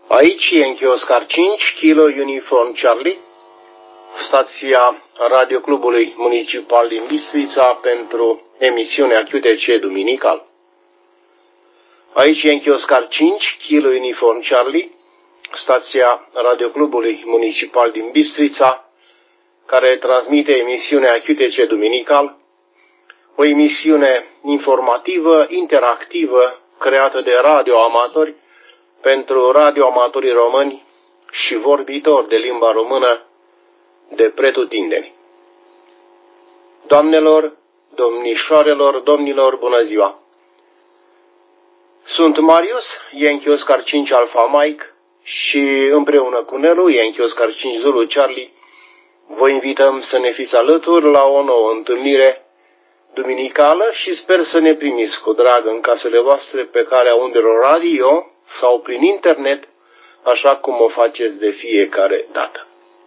Aici Yankee Oscar 5, Kilo Uniform Charlie, stația radioclubului municipal din Bistrița pentru emisiunea QTC duminical. Aici Yankee Oscar 5, Kilo Uniform Charlie, stația radioclubului municipal din Bistrița, care transmite emisiunea QTC duminical, o emisiune informativă, interactivă, creată de radioamatori pentru radioamatorii români și vorbitori de limba română de pretutindeni. Doamnelor, domnișoarelor, domnilor, bună ziua! Sunt Marius, Yankee Oscar 5 Alpha Mike și împreună cu Nelu, Yankee Oscar 5 Zulu Charlie, vă invităm să ne fiți alături la o nouă întâlnire duminicală și sper să ne primiți cu drag în casele voastre pe calea undelor radio sau prin internet, așa cum o faceți de fiecare dată.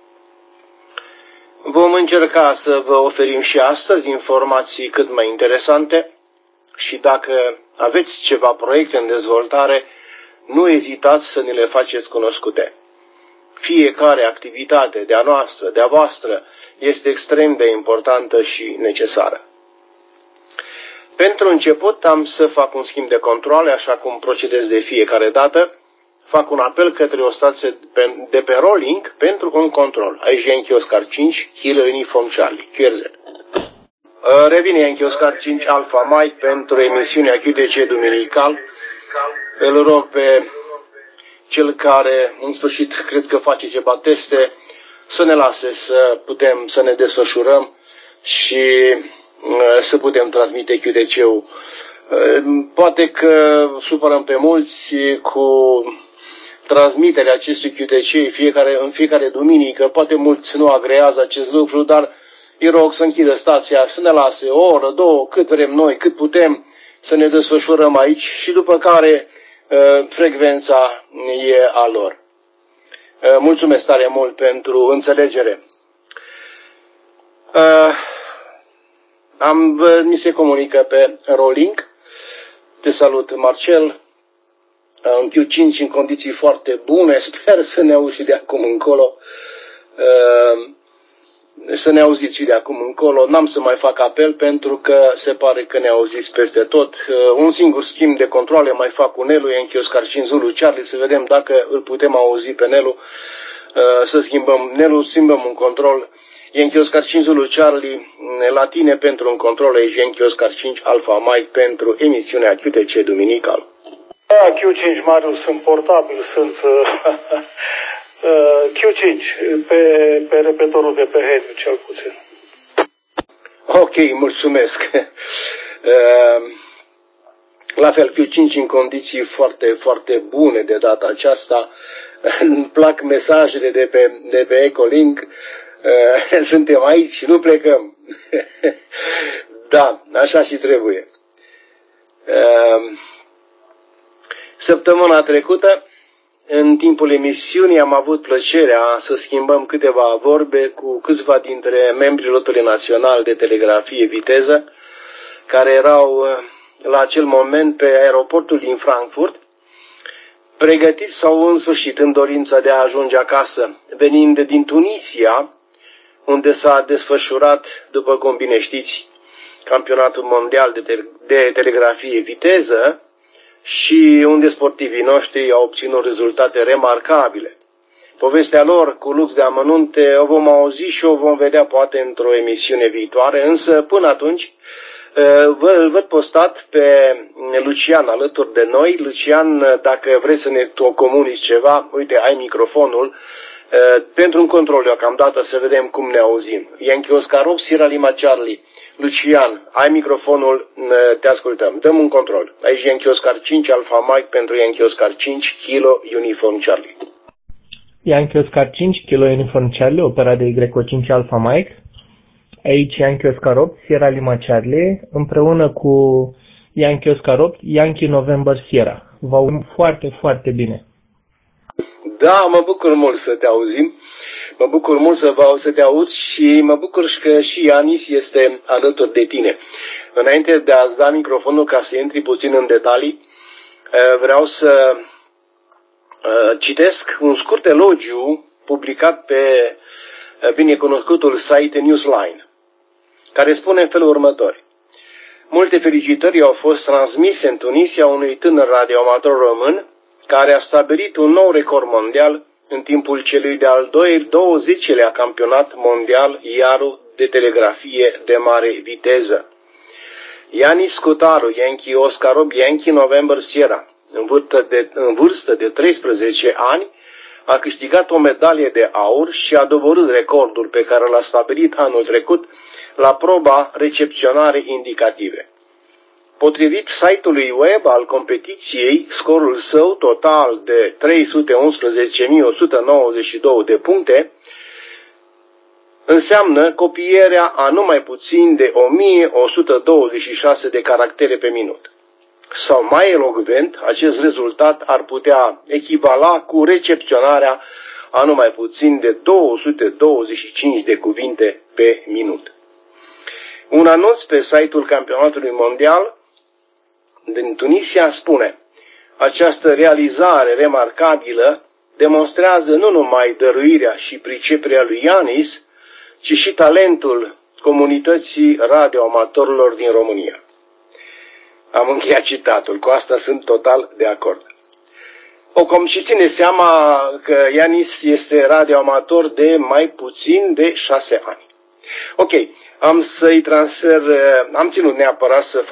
Vom încerca să vă oferim și astăzi informații cât mai interesante și dacă aveți ceva proiecte în dezvoltare, nu ezitați să ne le faceți cunoscute. Fiecare activitate de-a noastră, de-a voastră, este extrem de importantă și necesară. Pentru început am să fac un schimb de controle, așa cum procedez de fiecare dată. Fac un apel către o stație de pe rolling pentru un control. Aici Yankee Oscar 5, Kilo Uniform Charlie, QRZ. Revine Yankee Oscar 5 Alpha Mike pentru emisiunea QTC duminical. Îl rog pe cel care în sfârșit cred că face ceva teste să ne lase să putem să ne desfășurăm și să putem transmite QTC-ul. Poate că supărăm pe mulți cu transmiterea acestui QTC în fiecare duminică. Poate mulți nu agrează acest lucru, dar îi rog să închidă stația, să ne lase o oră, două, cât vrem noi, cât putem să ne desfășurăm aici și după care frecvența e a lor. Mulțumesc tare mult pentru înțelegere. Mi se comunică pe rolling. Te salut, Marcel. În Q5 în condiții foarte bune. Sper să ne auzi de acum încolo. Să ne auziți și de acum încolo. N-am să mai fac apel pentru că se pare că ne auziți peste tot. Un singur schimb de controle mai fac cu Nelu, Yankee Oscar 5 Zulu Charlie, să vedem dacă îl putem auzi pe Nelu. Să schimbăm. Nelu, schimbăm un control. Yankee Oscar 5 Zulu Charlie la tine pentru un control, aici Yankee Oscar 5 Alpha Mike pentru emisiunea QTC duminical. Q5 Marius, sunt portabil, sunt Q5 pe repetorul de pe Heniu cel puțin. Ok, mulțumesc. La fel, Q5 în condiții foarte, foarte bune de data aceasta. Îmi plac mesajele de pe Ecolink. Suntem aici și nu plecăm. Da, așa și trebuie. Săptămâna trecută, în timpul emisiunii, am avut plăcerea să schimbăm câteva vorbe cu câțiva dintre membrii lotului național de telegrafie viteză, care erau la acel moment pe aeroportul din Frankfurt, pregătiți sau în sfârșit în dorința de a ajunge acasă, venind din Tunisia, unde s-a desfășurat, după cum bine știți, campionatul mondial de telegrafie viteză și unde sportivii noștri au obținut rezultate remarcabile. Povestea lor, cu lux de amănunte, o vom auzi și o vom vedea poate într-o emisiune viitoare, însă până atunci îl văd postat pe Lucian alături de noi. Lucian, dacă vrei să ne comunici ceva, uite, ai microfonul. Pentru un control deocamdată să vedem cum ne auzim. Yankee Oscar 8, Sierra Lima Charlie. Lucian, ai microfonul, te ascultăm. Dăm un control. Aici Yankee Oscar 5 Alpha Mike pentru Yankee Oscar 5 Kilo Uniform Charlie. Yankee Oscar 5 Kilo Uniform Charlie, opera de YO5 Alpha Mike. Aici Yankee Oscar 8 Sierra Lima Charlie, împreună cu Yankee Oscar 8 Yankee November Sierra. Vă auzim foarte, foarte bine. Da, mă bucur mult să te auzim. Mă bucur mult să te auzi și mă bucur că și Ianis este alături de tine. Înainte de a-ți da microfonul ca să intri puțin în detalii, vreau să Citesc un scurt elogiu publicat pe binecunoscutul site Newsline, care spune în felul următor. Multe felicitări au fost transmise în Tunisia unui tânăr radioamator român care a stabilit un nou record mondial în timpul celui de-al 20-lea campionat mondial IARU de telegrafie de mare viteză. Yanis Cutaru, Yankee Oscarov, Yankee November Sierra, în vârstă de 13 ani, a câștigat o medalie de aur și a doborât recordul pe care l-a stabilit anul trecut la proba recepționare indicative. Potrivit site-ului web al competiției, scorul său total de 311.192 de puncte înseamnă copierea a numai puțin de 1126 de caractere pe minut. Sau mai elocvent, acest rezultat ar putea echivala cu recepționarea a numai puțin de 225 de cuvinte pe minut. Un anunț pe site-ul campionatului mondial din Tunisia spune: această realizare remarcabilă demonstrează nu numai dăruirea și priceperea lui Yanis, ci și talentul comunității radioamatorilor din România. Am încheiat citatul, cu asta sunt total de acord. Ocom și ține seama că Yanis este radioamator de mai puțin de 6 ani. Ok, am să-i transfer, am ținut neapărat să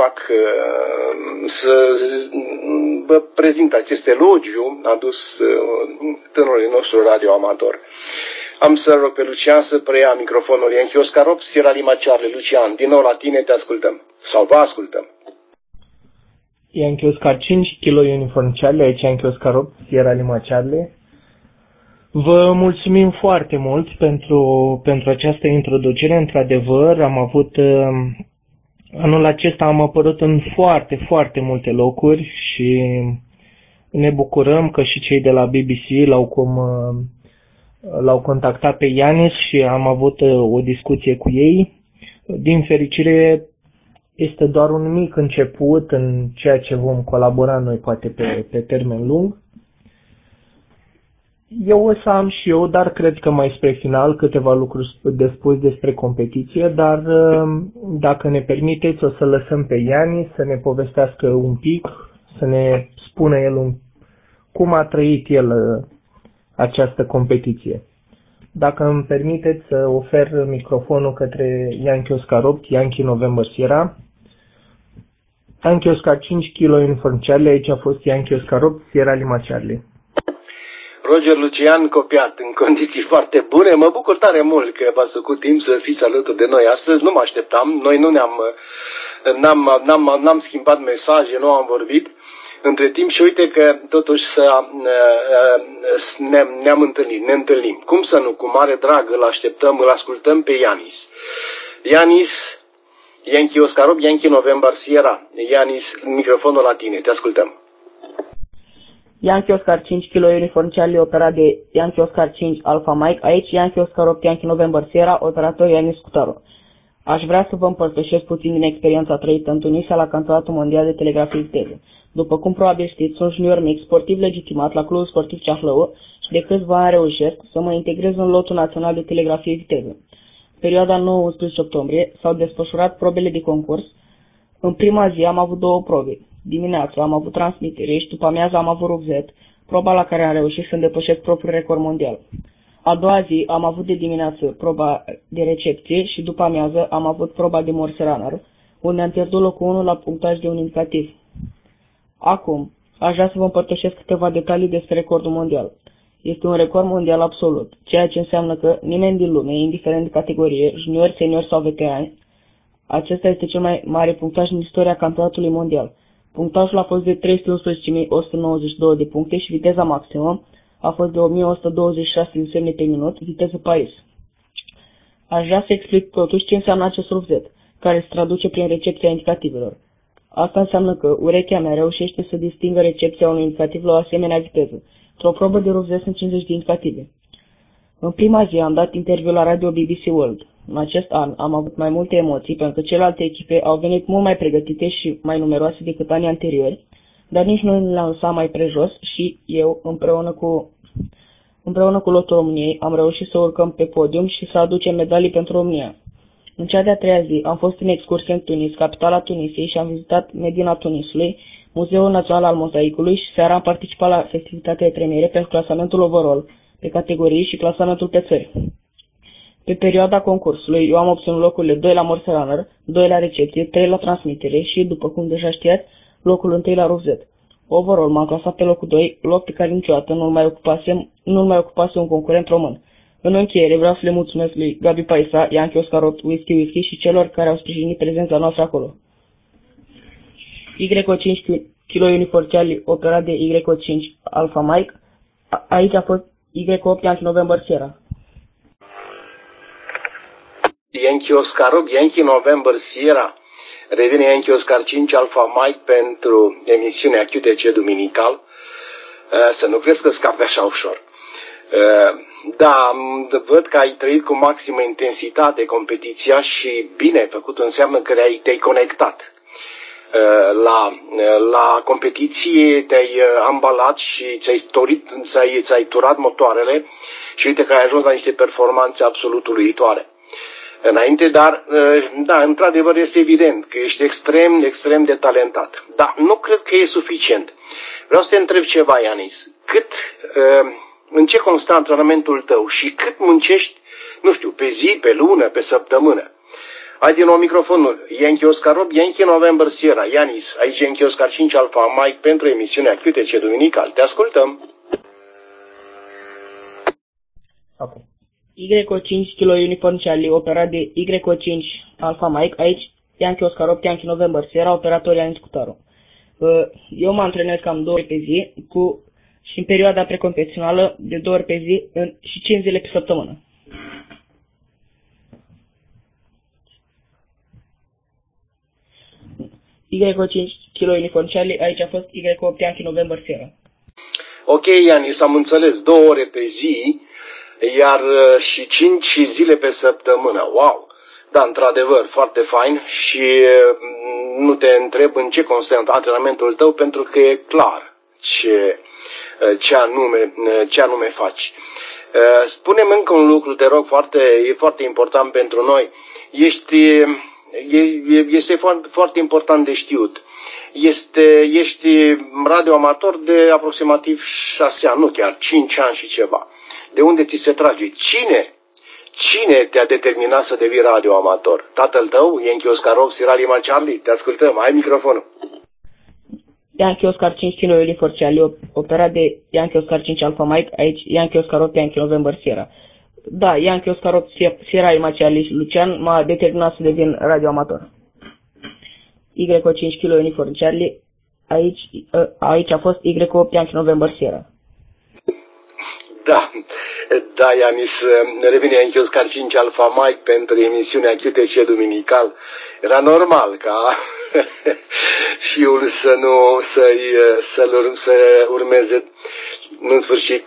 vă prezint acest elogiu adus tânărului nostru radioamator. Am să rog pe Lucian să preia microfonul. Yankee Oscarov, Sierra Lima Charlie. Lucian, din nou la tine, te ascultăm. Sau vă ascultăm. Yankee Oscar 5, Kilo Uniform Charlie, aici Yankee Oscarov, Sierra Lima Charlie. Vă mulțumim foarte mult pentru această introducere. Într-adevăr, anul acesta am apărut în foarte, foarte multe locuri și ne bucurăm că și cei de la BBC l-au contactat pe Yanis și am avut o discuție cu ei. Din fericire, este doar un mic început în ceea ce vom colabora noi poate pe termen lung. Eu o să am și eu, dar cred că mai spre final, câteva lucruri de spus despre competiție, dar dacă ne permiteți, o să lăsăm pe Yanis să ne povestească un pic, să ne spună el cum a trăit el această competiție. Dacă îmi permiteți să ofer microfonul către Yankee Oscar 8, Yankee November Sierra. Yankee Oscar 5, Kilo Uniform Charlie, aici a fost Yankee Oscar 8, Sierra Lima Charlie. Roger Lucian copiat în condiții foarte bune. Mă bucur tare mult că v-ați făcut timp să fiți alături de noi astăzi. Nu mă așteptam. Noi nu n-am schimbat mesaje, nu am vorbit între timp și uite că totuși ne întâlnim. Cum să nu? Cu mare drag îl ascultăm pe Yanis. Yanis, Yankee Oscar 8, Yankee November Sierra. Yanis, microfonul la tine, te ascultăm. Yankee Oscar 5, Kilo Uniform Charlie, operat de Yankee Oscar 5 Alpha Mike, aici Yankee Oscar 8, Yankee November Sierra, operator Yanis Cutaru. Aș vrea să vă împărtășesc puțin din experiența trăită în Tunisia la Campionatul Mondial de Telegrafie viteză. După cum probabil știți, sunt junior mic sportiv legitimat la Clubul Sportiv Ceahlău și de câțiva ani reușesc să mă integrez în lotul național de telegrafie viteză. Perioada 9-11 octombrie s-au desfășurat probele de concurs. În prima zi am avut 2 probe. Dimineața am avut transmitere și după amiază am avut rugzet, proba la care am reușit să-mi depășesc propriul record mondial. A doua zi am avut de dimineață proba de recepție și după amiază am avut proba de morse runner, unde am pierdut locul 1 la punctaj de un indicativ. Acum, aș vrea să vă împărtășesc câteva detalii despre recordul mondial. Este un record mondial absolut, ceea ce înseamnă că nimeni din lume, indiferent de categorie, juniori, seniori sau veterani, acesta este cel mai mare punctaj în istoria campionatului mondial. Punctajul a fost de 311.192 de puncte și viteza maximă a fost de 1126 de semne pe minut, viteză Paris. Aș vrea să explic totuși ce înseamnă acest rufzet, care se traduce prin recepția indicativelor. Asta înseamnă că urechea mea reușește să distingă recepția unui indicativ la o asemenea viteză. Într-o probă de rufzet sunt 50 de indicative. În prima zi am dat interviu la radio BBC World. În acest an am avut mai multe emoții pentru că celelalte echipe au venit mult mai pregătite și mai numeroase decât anii anteriori, dar nici noi nu le-am lăsat mai prejos și eu, împreună cu lotul României, am reușit să urcăm pe podium și să aducem medalii pentru România. În cea de-a treia zi am fost în excursie în Tunis, capitala Tunisiei, și am vizitat Medina Tunisului, Muzeul Național al Mozaicului, și seara am participat la festivitatea de premiere pentru clasamentul overall, pe categorii și clasamentul pe țări. Pe perioada concursului, eu am obținut locurile 2 la Morse Runner, 2 la recepție, 3 la transmitere și, după cum deja știați, locul 1 la rufzet. Overall m-am clasat pe locul 2, loc pe care niciodată nu-l mai ocupase un concurent român. În încheiere vreau să le mulțumesc lui Gabi Paisa, Ianchi Oscar 8, Whisky și celor care au sprijinit prezența noastră acolo. YO5 Kilo Uniform Charlie, operat de YO5 Alpha Mike. Aici a fost Y8 Yankee November Sierra. Yankee Oscar 8, Yankee November Sierra. Revine Yankee Oscar 5 Alpha Mike pentru emisiunea QTC duminical. Să nu crezi că scape așa ușor. Da, văd că ai trăit cu maximă intensitate competiția și bine ai făcut, înseamnă că te-ai conectat. La competiție te-ai ambalat și ți-ai turat motoarele și uite că ai ajuns la niște performanțe absolut uluitoare. Înainte, dar, da, într-adevăr este evident că ești extrem, extrem de talentat. Dar nu cred că e suficient. Vreau să te întreb ceva, Ianis. În ce constă antrenamentul tău și cât muncești, nu știu, pe zi, pe lună, pe săptămână? Hai din nou microfonul. Yankee Oscar 8, Yankee November Sierra. Ianis, aici Yankee Oscar 5 Alpha Mike pentru emisiunea QTC duminical. Te ascultăm. Ok. YO5 Kilo Uniform Charlie, operat de YO5 Alpha Mike. Aici Yankee Oscar 8, Yankee November Sierra, operator Ianis Cutaru. Eu mă antrenez cam 2 ori pe zi și în perioada precompetițională de 2 ori pe zi și 5 zile pe săptămână. YO5 Kilo Uniform Charlie, aici a fost Y8 Yankee November Sierra. Ok, Ianis, am înțeles, 2 ore pe zi, iar și 5 zile pe săptămână. Wow! Da, într-adevăr, foarte fain și nu te întreb în ce constă antrenamentul tău, pentru că e clar ce anume faci. Spune-mi încă un lucru, te rog, e foarte important pentru noi. Este foarte important de știut. Ești radioamator de aproximativ 6 ani, nu chiar 5 ani și ceva. De unde ți se trage? Cine te-a determinat să devii radioamator? Tatăl tău, Yankee Oscar 8 Sierra Lima Charlie? Te ascultăm, ai microfonul. Yankee Oscar 5 Kilo Uniform Charlie, operat de Yankee Oscar 5 Alpha Mike, aici Yankee Oscar 8 Yankee November Sierra. Da, Yankee Oscar 8 Sierra Lima Charlie și Lucian m-a determinat să devin radioamator. Y5 Kilo Uniform Charlie, aici a fost Y8 Yankee November Sierra. Da, Ianis, revine Yankee Oscar 5 Alpha Mike pentru emisiunea QTC duminical. Era normal ca fiul să urmeze în sfârșit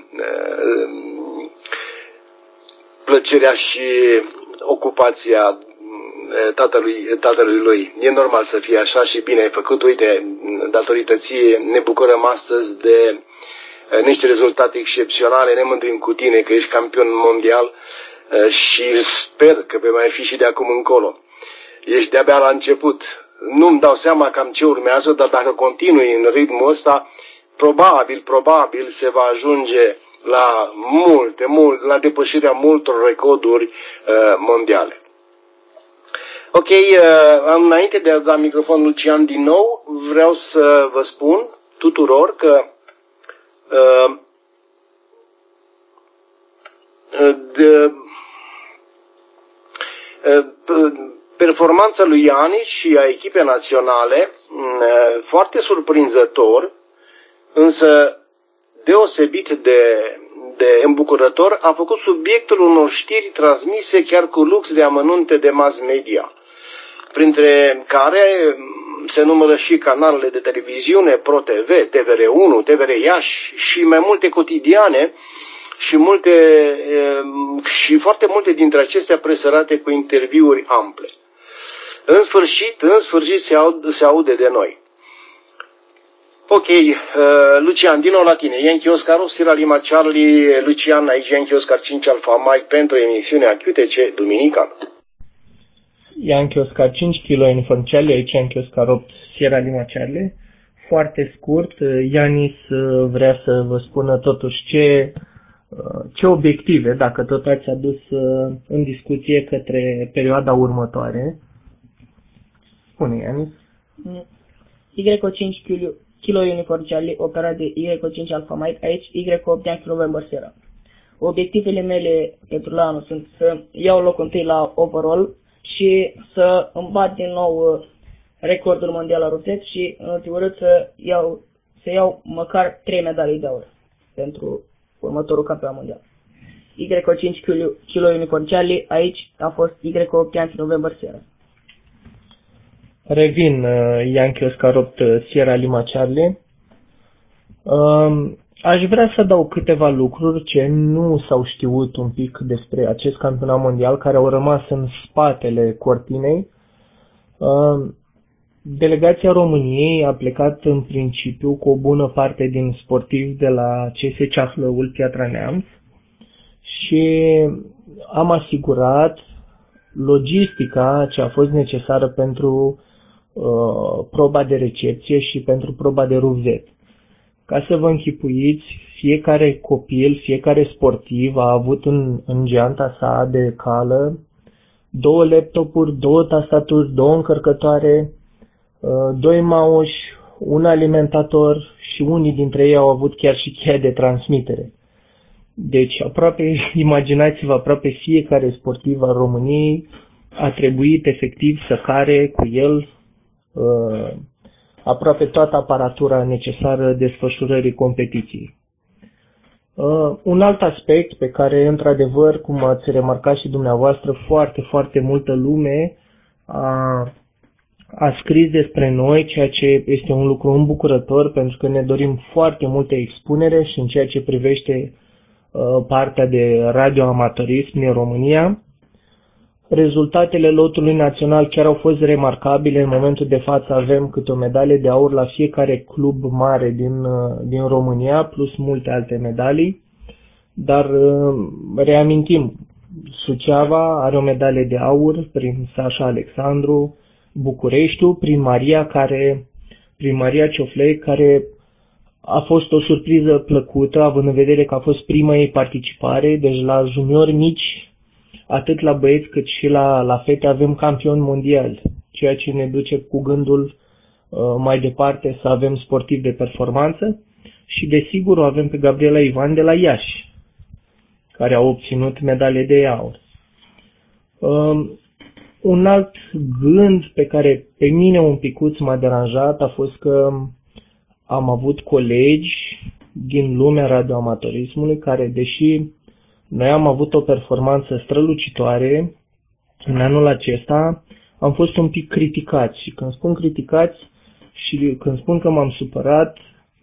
plăcerea și ocupația tatălui lui. E normal să fie așa și bine ai făcut. Uite, datorită ție ne bucurăm astăzi de niște rezultate excepționale, ne mândrim cu tine că ești campion mondial și sper că vei mai fi și de acum încolo. Ești de-abia la început. Nu-mi dau seama cam ce urmează, dar dacă continui în ritmul ăsta, probabil se va ajunge la la depășirea multor recorduri mondiale. Ok, înainte de a da microfonul Lucian din nou, vreau să vă spun tuturor că performanța lui Ianis și a echipei naționale, foarte surprinzător, însă deosebit de îmbucurător, a făcut subiectul unor știri transmise chiar cu lux de amănunte de mass media, printre care se numără și canalele de televiziune, ProTV, TVR1, TVR Iași și mai multe cotidiane și foarte multe dintre acestea presărate cu interviuri ample. În sfârșit se aude de noi. Ok, Lucian, din nou la tine. Yankee Oscar Sierra Lima Charlie, Lucian, aici Yankee Oscar 5 Alpha Mike pentru emisiunea QTC Duminican. Yankee Oscar 5 kilo Uniform Charlie, aici Yankee Oscar 8 Sierra Lima Charlie. Foarte scurt, Ianis vrea să vă spună totuși ce obiective, dacă tot ați adus în discuție către perioada următoare. Spune, Ianis. Y5 Kilo Uniform Charlie, operat de Y5 Alpha Mike, aici Y8 Yankee November Sierra. Obiectivele mele pentru anul sunt să iau locul întâi la overall și să îmi bat din nou recordul mondial la ruset și în ultimul rând să iau măcar 3 medalii de aur pentru următorul campionat mondial. Y5 Kilo Uniform Charlie, aici a fost Y8 Yankee November Sierra. Revin, Yankee Oscar 8 Sierra Lima Charlie. Aș vrea să dau câteva lucruri ce nu s-au știut un pic despre acest campionat mondial, care au rămas în spatele cortinei. Delegația României a plecat în principiu cu o bună parte din sportivi de la CS Ceahlăul Piatra Neamț și am asigurat logistica ce a fost necesară pentru proba de recepție și pentru proba de ruvet. Ca să vă închipuiți, fiecare copil, fiecare sportiv a avut în geanta sa de cală 2 laptopuri, 2 tastaturi, 2 încărcătoare, 2 mouse, un alimentator și unii dintre ei au avut chiar și cheia de transmitere. Deci imaginați-vă, aproape fiecare sportiv al României a trebuit efectiv să care cu el aproape toată aparatura necesară desfășurării competiției. Un alt aspect pe care, într-adevăr, cum ați remarcat și dumneavoastră, foarte multă lume a scris despre noi, ceea ce este un lucru îmbucurător, pentru că ne dorim foarte multe expunere și în ceea ce privește partea de radioamatorism din România. Rezultatele lotului național chiar au fost remarcabile. În momentul de față avem câte o medalie de aur la fiecare club mare din România, plus multe alte medalii. Dar reamintim, Suceava are o medalie de aur prin Sasha Alexandru, Bucureștiul prin Maria Cioflei, care a fost o surpriză plăcută, având în vedere că a fost prima ei participare, deci la juniori mici, atât la băieți cât și la fete avem campioni mondiali, ceea ce ne duce cu gândul mai departe să avem sportivi de performanță și desigur o avem pe Gabriela Ivan de la Iași, care a obținut medalie de aur. Un alt gând pe care pe mine un picuț m-a deranjat a fost că am avut colegi din lumea radioamatorismului care, deși noi am avut o performanță strălucitoare, în anul acesta am fost un pic criticați. Și când spun criticați și când spun că m-am supărat,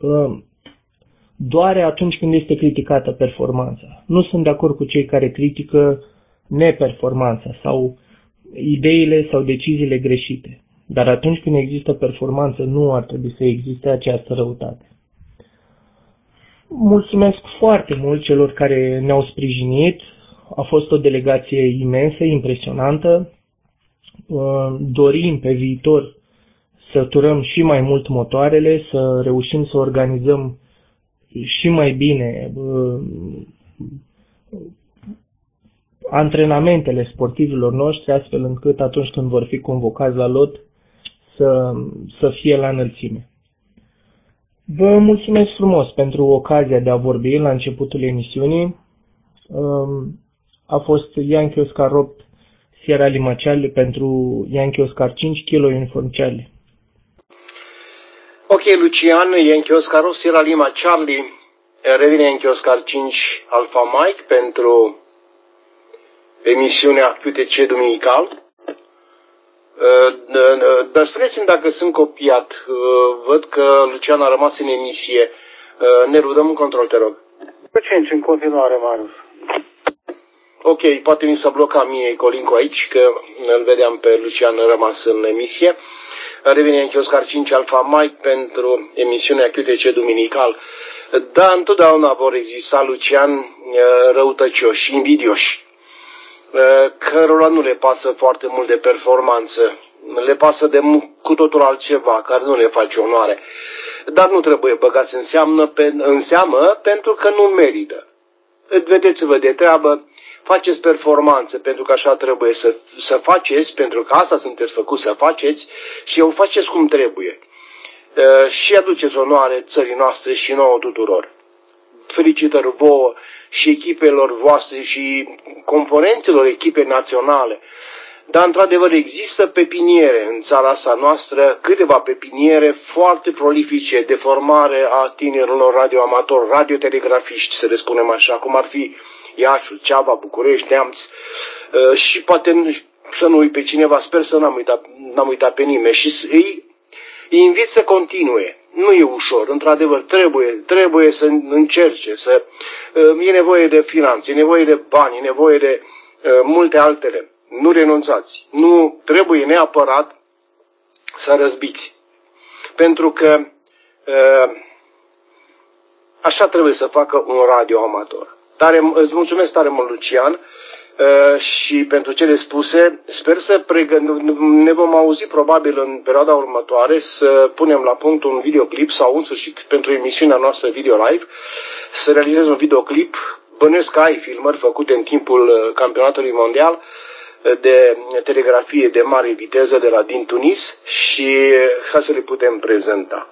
doare atunci când este criticată performanța. Nu sunt de acord cu cei care critică neperformanța sau ideile sau deciziile greșite. Dar atunci când există performanță, nu ar trebui să existe această răutate. Mulțumesc foarte mult celor care ne-au sprijinit. A fost o delegație imensă, impresionantă. Dorim pe viitor să turăm și mai mult motoarele, să reușim să organizăm și mai bine antrenamentele sportivilor noștri, astfel încât atunci când vor fi convocați la lot să fie la înălțime. Vă mulțumesc frumos pentru ocazia de a vorbi la începutul emisiunii. A fost Yankee Oscar 8 Sierra Lima Charlie pentru Yankee Oscar 5 Kilo Uniform Charlie. Ok, Lucian, Yankee Oscar 8 Sierra Lima Charlie, revine Yankee Oscar 5 Alpha Mike pentru emisiunea QTC Duminical. Dar spuneți-mi dacă sunt copiat. Văd că Lucian a rămas în emisie. Ne rudăm în control, te rog. Pe 5 în continuare, Marius. Ok, poate mi s-a blocat mie Colinco aici, că îl vedeam pe Lucian rămas în emisie. Revine în Oscar 5 Alfa Mike pentru emisiunea QTC Duminical. Da, întotdeauna vor exista, Lucian, răutăcioși și invidioși, cărora nu le pasă foarte mult de performanță, le pasă de cu totul altceva, care nu le face onoare. Dar nu trebuie băgați în seamă pentru că nu merită. Vedeți-vă de treabă, faceți performanță pentru că așa trebuie să faceți, pentru că asta sunteți făcuți să faceți și o faceți cum trebuie. Și aduceți onoare țării noastre și nouă tuturor. Felicitări vouă și echipelor voastre și componenților echipei naționale. Dar, într-adevăr, există pepiniere în țara asta noastră, câteva pepiniere foarte prolifice de formare a tinerilor radioamatori, radiotelegrafiști, să le spunem așa, cum ar fi Iași, Ceaba, București, Neamț, și poate să nu uit pe cineva, sper să n-am uitat pe nimeni, și îi invit să continue. Nu e ușor, într-adevăr, trebuie să încerce, e nevoie de finanțe, e nevoie de bani, e nevoie de multe altele. Nu renunțați. Nu trebuie neapărat să răzbiți. Pentru că așa trebuie să facă un radioamator. Îți mulțumesc tare mult, Lucian, și pentru cele spuse. Sper să ne vom auzi probabil în perioada următoare să punem la punct un videoclip sau în sfârșit pentru emisiunea noastră Video Live, să realizez un videoclip. Bănuiesc că ai filmări făcute în timpul campionatului mondial de telegrafie de mare viteză de la din Tunis și ca să le putem prezenta.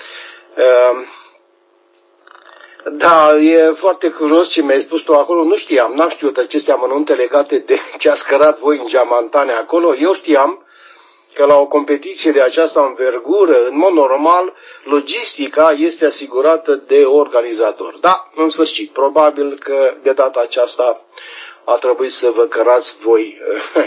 Da, e foarte curios ce mi-ai spus tu acolo. Nu știam, n-am știut aceste amănunte legate de ce a scărat voi în Geamantane acolo. Eu știam că la o competiție de această învergură, în mod normal, logistica este asigurată de organizator. Da, în sfârșit, probabil că de data aceasta a trebuit să vă cărați voi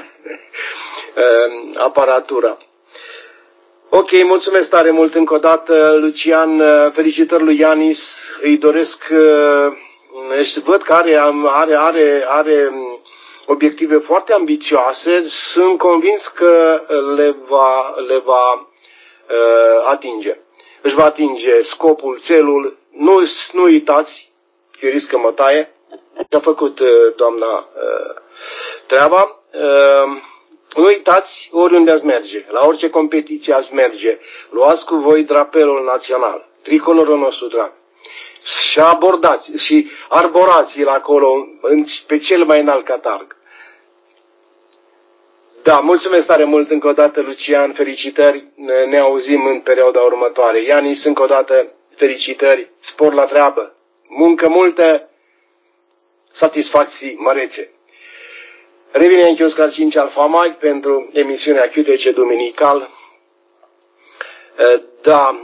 aparatura. Ok, mulțumesc tare mult încă o dată, Lucian, felicitări lui Ianis, îi doresc, văd că are obiective foarte ambițioase, sunt convins că le va atinge. Își va atinge scopul, țelul, nu uitați, fieriți că mă taie, ce-a făcut doamna treaba. Nu uitați, oriunde ați merge, la orice competiție ați merge, luați cu voi drapelul național, tricolorul nostru drag, și abordați și arborați-l acolo pe cel mai înalt catarg. Da, mulțumesc tare mult încă o dată, Lucian, felicitări, ne auzim în perioada următoare. Ianis, încă o dată, felicitări, spor la treabă, muncă multă, satisfacții mărețe. Revine în Oscar 5 Alfa Mike pentru emisiunea QTC Duminical. Da,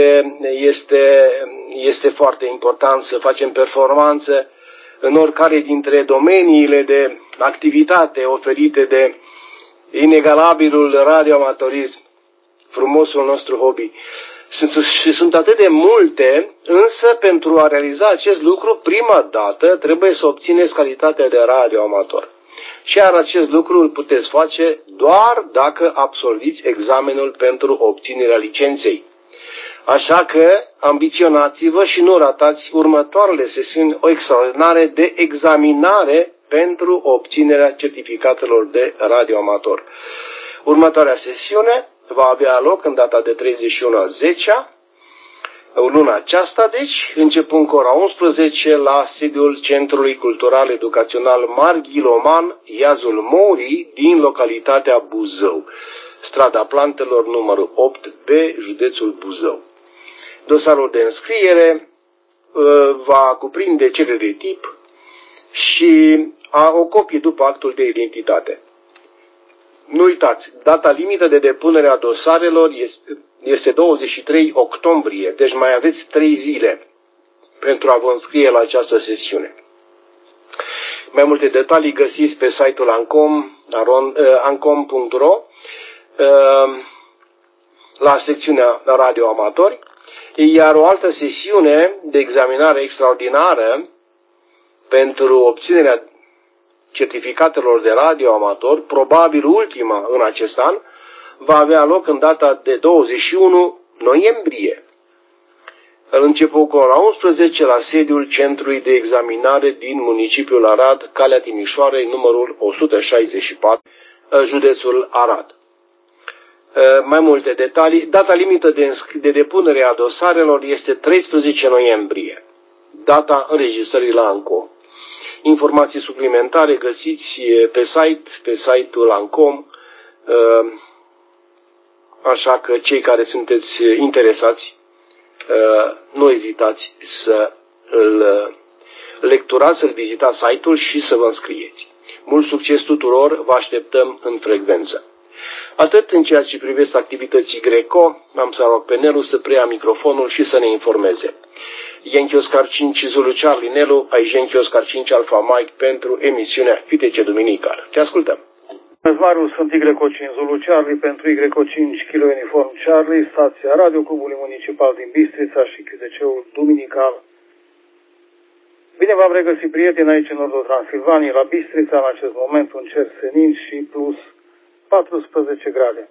este foarte important să facem performanță în oricare dintre domeniile de activitate oferite de inegalabilul radioamatorism, frumosul nostru hobby. Sunt atât de multe, însă pentru a realiza acest lucru, prima dată trebuie să obțineți calitatea de radioamator. Și iar acest lucru îl puteți face doar dacă absolviți examenul pentru obținerea licenței. Așa că ambiționați-vă și nu ratați următoarele sesiuni extraordinare de examinare pentru obținerea certificatelor de radioamator. Următoarea sesiune va avea loc în data de 31/10, luna aceasta, deci, începând cu ora 11 la sediul Centrului Cultural Educațional Marghiloman Iazul Mori din localitatea Buzău, strada Plantelor numărul 8B, județul Buzău. Dosarul de înscriere va cuprinde cerere de tip și o copie după actul de identitate. Nu uitați, data limită de depunere a dosarelor este 23 octombrie, deci mai aveți 3 zile pentru a vă înscrie la această sesiune. Mai multe detalii găsiți pe site-ul ancom.ro la secțiunea radioamatori, iar o altă sesiune de examinare extraordinară pentru obținerea certificatelor de radioamator, probabil ultima în acest an, va avea loc în data de 21 noiembrie. Început cu ora 11 la sediul Centrului de Examinare din municipiul Arad, Calea Timișoarei, numărul 164, județul Arad. Mai multe detalii. Data limită de depunere a dosarelor este 13 noiembrie, data înregistrării la ANCOM. Informații suplimentare găsiți pe site-ul ANCOM, așa că cei care sunteți interesați, nu ezitați să îl lecturați, să-l vizitați site-ul și să vă înscrieți. Mult succes tuturor, vă așteptăm în frecvență. Atât în ceea ce privește activității Greco, am să rog pe Nelu să preia microfonul și să ne informeze. Yankee Oscar 5 Zulu Charlie Nelu, ai Yankee Oscar 5 Alpha Mike pentru emisiunea FTC Duminical. Te ascultăm. Marius, sunt Y5 Zulu Charlie pentru Y5 Kilo Uniform Charlie, stația Radio Clubului Municipal din Bistrița și QTC-ul Duminical. Bine v-am regăsit, prieteni, aici în nordul Transilvaniei, la Bistrița, în acest moment un cer senin și plus 14 grade.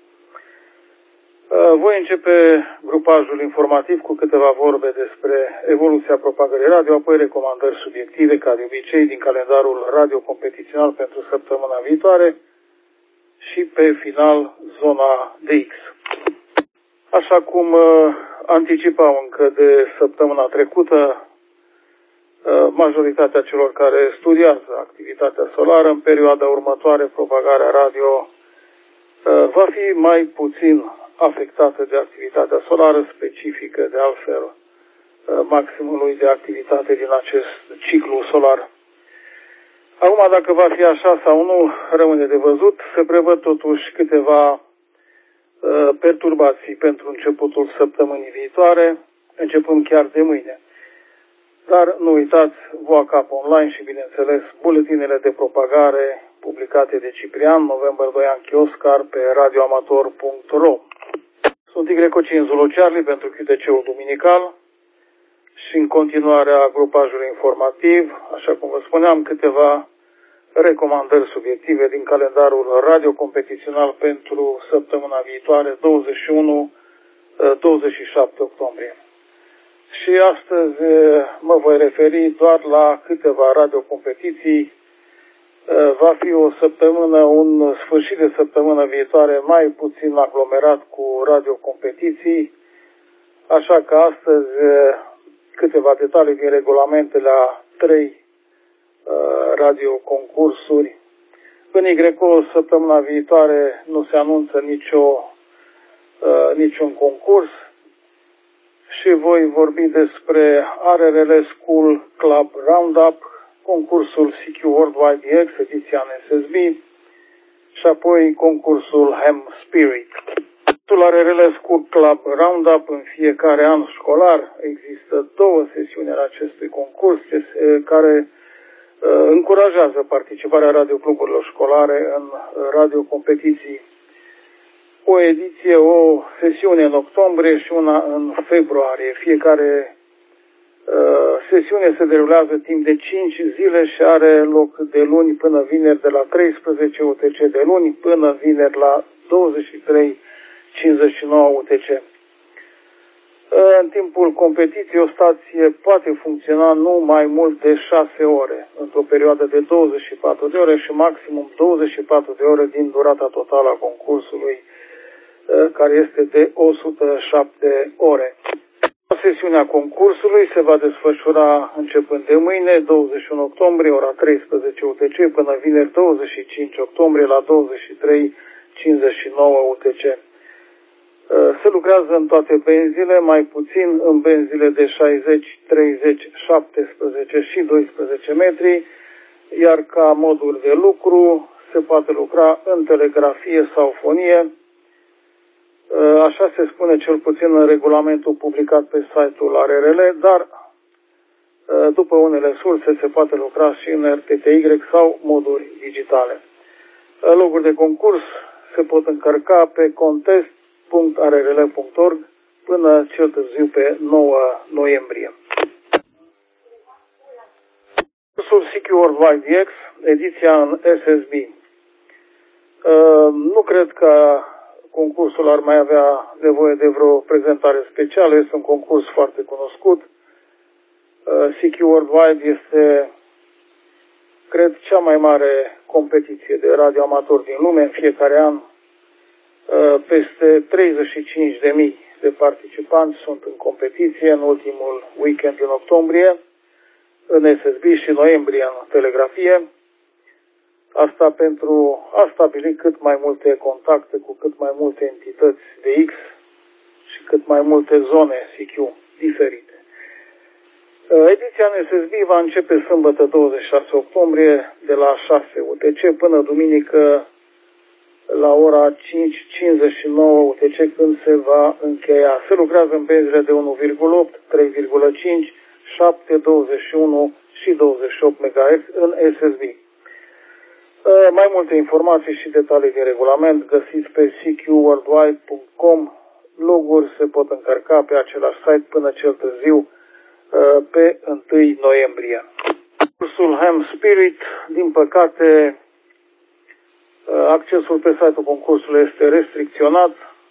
Voi începe grupajul informativ cu câteva vorbe despre evoluția propagării radio, apoi recomandări subiective, ca de obicei, din calendarul radio competițional pentru săptămâna viitoare și pe final zona DX. Așa cum anticipau încă de săptămâna trecută, majoritatea celor care studiază activitatea solară, în perioada următoare, propagarea radio va fi mai puțin afectată de activitatea solară, specifică de altfel maximului de activitate din acest ciclu solar. Acum, dacă va fi așa sau nu, rămâne de văzut. Se prevăd totuși câteva perturbații pentru începutul săptămânii viitoare, începând chiar de mâine. Dar nu uitați, VOACAP Online și, bineînțeles, buletinele de propagare publicate de Ciprian, November 2 Yankee Oscar, pe radioamator.ro. Sunt Y5 Zulu Charlie pentru QTC-ul Duminical și în continuarea grupajului informativ, așa cum vă spuneam, câteva recomandări subiective din calendarul radio competițional pentru săptămâna viitoare, 21-27 octombrie. Și astăzi mă voi referi doar la câteva radiocompetiții. Va fi o săptămână, un sfârșit de săptămână viitoare mai puțin aglomerat cu radiocompetiții, așa că astăzi câteva detalii din regulamente la 3 radioconcursuri. În YCO săptămâna viitoare nu se anunță niciun concurs și voi vorbi despre ARRL School Club Roundup, concursul CQ Worldwide DX, ediția în SSB, și apoi concursul Ham Spirit. La ARRL School Club Roundup, în fiecare an școlar, există 2 sesiuni ale acestui concurs care încurajează participarea radiocluburilor școlare în radiocompetiții. O sesiune în octombrie și una în februarie. Fiecare sesiune se derulează timp de 5 zile și are loc de luni până vineri, de la 13 UTC de luni până vineri la 23:59 UTC. În timpul competiției, o stație poate funcționa nu mai mult de 6 ore, într-o perioadă de 24 de ore și maximum 24 de ore din durata totală a concursului, care este de 107 ore. Sesiunea concursului se va desfășura începând de mâine, 21 octombrie, ora 13 UTC, până vineri 25 octombrie la 23:59 UTC. Se lucrează în toate benzile, mai puțin în benzile de 60, 30, 17 și 12 metri, iar ca moduri de lucru se poate lucra în telegrafie sau fonie. Așa se spune cel puțin în regulamentul publicat pe site-ul ARRL, dar după unele surse se poate lucra și în RTTY sau moduri digitale. Loguri de concurs se pot încărca pe contest.arrl.org până cel târziu pe 9 noiembrie. Cursul CQ Worldwide DX, ediția în SSB. Nu cred că concursul ar mai avea nevoie de vreo prezentare specială. Este un concurs foarte cunoscut. CQ Worldwide este, cred, cea mai mare competiție de radioamatori din lume. În fiecare an peste 35.000 de participanți sunt în competiție în ultimul weekend în octombrie, în SSB și noiembrie în telegrafie. Asta pentru a stabili cât mai multe contacte cu cât mai multe entități de X și cât mai multe zone CQ diferite. Ediția în SSB va începe sâmbătă 26 octombrie de la 6 UTC până duminică la ora 5:59 UTC, când se va încheia. Se lucrează în benzile de 1,8, 3,5, 7, 21 și 28 MHz în SSB. Mai multe informații și detalii din regulament găsiți pe cqworldwide.com. Loguri se pot încărca pe același site până cel târziu pe 1 noiembrie. Cursul Ham Spirit, din păcate, accesul pe site-ul concursului este restricționat,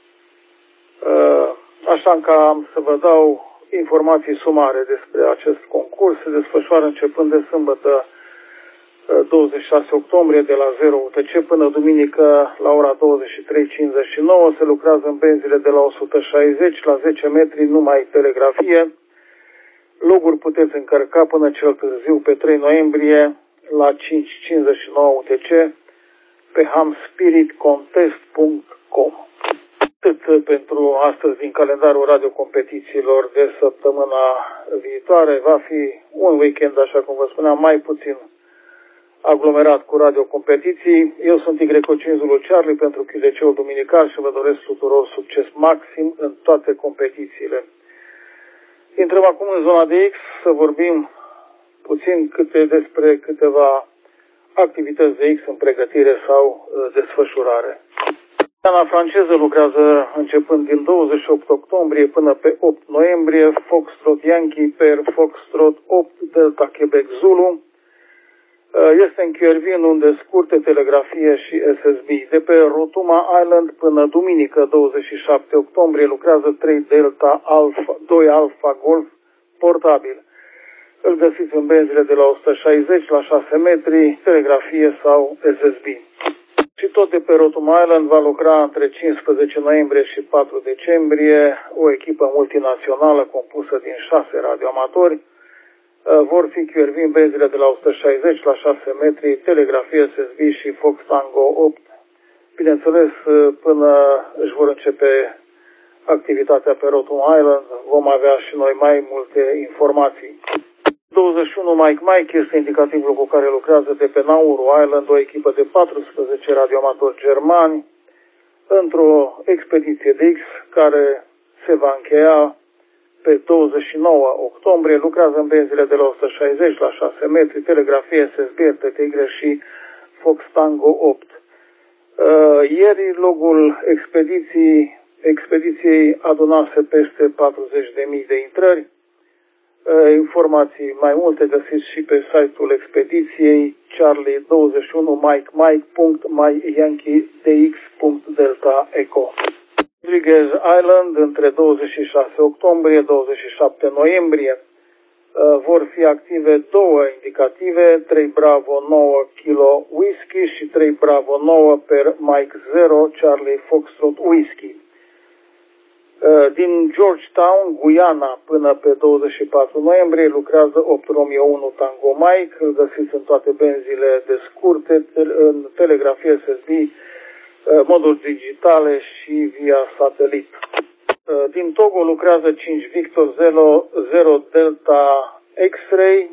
așa că am să vă dau informații sumare despre acest concurs. Se desfășoară începând de sâmbătă 26 octombrie de la 0 UTC până duminică la ora 23:59. Se lucrează în benzile de la 160 la 10 metri, numai telegrafie. Loguri puteți încărca până cel târziu pe 3 noiembrie la 5:59 UTC pe hamspiritcontest.com. Atât pentru astăzi din calendarul radiocompetițiilor de săptămâna viitoare. Va fi un weekend, așa cum vă spuneam, mai puțin aglomerat cu radiocompetiții. Eu sunt Y Zulu Charlie pentru QDC-ul duminical și vă doresc tuturor succes maxim în toate competițiile. Intrăm acum în zona de X să vorbim puțin despre câteva activități de X în pregătire sau desfășurare. Ana franceză lucrează începând din 28 octombrie până pe 8 noiembrie, Foxtrot Yankee per Foxtrot 8 Delta Quebec Zulu. Este în QRV în unde scurte, telegrafie și SSB. De pe Rotuma Island până duminică 27 octombrie lucrează 3 Delta Alpha, 2 Alpha Golf portabil. Îl găsiți în benzile de la 160 la 6 metri, telegrafie sau SSB. Și tot de pe Rotuma Island va lucra între 15 noiembrie și 4 decembrie o echipă multinațională compusă din 6 radioamatori. Vor fi QRV în benzile de la 160 la 6 metri, telegrafie SSB și Fox Tango 8. Bineînțeles, până își vor începe activitatea pe Rotuma Island, vom avea și noi mai multe informații. 21 Mike este indicativul cu care lucrează de pe Nauru Island o echipă de 14 radioamatori germani într-o expediție de X care se va încheia pe 29 octombrie. Lucrează în benzile de la 160 la 6 metri, telegrafie SSB, TTY și Fox Tango 8. Ieri logul expediției adunase peste 40.000 de intrări. Informații mai multe găsiți și pe site-ul expediției charlie21mike.myyyankeedx.delta echo. Rodriguez Island între 26 octombrie 27 noiembrie vor fi active două indicative, 3 Bravo 9 Kilo Whisky și 3 Bravo 9 per Mike 0 Charlie Foxtrot Whisky. Din Georgetown, Guyana, până pe 24 noiembrie lucrează 8 Romeo 1 Tango Mike. Îl găsiți în toate benzile de scurte, în telegrafie SSB, moduri digitale și via satelit. Din Togo lucrează 5 Victor 0 Delta X-Ray.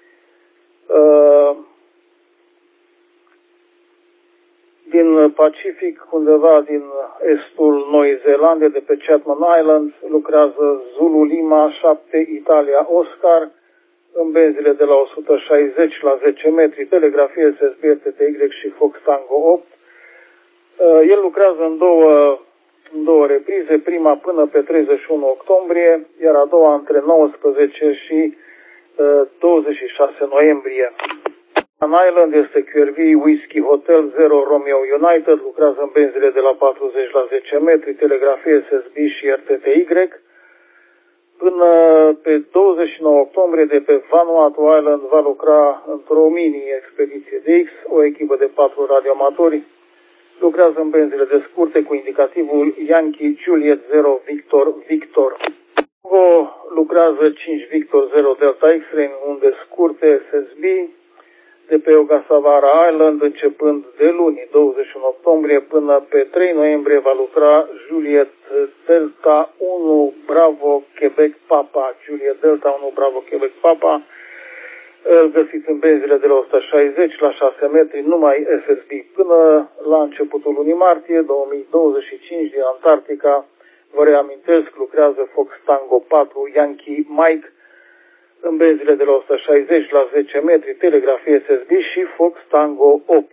Din Pacific, undeva din estul Noii Zeelande, de pe Chatham Islands, lucrează Zulu Lima 7 Italia Oscar, în benzile de la 160 la 10 metri, telegrafie SSB, TTY și Fox Tango 8. El lucrează în două reprize, prima până pe 31 octombrie, iar a doua între 19 și 26 noiembrie. Island este QRV, Whiskey Hotel 0 Romeo United, lucrează în benzile de la 40 la 10 metri, telegrafie SSB și RTTY. Până pe 29 octombrie de pe Vanuatu Island va lucra într-o mini-expediție DX, o echipă de 4 radioamatori. Lucrează în benzile de scurte cu indicativul Yankee Juliet 0 Victor Victor. Lucrează 5 Victor 0 Delta X-Ray în unde scurte SSB. De pe Ogasawara Island, începând de luni 21 octombrie până pe 3 noiembrie, va lucra Juliet Delta 1 Bravo Quebec Papa. Juliet Delta 1 Bravo Quebec Papa. Îl găsiți în benzile de la 160 la 6 metri, numai SSB. Până la începutul lunii martie 2025 din Antarctica, vă reamintesc, lucrează Fox Tango 4 Yankee Mike în benzile de la 160 la 10 metri, telegrafie SSB și Fox Tango 8.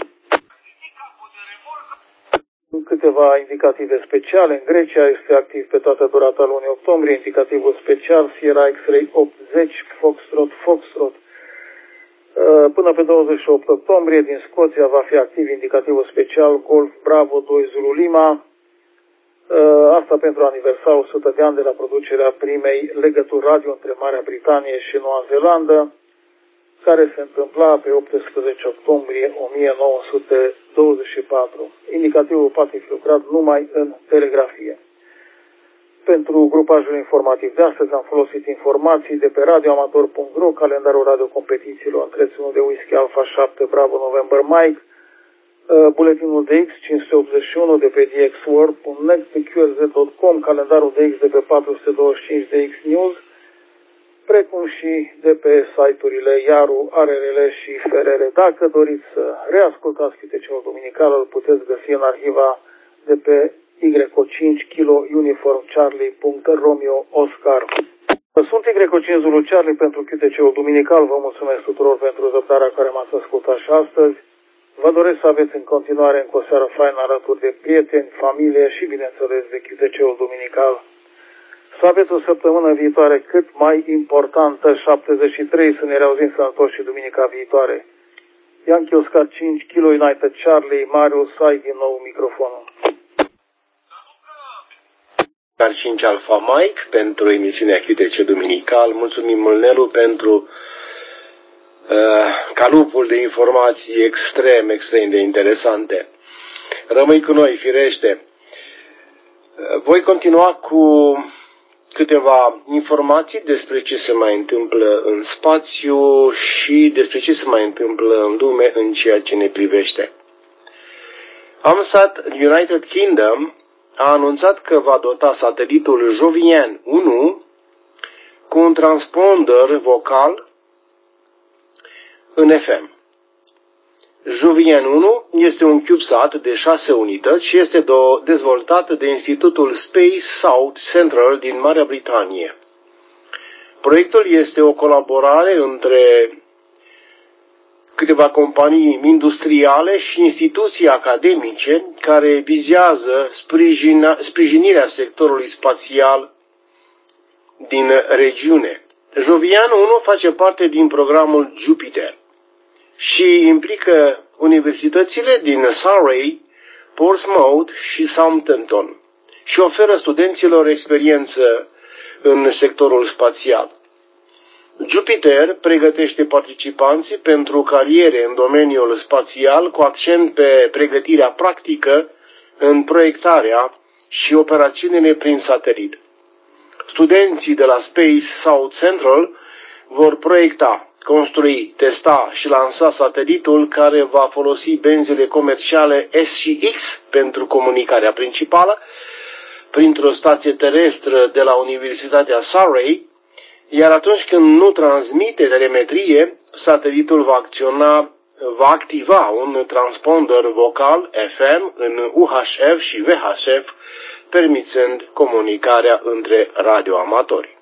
Câteva indicative speciale. În Grecia este activ pe toată durata lunii octombrie, indicativul special Sierra X-Ray 80 Foxtrot Foxtrot. Până pe 28 octombrie din Scoția va fi activ indicativul special Golf Bravo 2 Zulu Lima. Asta pentru a aniversa 100 de ani de la producerea primei legături radio între Marea Britanie și Noua Zeelandă, care se întâmpla pe 18 octombrie 1924. Indicativul poate fi lucrat numai în telegrafie. Pentru grupajul informativ de astăzi am folosit informații de pe radioamator.ro, calendarul radiocompetițiilor, întreținut de Whisky Alpha 7 Bravo November Mike, buletinul DX 581 de pe dxworld.net, pe qrz.com, calendarul DX de pe 425 DX News, precum și de pe site-urile Iaru, ARRL și FRR. Dacă doriți să reascultați câteceul duminical, îl puteți găsi în arhiva de pe Y5 Kilo Uniform Charlie.Romeo Oscar. Sunt Y5 Zulu Charlie pentru QTC-ul duminical. Vă mulțumesc tuturor pentru răbdarea care m-ați ascultat și astăzi. Vă doresc să aveți în continuare încă o seară faină alături de prieteni, familie și, bineînțeles, de QTC-ul duminical. Să aveți o săptămână viitoare cât mai importantă, 73, să ne reauzim sănătoși și duminica viitoare. Yankee Oscar 5, Kilo United Charlie, Marius, ai din nou microfonul. Oscar 5 Alpha Mike pentru emisiunea QTC duminical. Mulțumim mult, Nelu, pentru calupul de informații extrem de interesante. Rămâi cu noi, firește. Voi continua cu câteva informații despre ce se mai întâmplă în spațiu și despre ce se mai întâmplă în lume în ceea ce ne privește. AMSAT United Kingdom a anunțat că va dota satelitul Jovian 1 cu un transponder vocal în FM. Jovian 1 este un CubeSat de 6 unități și este dezvoltat de Institutul Space South Central din Marea Britanie. Proiectul este o colaborare între câteva companii industriale și instituții academice care vizează sprijinirea sectorului spațial din regiune. Jovian 1 face parte din programul Jupiter și implică universitățile din Surrey, Portsmouth și Southampton și oferă studenților experiență în sectorul spațial. Jupiter pregătește participanții pentru cariere în domeniul spațial cu accent pe pregătirea practică în proiectarea și operațiunile prin satelit. Studenții de la Space South Central vor proiecta, construi, testa și lansa satelitul care va folosi benzile comerciale SGX pentru comunicarea principală printr-o stație terestră de la Universitatea Surrey, iar atunci când nu transmite telemetrie, satelitul va activa un transponder vocal FM în UHF și VHF, permițând comunicarea între radioamatori.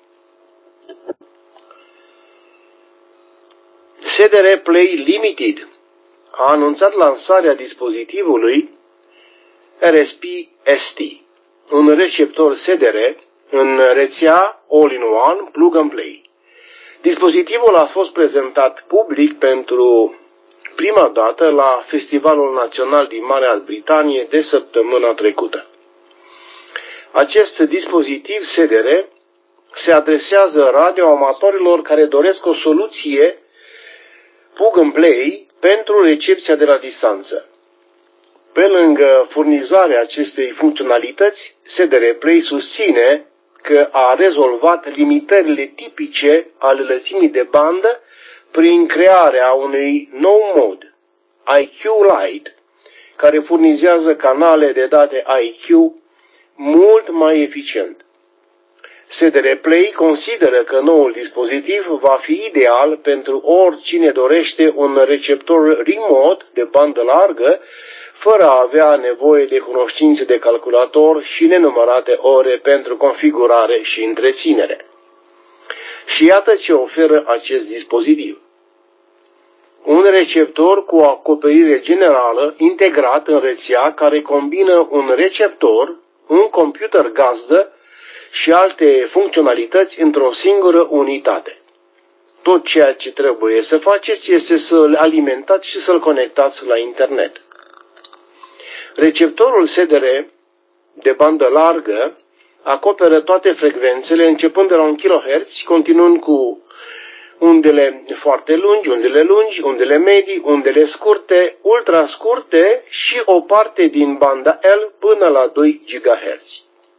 SDR Play Limited a anunțat lansarea dispozitivului RSP-ST, un receptor SDR în rețea All-in-One Plug and Play. Dispozitivul a fost prezentat public pentru prima dată la Festivalul Național din Marea Britanie de săptămâna trecută. Acest dispozitiv SDR se adresează radioamatorilor care doresc o soluție plug and play pentru recepția de la distanță. Pe lângă furnizarea acestei funcționalități, SDR Play susține că a rezolvat limitările tipice ale lățimii de bandă prin crearea unui nou mod, IQ Lite, care furnizează canale de date IQ mult mai eficient. SDR Play consideră că noul dispozitiv va fi ideal pentru oricine dorește un receptor remote de bandă largă, fără a avea nevoie de cunoștințe de calculator și nenumărate ore pentru configurare și întreținere. Și iată ce oferă acest dispozitiv. Un receptor cu o acoperire generală integrat în rețea care combină un receptor, un computer gazdă și alte funcționalități într-o singură unitate. Tot ceea ce trebuie să faceți este să-l alimentați și să-l conectați la internet. Receptorul SDR de bandă largă acoperă toate frecvențele începând de la 1 kHz, continuând cu undele foarte lungi, undele medii, undele scurte, ultrascurte și o parte din banda L până la 2 GHz.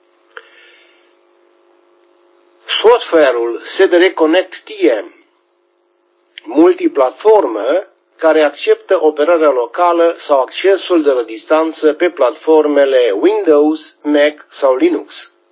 Software-ul SDR Connect TM, multiplatformă, care acceptă operarea locală sau accesul de la distanță pe platformele Windows, Mac sau Linux.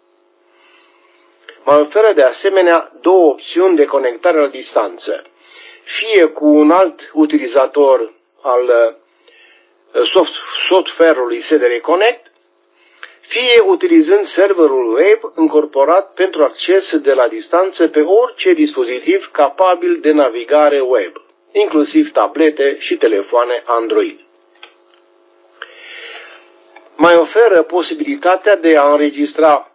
Mai oferă de asemenea două opțiuni de conectare la distanță, fie cu un alt utilizator al software-ului SDR Connect, fie utilizând serverul web încorporat pentru acces de la distanță pe orice dispozitiv capabil de navigare web, inclusiv tablete și telefoane Android. Mai oferă posibilitatea de a înregistra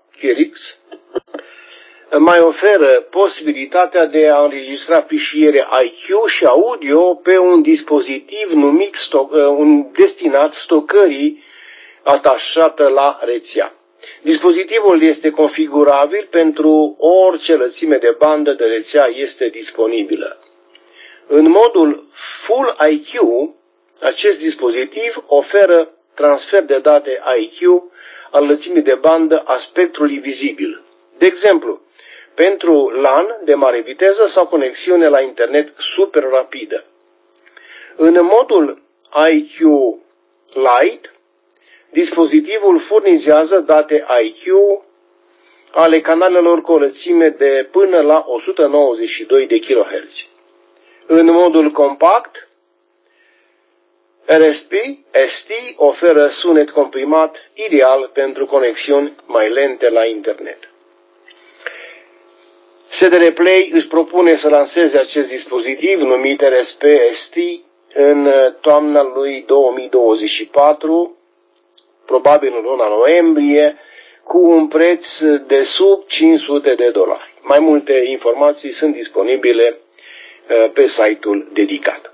fișiere IQ și audio pe un dispozitiv numit destinat stocării atașată la rețea. Dispozitivul este configurabil pentru orice lățime de bandă de rețea este disponibilă. În modul Full IQ, acest dispozitiv oferă transfer de date IQ al lățimii de bandă a spectrului vizibil. De exemplu, pentru LAN de mare viteză sau conexiune la internet super rapidă. În modul IQ Lite, dispozitivul furnizează date IQ ale canalelor cu o lățime de până la 192 de kHz. În modul compact, RSP-ST oferă sunet comprimat ideal pentru conexiuni mai lente la internet. SDR Play își propune să lanseze acest dispozitiv numit RSP-ST în toamna lui 2024, probabil în luna noiembrie, cu un preț de sub $500. Mai multe informații sunt disponibile pe site-ul dedicat.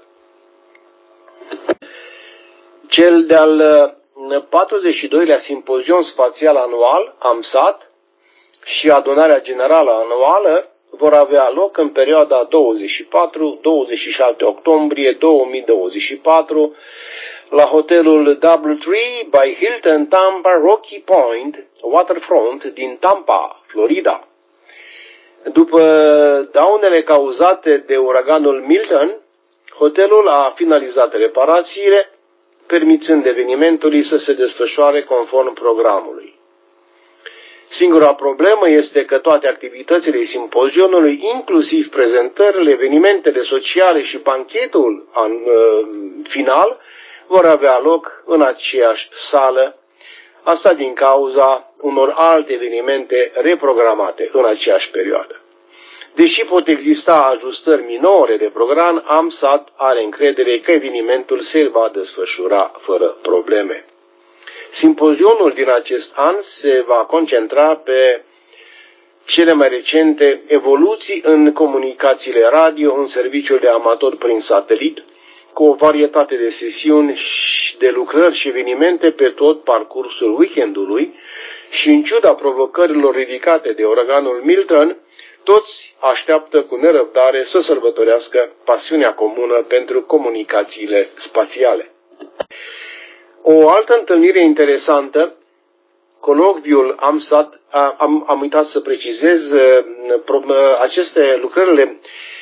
Cel de-al 42-lea simpozion spațial anual, AMSAT, și adunarea generală anuală vor avea loc în perioada 24-27 octombrie 2024 la hotelul Doubletree by Hilton Tampa Rocky Point Waterfront din Tampa, Florida. După daunele cauzate de uraganul Milton, hotelul a finalizat reparațiile, permițând evenimentului să se desfășoare conform programului. Singura problemă este că toate activitățile simpozionului, inclusiv prezentările, evenimentele sociale și banchetul final, vor avea loc în aceeași sală, asta din cauza unor alte evenimente reprogramate în aceeași perioadă. Deși pot exista ajustări minore de program, AMSAT are încredere că evenimentul se va desfășura fără probleme. Simpozionul din acest an se va concentra pe cele mai recente evoluții în comunicațiile radio în serviciul de amator prin satelit, cu o varietate de sesiuni de lucrări și evenimente pe tot parcursul weekendului și în ciuda provocărilor ridicate de uraganul Milton, toți așteaptă cu nerăbdare să sărbătorească pasiunea comună pentru comunicațiile spațiale. O altă întâlnire interesantă, colocviul AMSAT, am uitat să precizez, aceste lucrările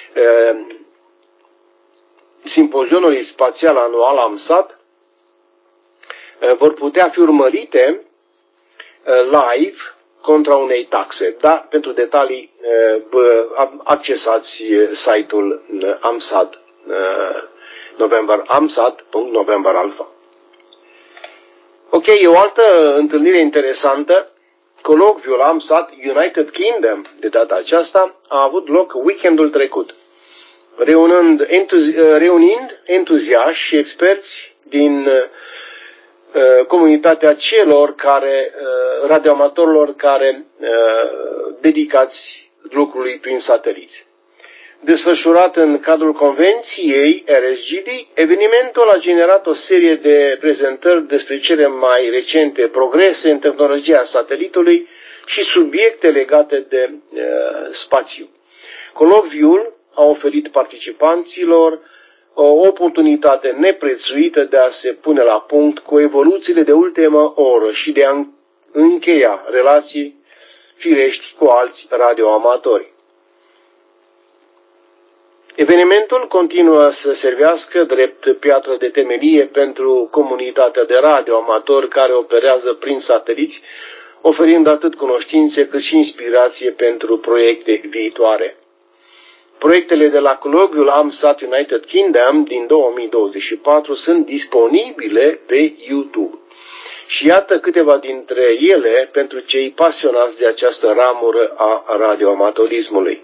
simpozionului spațial anual AMSAT vor putea fi urmărite live contra unei taxe. Da, pentru detalii accesați site-ul AMSAT, amsat.november-alpha. Ok, o altă întâlnire interesantă, colocviul AMSAT United Kingdom, de data aceasta, a avut loc weekendul trecut, reunind entuziași și experți din comunitatea celor radioamatorilor care dedicați lucrului prin sateliți. Desfășurat în cadrul convenției RSGD, evenimentul a generat o serie de prezentări despre cele mai recente progrese în tehnologia satelitului și subiecte legate de spațiu. Colocviul a oferit participanților o oportunitate neprețuită de a se pune la punct cu evoluțiile de ultimă oră și de a încheia relații firești cu alți radioamatori. Evenimentul continuă să servească drept piatră de temelie pentru comunitatea de radioamatori care operează prin sateliți, oferind atât cunoștințe cât și inspirație pentru proiecte viitoare. Proiectele de la colocviul AMSAT United Kingdom din 2024 sunt disponibile pe YouTube. Și iată câteva dintre ele pentru cei pasionați de această ramură a radioamatorismului.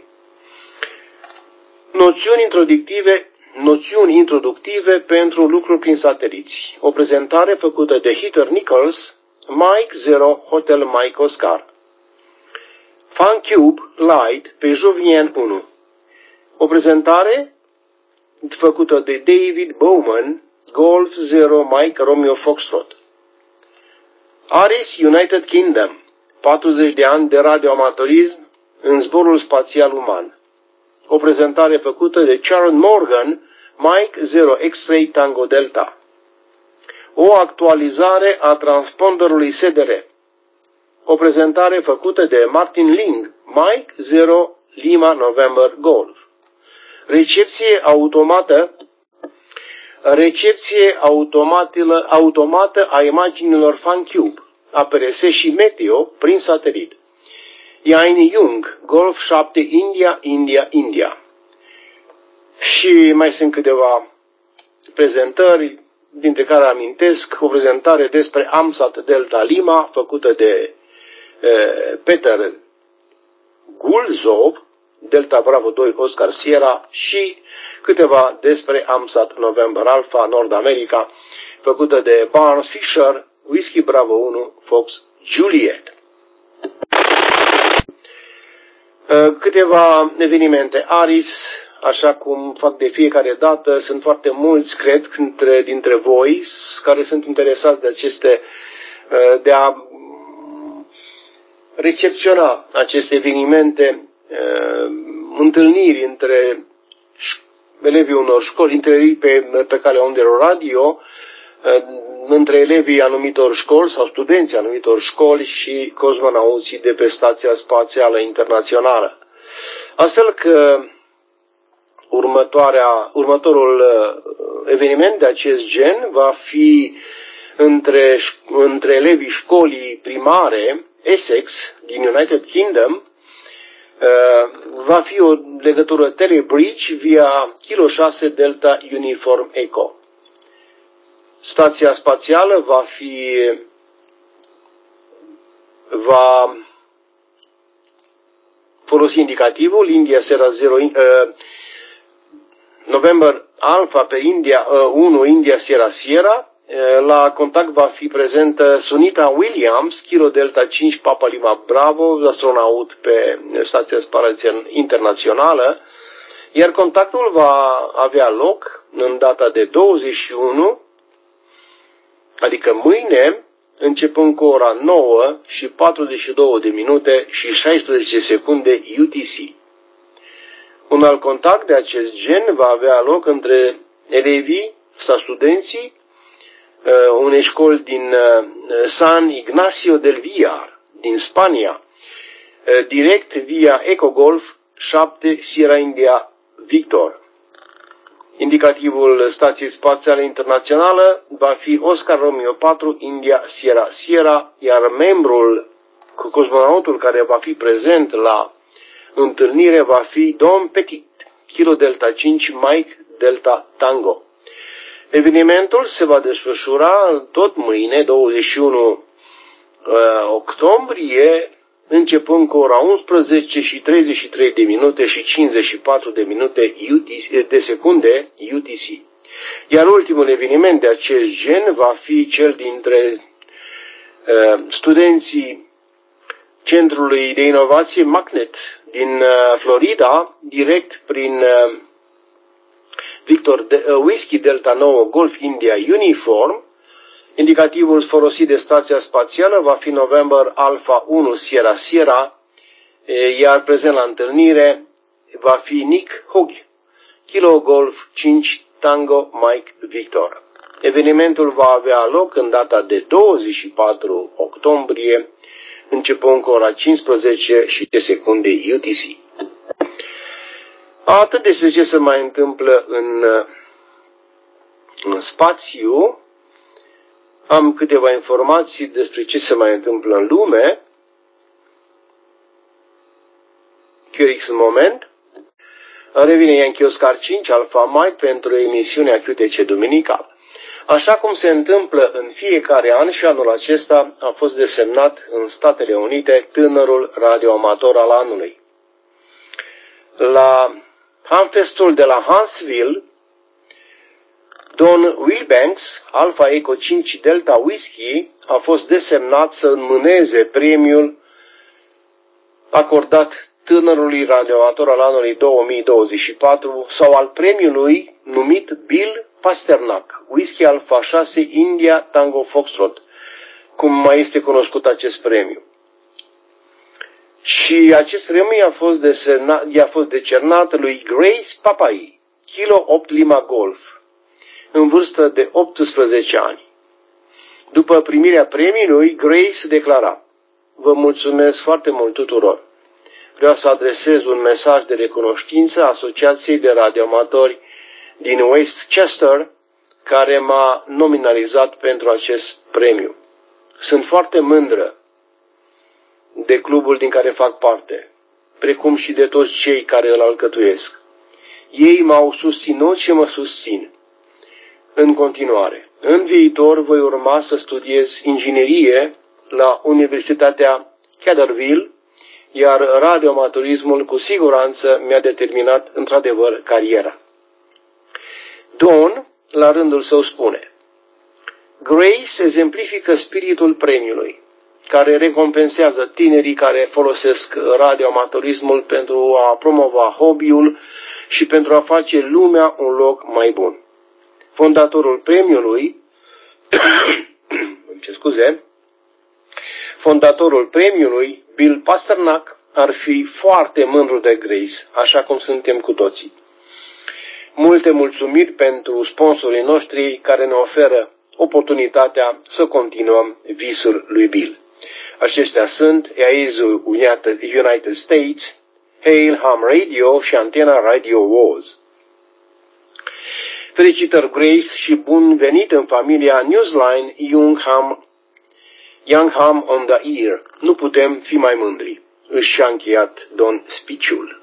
Noțiuni introductive pentru lucruri prin sateliți. O prezentare făcută de Heather Nichols, Mike 0 Hotel Mike Oscar. FunCube Lite pe Jovian 1. O prezentare făcută de David Bowman, Golf 0 Mike Romeo Foxtrot. ARIS United Kingdom, 40 de ani de radioamatorism în zborul spațial uman. O prezentare făcută de Sharon Morgan, Mike 0 X-Ray Tango Delta. O actualizare a transponderului SDR. O prezentare făcută de Martin Ling, Mike 0 Lima November Golf. Recepție automată a imaginilor FunCube, APRS și Meteo prin satelit. Yaini Young, Golf 7 India. Și mai sunt câteva prezentări, dintre care amintesc o prezentare despre AMSAT Delta Lima, făcută de Peter Gulzov, Delta Bravo 2 Oscar Sierra, și câteva despre AMSAT November Alpha Nord America, făcută de Barnes Fisher, Whiskey Bravo 1 Fox Juliet. Câteva evenimente ARIS, așa cum fac de fiecare dată, sunt foarte mulți, cred, dintre voi care sunt interesați de aceste, de a recepționa aceste evenimente, întâlniri între elevii unor școli, între elevii pe calea ondelor radio, între elevii anumitor școli sau studenții anumitor școli și cosmonauții de pe Stația Spațială Internațională. Astfel că următorul eveniment de acest gen va fi între elevii școlii primare Essex din United Kingdom. Va fi o legătură telebridge via Kilo 6 Delta Uniform Echo. Stația spațială va folosi indicativul India Sierra 0 November Alpha pe India 1 India Sierra Sierra. La contact va fi prezentă Sunita Williams, Kilo Delta 5 Papa Lima Bravo, astronaut pe Stația Spațială Internațională, iar contactul va avea loc în data de 21, adică mâine, începând cu ora 9 și 42 de minute și 16 secunde UTC. Un alt contact de acest gen va avea loc între elevii sau studenții unei școli din San Ignacio del Villar, din Spania, direct via EcoGolf 7 Sierra India Victor. Indicativul Stației Spațiale Internațională va fi Oscar Romeo 4 India Sierra Sierra, iar membrul, cosmonautul care va fi prezent la întâlnire va fi Dom Petit, Kilo Delta 5 Mike Delta Tango. Evenimentul se va desfășura tot mâine, 21 octombrie, începând cu ora 11 și 33 de minute și 54 de minute de secunde UTC. Iar ultimul eveniment de acest gen va fi cel dintre studenții Centrului de Inovație Magnet din Florida, direct prin Victor Whiskey Delta 9 Golf India Uniform. Indicativul folosit de stația spațială va fi November Alpha 1 Sierra Sierra, iar prezent la întâlnire va fi Nick Hugh, Kilo Golf 5 Tango Mike Victor. Evenimentul va avea loc în data de 24 octombrie, începând cu ora 15 și de secunde UTC. Atât despre ce se mai întâmplă în spațiu. Am câteva informații despre ce se mai întâmplă în lume. Chiorix în moment. Revine Yankee Oscar 5 Alpha Mike pentru emisiunea QTC duminical. Așa cum se întâmplă în fiecare an, și anul acesta a fost desemnat în Statele Unite tânărul radioamator al anului. La Hamfestul de la Huntsville, Don Wilbanks, Alpha Echo 5 Delta Whiskey, a fost desemnat să înmâneze premiul acordat tânărului radioamator al anului 2024 sau al premiului numit Bill Pasternak, Whisky Alpha 6 India Tango Foxtrot, cum mai este cunoscut acest premiu. Și acest premiu a fost decernat lui Grace Papai, Kilo 8 Lima Golf, în vârstă de 18 ani. După primirea premiului, Grace declara: "Vă mulțumesc foarte mult tuturor. Vreau să adresez un mesaj de recunoștință Asociației de Radioamatori din Westchester, care m-a nominalizat pentru acest premiu. Sunt foarte mândră de clubul din care fac parte, precum și de toți cei care îl alcătuiesc. Ei m-au susținut și mă susțin. În continuare, în viitor voi urma să studiez inginerie la Universitatea Catherville, iar radioamatorismul cu siguranță mi-a determinat într-adevăr cariera." Don, la rândul său, spune: "Grace exemplifică spiritul premiului, care recompensează tinerii care folosesc radioamatorismul pentru a promova hobby-ul și pentru a face lumea un loc mai bun. Fondatorul premiului, Bill Pasternak, ar fi foarte mândru de Grace, așa cum suntem cu toții. Multe mulțumiri pentru sponsorii noștri care ne oferă oportunitatea să continuăm visul lui Bill. Aceștia sunt EASU United States, Hail Ham Radio și Antena Radio Wars. Felicitări, Grace, și bun venit în familia Newsline Young Ham on the Ear. Nu putem fi mai mândri." Își a încheiat Don speech-ul.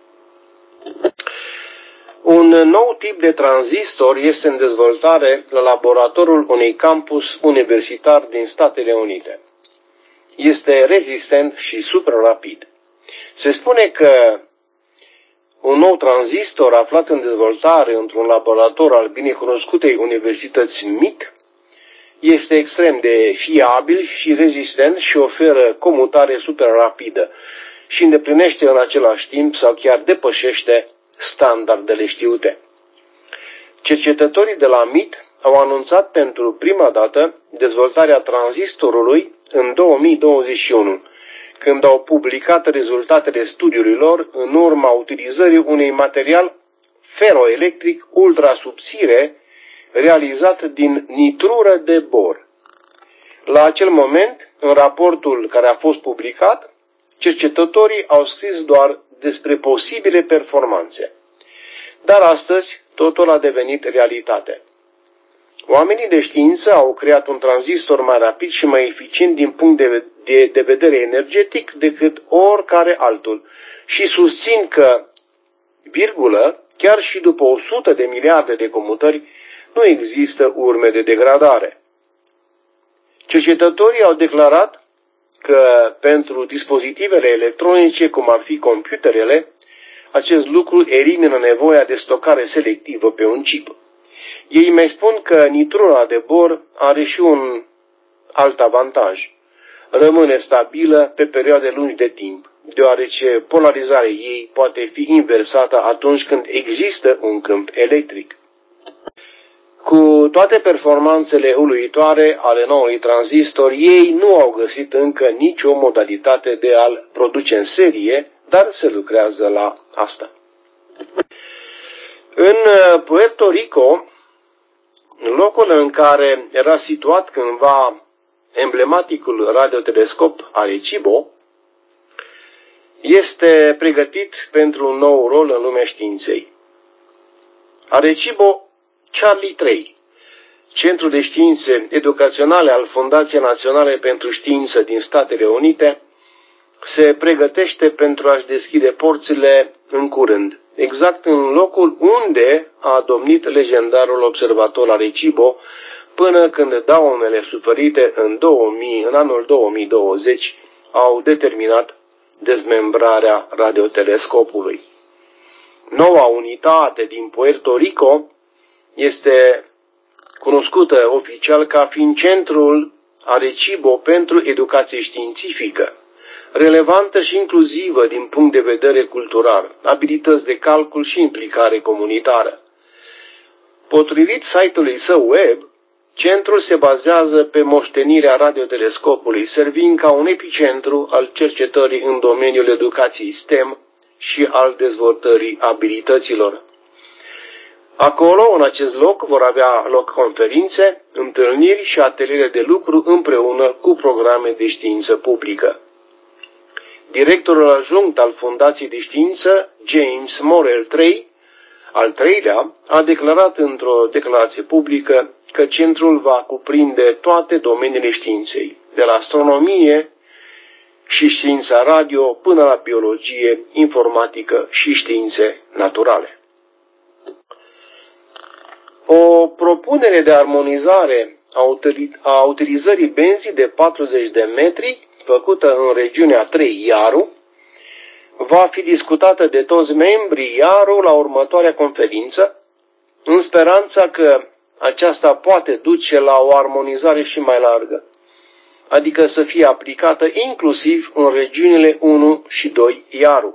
Un nou tip de tranzistor este în dezvoltare la laboratorul unui campus universitar din Statele Unite. Este rezistent și super rapid. Se spune că un nou tranzistor aflat în dezvoltare într-un laborator al binecunoscutei universități MIT este extrem de fiabil și rezistent și oferă comutare super rapidă și îndeplinește în același timp sau chiar depășește standardele știute. Cercetătorii de la MIT au anunțat pentru prima dată dezvoltarea tranzistorului în 2021, când au publicat rezultatele studiului lor în urma utilizării unui material feroelectric ultrasubțire realizat din nitrură de bor. La acel moment, în raportul care a fost publicat, cercetătorii au scris doar despre posibile performanțe. Dar astăzi totul a devenit realitate. Oamenii de știință au creat un tranzistor mai rapid și mai eficient din punct de vedere energetic decât oricare altul și susțin că, chiar și după 100 de miliarde de comutări, nu există urme de degradare. Cercetătorii au declarat că pentru dispozitivele electronice, cum ar fi computerele, acest lucru elimină nevoia de stocare selectivă pe un chip. Ei mai spun că nitrura de bor are și un alt avantaj. Rămâne stabilă pe perioade lungi de timp, deoarece polarizarea ei poate fi inversată atunci când există un câmp electric. Cu toate performanțele uluitoare ale noului tranzistor, ei nu au găsit încă nicio modalitate de a-l produce în serie, dar se lucrează la asta. În Puerto Rico, locul în care era situat cândva emblematicul radiotelescop Arecibo, este pregătit pentru un nou rol în lumea științei. Arecibo Charlie 3, Centrul de Științe Educaționale al Fundației Naționale pentru Știință din Statele Unite, se pregătește pentru a-și deschide porțile în curând, exact în locul unde a domnit legendarul observator Arecibo, până când daunele suferite în anul 2020 au determinat dezmembrarea radiotelescopului. Noua unitate din Puerto Rico este cunoscută oficial ca fiind Centrul Arecibo pentru Educație Științifică, relevantă și inclusivă din punct de vedere cultural, abilități de calcul și implicare comunitară. Potrivit site-ului său web, centrul se bazează pe moștenirea radiotelescopului, servind ca un epicentru al cercetării în domeniul educației STEM și al dezvoltării abilităților. Acolo, în acest loc, vor avea loc conferințe, întâlniri și ateliere de lucru împreună cu programe de știință publică. Directorul adjunct al Fundației de Știință, James Morrell III, al treilea, a declarat într-o declarație publică că centrul va cuprinde toate domeniile științei, de la astronomie și știința radio până la biologie, informatică și științe naturale. O propunere de armonizare a utilizării benzii de 40 de metri, făcută în regiunea 3 Iaru, va fi discutată de toți membrii Iaru la următoarea conferință, în speranța că aceasta poate duce la o armonizare și mai largă, adică să fie aplicată inclusiv în regiunile 1 și 2 Iaru.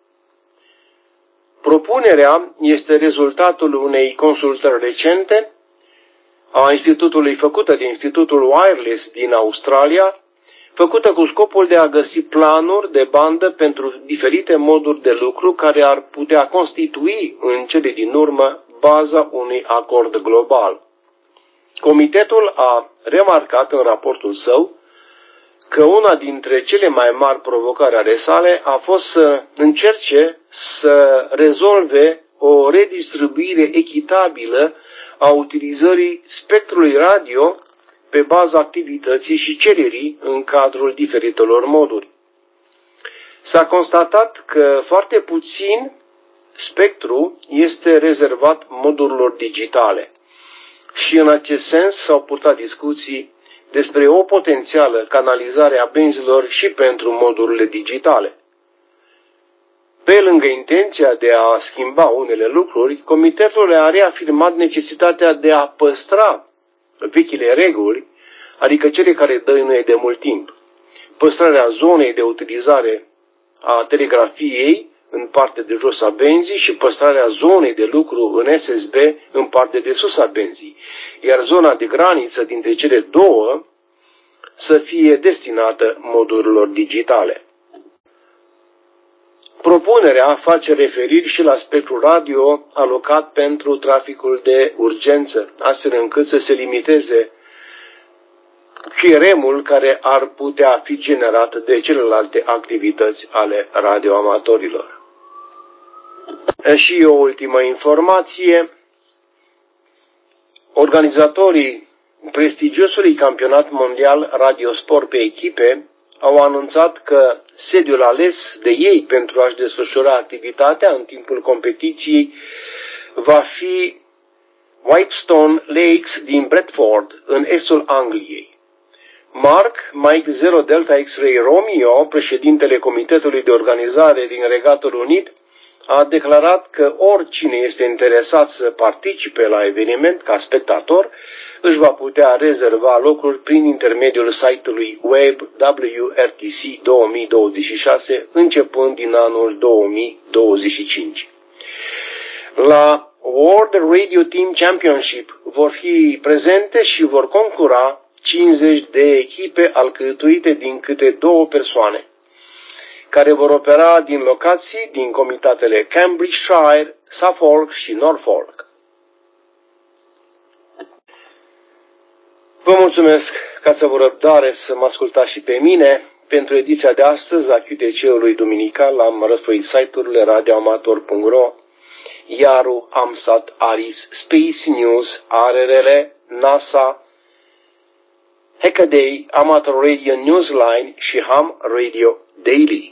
Propunerea este rezultatul unei consultări recente a institutului făcută de Institutul Wireless din Australia, făcută cu scopul de a găsi planuri de bandă pentru diferite moduri de lucru care ar putea constitui în cele din urmă baza unui acord global. Comitetul a remarcat în raportul său că una dintre cele mai mari provocări ale sale a fost să încerce să rezolve o redistribuire echitabilă a utilizării spectrului radio pe baza activității și cererii în cadrul diferitelor moduri. S-a constatat că foarte puțin spectru este rezervat modurilor digitale și în acest sens s-au purtat discuții despre o potențială canalizare a benzilor și pentru modurile digitale. Pe lângă intenția de a schimba unele lucruri, comitetul a reafirmat necesitatea de a păstra vechile reguli, adică cele care dăinuie de mult timp, păstrarea zonei de utilizare a telegrafiei în partea de jos a benzii și păstrarea zonei de lucru în SSB în partea de sus a benzii, iar zona de graniță dintre cele două să fie destinată modurilor digitale. Propunerea face referiri și la spectrul radio alocat pentru traficul de urgență, astfel încât să se limiteze QRM-ul care ar putea fi generat de celelalte activități ale radioamatorilor. Și o ultimă informație. Organizatorii prestigiosului campionat mondial Radiosport pe echipe au anunțat că sediul ales de ei pentru a-și desfășura activitatea în timpul competiției va fi Whitestone Lakes din Bradford, în estul Angliei. Mark, Mike 0 Delta X-Ray Romeo, președintele Comitetului de Organizare din Regatul Unit, a declarat că oricine este interesat să participe la eveniment ca spectator își va putea rezerva locuri prin intermediul site-ului web WRTC 2026 începând din anul 2025. La World Radio Team Championship vor fi prezente și vor concura 50 de echipe alcătuite din câte 2 persoane, care vor opera din locații din comitatele Cambridgeshire, Suffolk și Norfolk. Vă mulțumesc că ați avut răbdare să mă ascultați și pe mine. Pentru ediția de astăzi a QTC-ului duminical am răsfoit site-urile radioamator.ro, Iaru, Amsat, Aris, Space News, ARRL, NASA, Hackaday, Amateur Radio Newsline și Ham Radio Daily.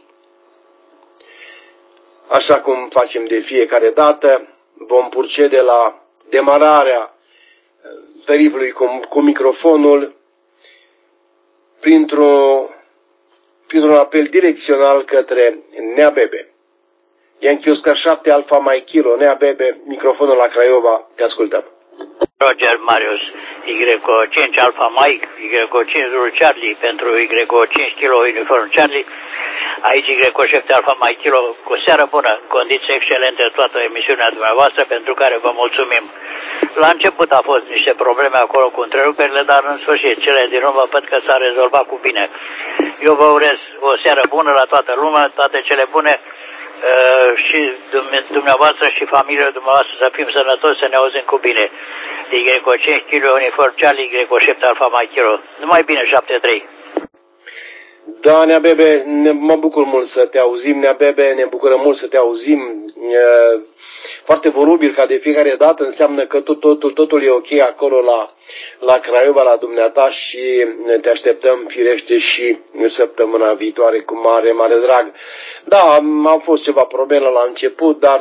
Așa cum facem de fiecare dată, vom procede la demararea periplului cu microfonul printr-un apel direcțional către Nea Bebe. Yankee Oscar 7 Alpha Mike Kilo, Nea Bebe, microfonul la Craiova, te ascultăm. Roger Marius, Y5 Alpha Mike, Y5 Charlie pentru Y5 Kilo Uniform Charlie, aici Y7 Alpha Mike Kilo, cu seară bună, condiții excelente toată emisiunea dumneavoastră, pentru care vă mulțumim. La început a fost niște probleme acolo cu întreruperile, dar în sfârșit, cele din urmă văd că s-a rezolvat cu bine. Eu vă urez o seară bună la toată lumea, toate cele bune, și dumneavoastră și familia dumneavoastră să fim sănătoși, să ne auzim cu bine. Y5 Kilo Uniform Charlie, Y7 Alpha Mike Kilo. Numai bine, 7-3. Da, Nea Bebe, mă bucur mult să te auzim, Nea Bebe, ne bucură mult să te auzim. Foarte volubil ca de fiecare dată, înseamnă că totul e ok acolo la Craiova, la dumneata, și te așteptăm firește și săptămâna viitoare cu mare, mare drag. Da, au fost ceva probleme la început, dar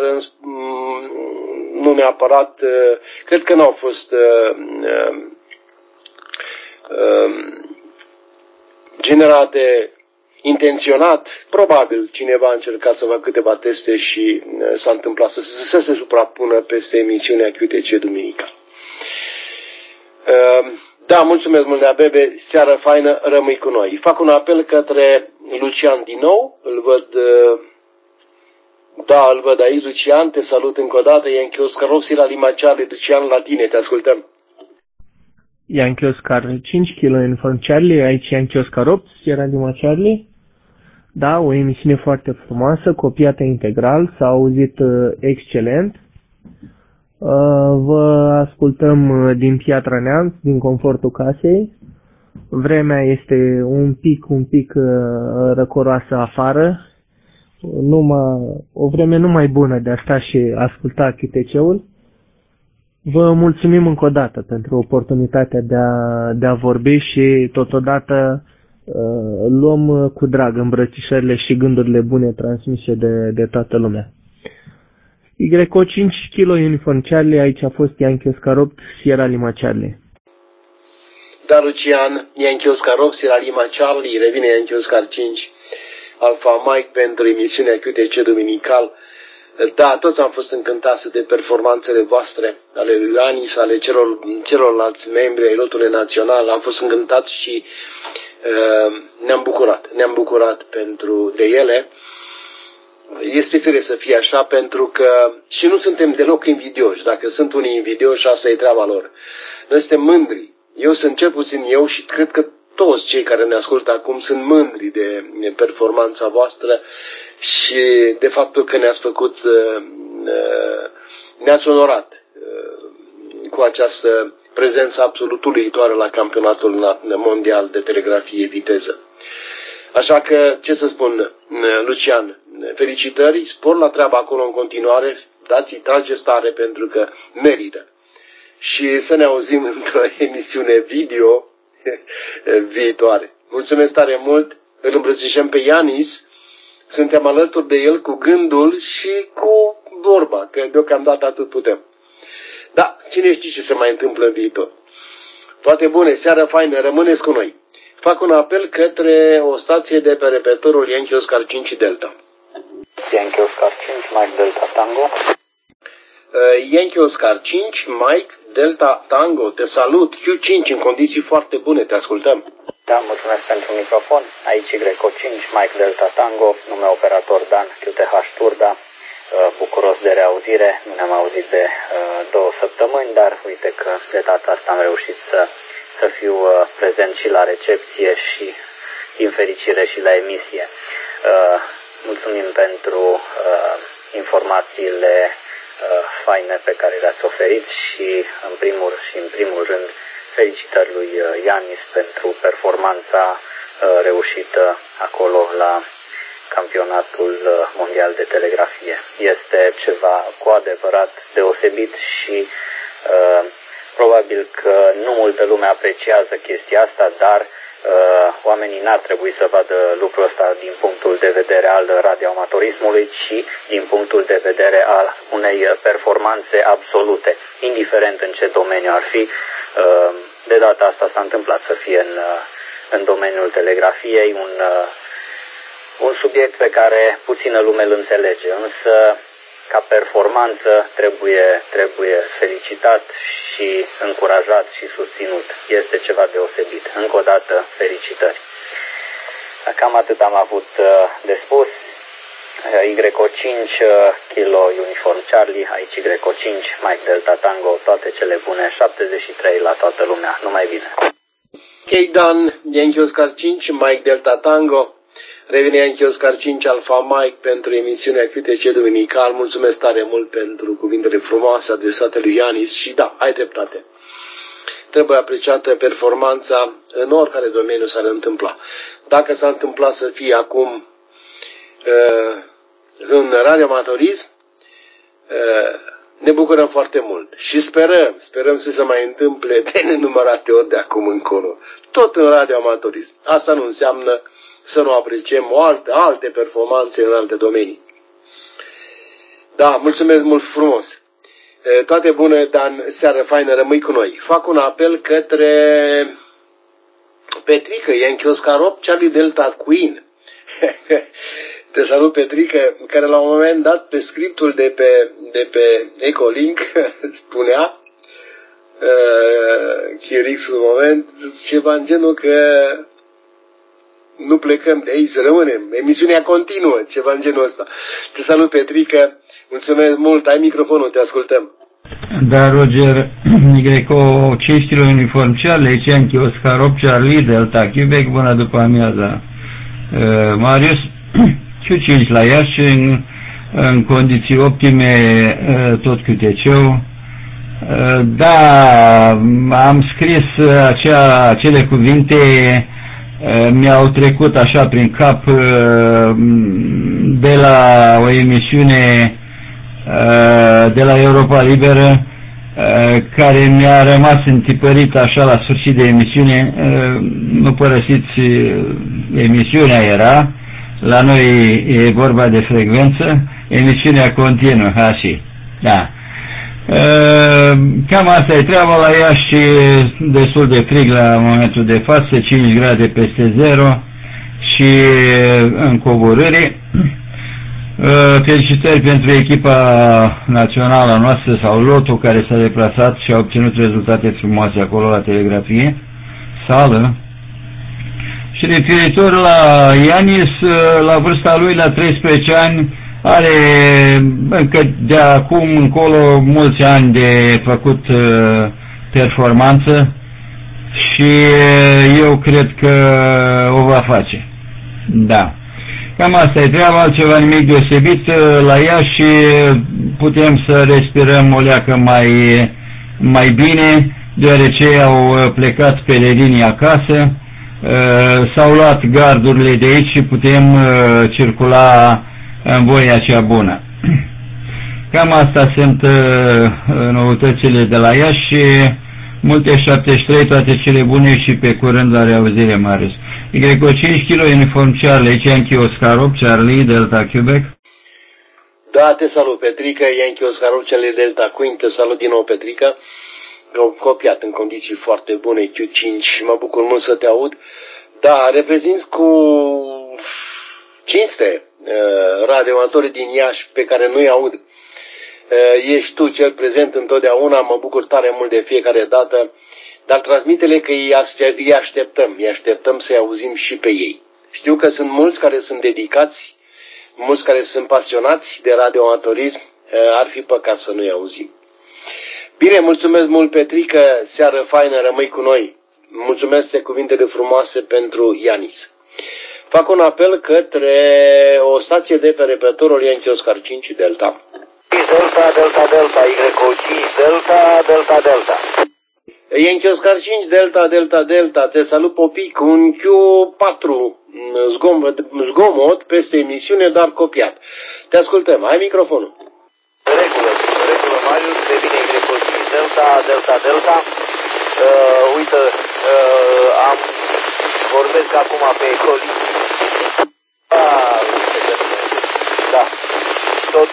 nu neapărat, cred că n-au fost generate intenționat. Probabil cineva a încercat să facă câteva teste și s-a întâmplat să se suprapună peste emisiunea QTC Duminica. Da, mulțumesc mult, Nea Bebe, seară faină, rămâi cu noi. Fac un apel către Lucian din nou, îl văd aici. Lucian, te salut încă o dată. Yankee Oscar Rossi la Lima Charlie, Lucian la tine, te ascultăm. Yankee Oscar 5 kilo Uniform Charlie, aici Yankee Oscar 8, Sierra Lima Charlie. Da, o emisiune foarte frumoasă, copiată integral, s-a auzit excelent. Vă ascultăm din Piatra Neamț, din confortul casei. Vremea este un pic răcoroasă afară. O vreme numai bună de a sta și asculta QTC-ul. Vă mulțumim încă o dată pentru oportunitatea de a vorbi și totodată luăm cu drag îmbrățișările și gândurile bune transmise de toată lumea. Y5 Kilo Uniform Charlie, aici a fost Yankee Oscar 8, Sierra Lima Charlie. Da, Lucian, Yankee Oscar 8, Sierra Lima Charlie, revine Yankee Oscar 5 Alpha Mike pentru emisiunea QTC Duminical. Da, toți am fost încântați de performanțele voastre, ale lui Anis, ale celorlalți membri ai lotului național. Am fost încântați și ne-am bucurat de ele. este fire să fie așa, pentru că și nu suntem deloc invidioși. Dacă sunt unii invidioși, asta e treaba lor. Noi suntem mândri. Eu sunt cel puțin eu și cred că toți cei care ne ascultă acum sunt mândri de performanța voastră și de faptul că ne-ați făcut, ne-ați onorat cu această prezență absolut uluitoare la campionatul mondial de telegrafie viteză. Așa că, ce să spun, Lucian, felicitări, spor la treaba acolo în continuare, trageți tare pentru că merită. Și să ne auzim într-o emisiune video viitoare. Mulțumesc tare mult, îl îmbrățișăm pe Ianis, suntem alături de el cu gândul și cu vorba, că deocamdată atât putem. Da, cine știe ce se mai întâmplă în viitor. Toate bune, seară faină, rămâneți cu noi. Fac un apel către o stație de pe repetorul Yankee Oscar 5 Delta. Yankee Oscar 5, Mike Delta Tango. Yankee Oscar 5, Mike Delta Tango, te salut, Q5 în condiții foarte bune, te ascultăm. Da, mulțumesc pentru microfon. Aici Y5, Mike Delta Tango, nume operator Dan, QTH Turda. Bucuros de reauzire, nu ne-am auzit de 2 săptămâni, dar uite că de data asta am reușit să fiu prezent și la recepție și din fericire și la emisie. Mulțumim pentru informațiile faine pe care le-ați oferit și în primul rând felicitări lui Ianis pentru performanța reușită acolo la campionatul mondial de telegrafie. Este ceva cu adevărat deosebit și probabil că nu multă lume apreciază chestia asta, dar oamenii n-ar trebui să vadă lucrul ăsta din punctul de vedere al radioamatorismului, ci din punctul de vedere al unei performanțe absolute, indiferent în ce domeniu ar fi. De data asta s-a întâmplat să fie în domeniul telegrafiei un subiect pe care puțină lume îl înțelege, însă ca performanță trebuie felicitat și încurajat și susținut. Este ceva deosebit. Încă o dată, felicitări. Cam atât am avut de spus. Y5, Kilo Uniform Charlie, aici Y5, Mike Delta Tango, toate cele bune, 73 la toată lumea. Numai bine. Ok, Dan, Yankee Oscar 5, Mike Delta Tango. Revine Yankee Oscar 5 Alpha Mike pentru emisiunea QTC Duminical. Mulțumesc tare mult pentru cuvintele frumoase adresate lui Ianis și da, ai dreptate. Trebuie apreciată performanța în oricare domeniu s-ar întâmpla. Dacă s-a întâmplat să fie acum în radioamatorism, ne bucurăm foarte mult și sperăm să se mai întâmple de nenumărate ori de acum încolo. Tot în radioamatorism. Asta nu înseamnă să nu apreciem alte performanțe în alte domenii. Da, mulțumesc mult frumos. Toate bune, Dan, seară faină, rămâi cu noi. Fac un apel către Petrică, Yankee Oscar 8, Charlie Delta Queen. Te salut, Petrică, care la un moment dat pe scriptul de pe Ecolink spunea Chirix un moment, ceva în genul că nu plecăm de aici, să rămânem. Emisiunea continuă, ceva în genul ăsta. Te salut, Petrică, mulțumesc mult, ai microfonul, te ascultăm. Da, Roger, Greco 5 kg uniform Charlie, Yankee Oscar 8 Charlie Delta Quebec, bună după amiaza. Marius, Q5 la Iași, în condiții optime, tot QTC-ul. Da, am scris acele cuvinte, mi-au trecut așa prin cap de la o emisiune de la Europa Liberă, care mi-a rămas întipărit așa la sfârșit de emisiune. Nu părăsiți, emisiunea era, la noi e vorba de frecvență, emisiunea continuă, așa, da. Cam asta e treaba. La Iași, destul de frig la momentul de față, 5 grade peste 0 și în coborâre. Felicitări pentru echipa națională noastră sau lotul care s-a deplasat și a obținut rezultate frumoase acolo la telegrafie sală. Și referitor la Ianis, la vârsta lui, la 13 ani, are încă de acum încolo mulți ani de făcut performanță și eu cred că o va face. Da. Cam asta e treaba, altceva nimic deosebit la ea și putem să respirăm o leacă mai bine, deoarece au plecat pelerinii acasă, s-au luat gardurile de aici și putem circula în voia cea bună. Cam asta sunt noutățile de la ea și multe 73, toate cele bune și pe curând la reauzire, Marius. Greco 5 kg, uniform Charlie, Yankee Oscar 8, Charlie, Delta Quebec. Da, te salut, Petrica, Yankee Oscar 8, Charlie, Delta Queen, te salut din nou, Petrica. Am copiat în condiții foarte bune Q5 și mă bucur mult să te aud. Da, reprezint cu cinste radioamatorii din Iași pe care nu-i aud. Ești tu cel prezent întotdeauna, mă bucur tare mult de fiecare dată, dar transmite-le că îi așteptăm să-i auzim și pe ei. Știu că sunt mulți care sunt dedicați, mulți care sunt pasionați de radioamatorism, ar fi păcat să nu-i auzim. Bine, mulțumesc mult, Petrică, seară faină, rămâi cu noi. Mulțumesc de cuvintele frumoase pentru Ianis. Fac un apel către o stație de pe repetorul Yankee Oscar 5 Delta. Delta, Delta, Delta, Y5, Delta, Delta, Delta. Yankee Oscar 5 Delta, Delta, Delta, te salut, Popic, un Q4 zgomot peste emisiune, dar copiat. Te ascultăm, ai microfonul. Regulă, Marius, de bine Y5, Delta, Delta, Delta. Uite, vorbesc acum pe Ecolink. Da, tot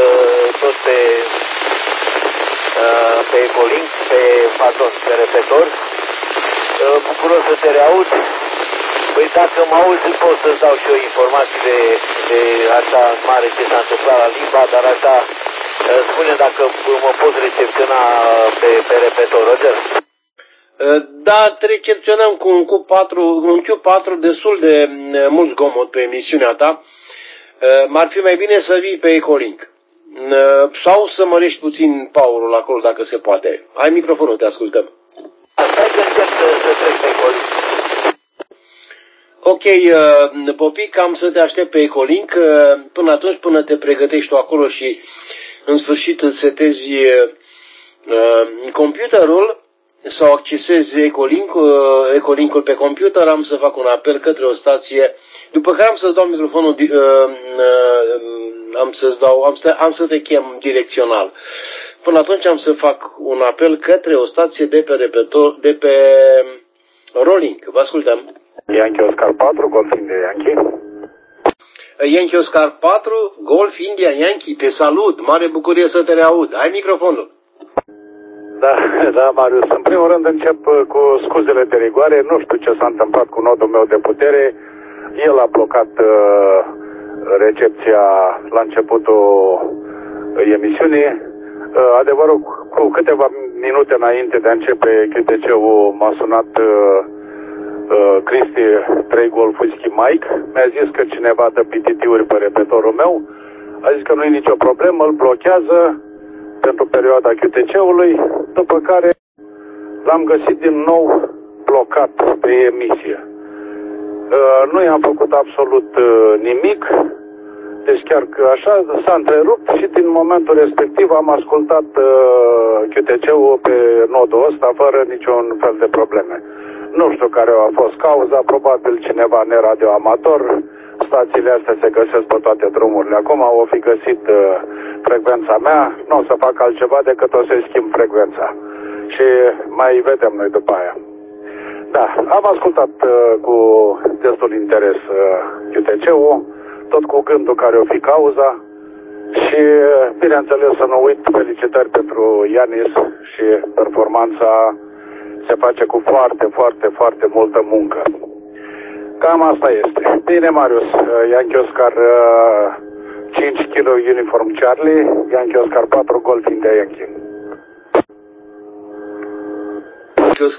pe Ecolink, pe repetor. Bucuros să te reaud. Păi dacă mă auzi, pot să-ți dau și eu informații de așa mare ce s-a întâmplat la Limba, dar așa, spune dacă mă poți recepționa pe repetor, Roger. Da, te recepționăm cu un Q4 destul de mult zgomot pe emisiunea ta. M-ar fi mai bine să vii pe Ecolink. Sau să mărești puțin power-ul acolo, dacă se poate. Ai microfonul, te ascultăm. Stai că încerc să trec pe Ecolink. Ok, Popic, am să te aștept pe Ecolink. Până atunci, până te pregătești tu acolo și în sfârșit îți setezi computerul sau accesezi Ecolink-ul pe computer, am să fac un apel către o stație, după care am să-ți dau microfonul, am să te chem direcțional. Până atunci am să fac un apel către o stație de pe Rolling. Vă ascultăm. Yankee Oscar 4, Golf India Yankee. Yankee Oscar 4, Golf India Yankee, te salut, mare bucurie să te reaud. Ai microfonul. Da, Marius, în primul rând încep cu scuzele de rigoare, nu știu ce s-a întâmplat cu nodul meu de putere, el a blocat recepția la începutul emisiunii. Adevărul, cu câteva minute înainte de a începe QTC-ul m-a sunat Cristi 3 Golf Whisky Mike, mi-a zis că cineva dă PTT-uri pe repetorul meu, a zis că nu e nicio problemă, îl blochează pentru perioada QTC-ului, după care l-am găsit din nou blocat pe emisie. Nu i-am făcut absolut nimic, deci chiar că așa s-a întrerupt și din momentul respectiv am ascultat QTC-ul pe nodul ăsta fără niciun fel de probleme. Nu știu care a fost cauza, probabil cineva neradioamator, stațiile astea se găsesc pe toate drumurile. Acum o fi găsit frecvența mea, nu o să fac altceva decât o să-i schimb frecvența. Și mai vedem noi după aia. Da, am ascultat cu destul interes QTC-ul, tot cu gândul care o fi cauza și, bineînțeles, să nu uit, felicitări pentru Ianis și performanța se face cu foarte, foarte, foarte multă muncă. Cam asta este. Bine, Marius, Yankee Oscar 5 kg Uniform Charlie, Yankee Oscar 4 Golf India Yankee.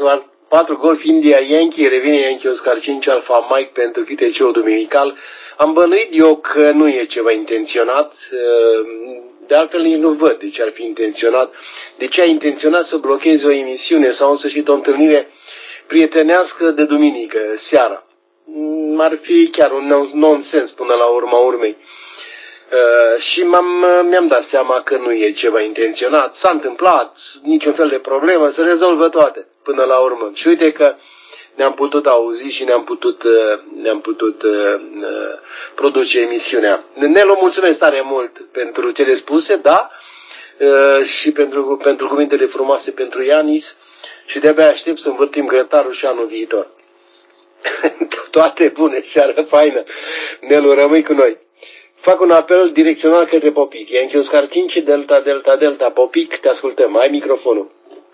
4 Golf India Yankee, revine Yankee Oscar 5 Alpha Mike pentru QTC-ul duminical. Am bănuit eu că nu e ceva intenționat, de altfel nici nu văd de ce ar fi intenționat. De ce a intenționat să blocheze o emisiune sau în sfârșit o întâlnire prietenească de duminică, seara. Ar fi chiar un nonsens până la urma urmei. Și mi-am dat seama că nu e ceva intenționat. S-a întâmplat, niciun fel de problemă, se rezolvă toate până la urmă. Și uite că ne-am putut auzi și ne-am putut produce emisiunea. Nelu, mulțumesc tare mult pentru cele spuse, da, și pentru cuvintele frumoase pentru Ianis și de-abia aștept să învârtim grătarul și anul viitor. Toate bune, seară faină. Nelu, rămâi cu noi. Fac un apel direcțional către Popic. Yankee Oscar 5, Delta, Delta, Delta, Popic, te ascultăm. Ai microfonul.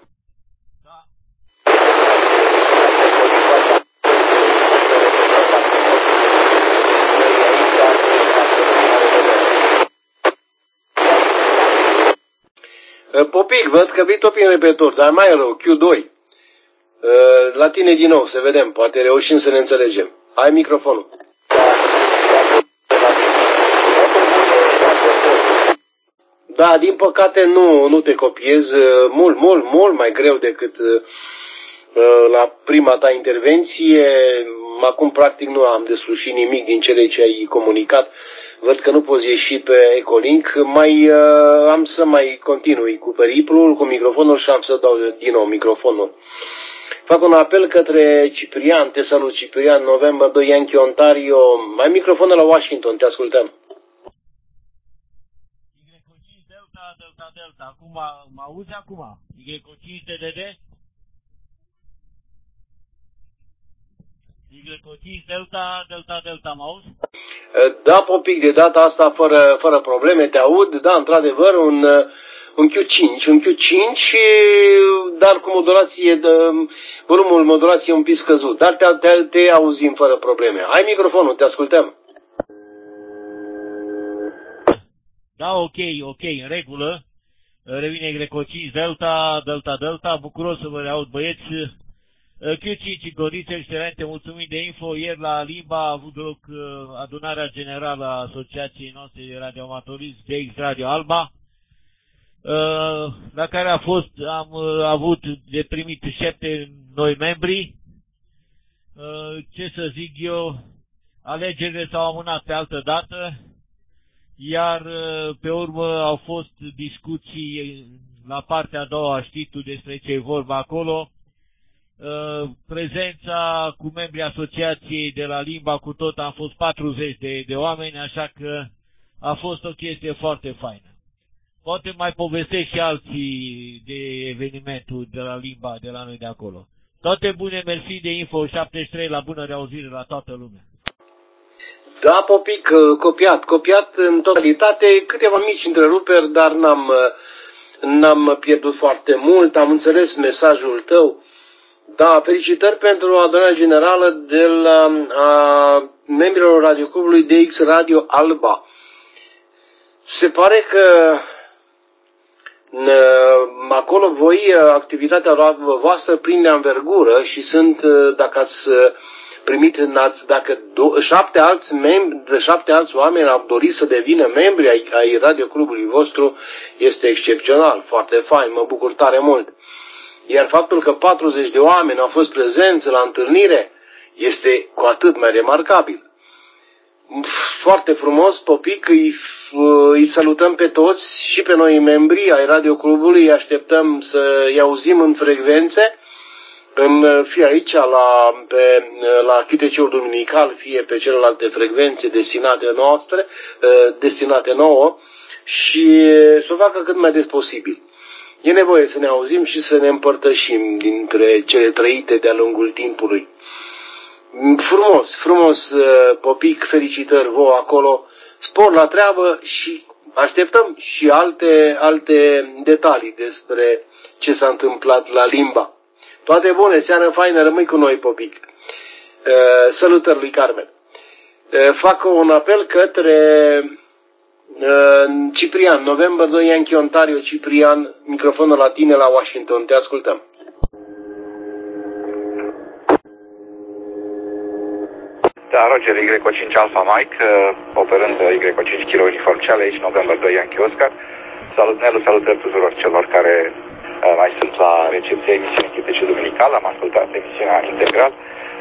Popic, văd că vii tot prin repetor, dar mai rău, Q2. La tine din nou, să vedem, poate reușim să ne înțelegem. Ai microfonul. Da, din păcate nu te copiez, mult mai greu decât la prima ta intervenție. Acum practic nu am deslușit nimic din cele ce ai comunicat. Văd că nu poți ieși pe Ecolink. Am să mai continui cu periplul, cu microfonul și am să dau din nou microfonul. Fac un apel către Ciprian, te salut Ciprian, November 2 Yankee Ontario. Ai microfonul la Washington, te ascultăm. Delta. Acum mă auzi acum? Y5 DDD? Y5 Delta, mă auzi? Da, Popic, de data asta fără probleme, te aud, da, într-adevăr, un Q5, dar cu modulație, volumul modulație un pic scăzut, dar te auzim fără probleme. Ai microfonul, te ascultăm. Da, ok, în regulă. Revine Greco5 Delta, bucuros să vă reaud, băieți. Q5 în condiții excelente, mulțumim de info. Ieri la Limba a avut loc adunarea generală a Asociației noastre de radioamatorism DX Radio Alba, la care am avut de primit 7 noi membri. Ce să zic eu, alegerile s-au amânat pe altă dată, iar pe urmă au fost discuții la partea a doua, știi tu despre ce e vorba acolo. Prezența cu membrii asociației de la Limba cu tot am fost 40 de oameni, așa că a fost o chestie foarte faină. Poate mai povestesc și alții de evenimentul de la Limba, de la noi de acolo. Toate bune, mersi de info 73, la bună reauzire la toată lumea. Da, Popic, copiat în totalitate, câteva mici întreruperi, dar n-am pierdut foarte mult, am înțeles mesajul tău. Da, felicitări pentru adunarea generală de la membrilor radioclubului DX Radio Alba. Se pare că acolo voi, activitatea voastră prinde anvergură și sunt, dacă ați primit, dacă 7 alți oameni au dorit să devină membri ai radioclubului vostru, este excepțional, foarte fain, mă bucur tare mult. Iar faptul că 40 de oameni au fost prezenți la întâlnire este cu atât mai remarcabil. Foarte frumos, Popic, îi salutăm pe toți și pe noi membri ai radioclubului, îi așteptăm să îi auzim în frecvențe, fie aici la QTC-ul duminical, fie pe celelalte frecvențe destinate nouă și să o facă cât mai des posibil. E nevoie să ne auzim și să ne împărtășim dintre cele trăite de-a lungul timpului. Frumos, Popic, felicitări vouă acolo, spor la treabă și așteptăm și alte detalii despre ce s-a întâmplat la Limba. Toate bune, seară faină, rămâi cu noi, Popic. Salutări lui Carmen. Fac un apel către Ciprian, November 2 Yankee Ontario, Ciprian, microfonul la tine la Washington, te ascultăm. Da, Roger, Y5 Alpha Mike, operând Y5 Kilo Uniform Charlie, aici November 2 Yankee Oscar. Salut, Nelu, salutări tuturor celor care mai sunt la recepția emisiunii QTC Duminical. Am ascultat emisiunea integral,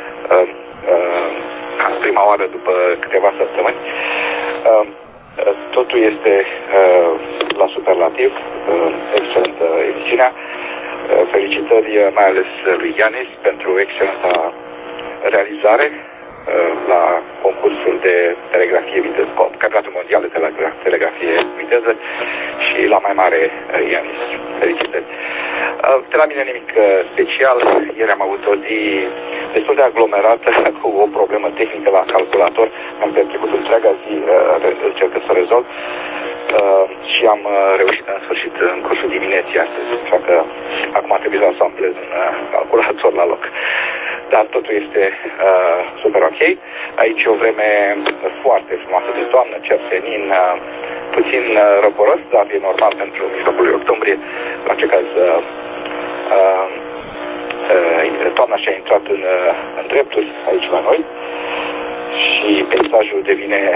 prima oară după câteva săptămâni. Totul este la superlativ, excelentă emisiunea. Felicitări mai ales lui Ianis pentru excelenta realizare la concursul de telegrafie viteză, Campionatul Mondial de Telegrafie viteză și la mai mare Ianis. Felicitări. De la mine nimic special. Ieri am avut o zi destul de aglomerată cu o problemă tehnică la calculator. Am petrecut întreaga zi încercând să o rezolv și am reușit în sfârșit în cursul dimineții astăzi. Așa că acum trebuie să asamblez un calculator la loc. Dar totul este super ok. Aici e o vreme foarte frumoasă de toamnă, cer senin, puțin răcoros, dar e normal pentru mijlocul lui octombrie. La ce caz, toamna și-a intrat în dreptul aici la noi și peisajul devine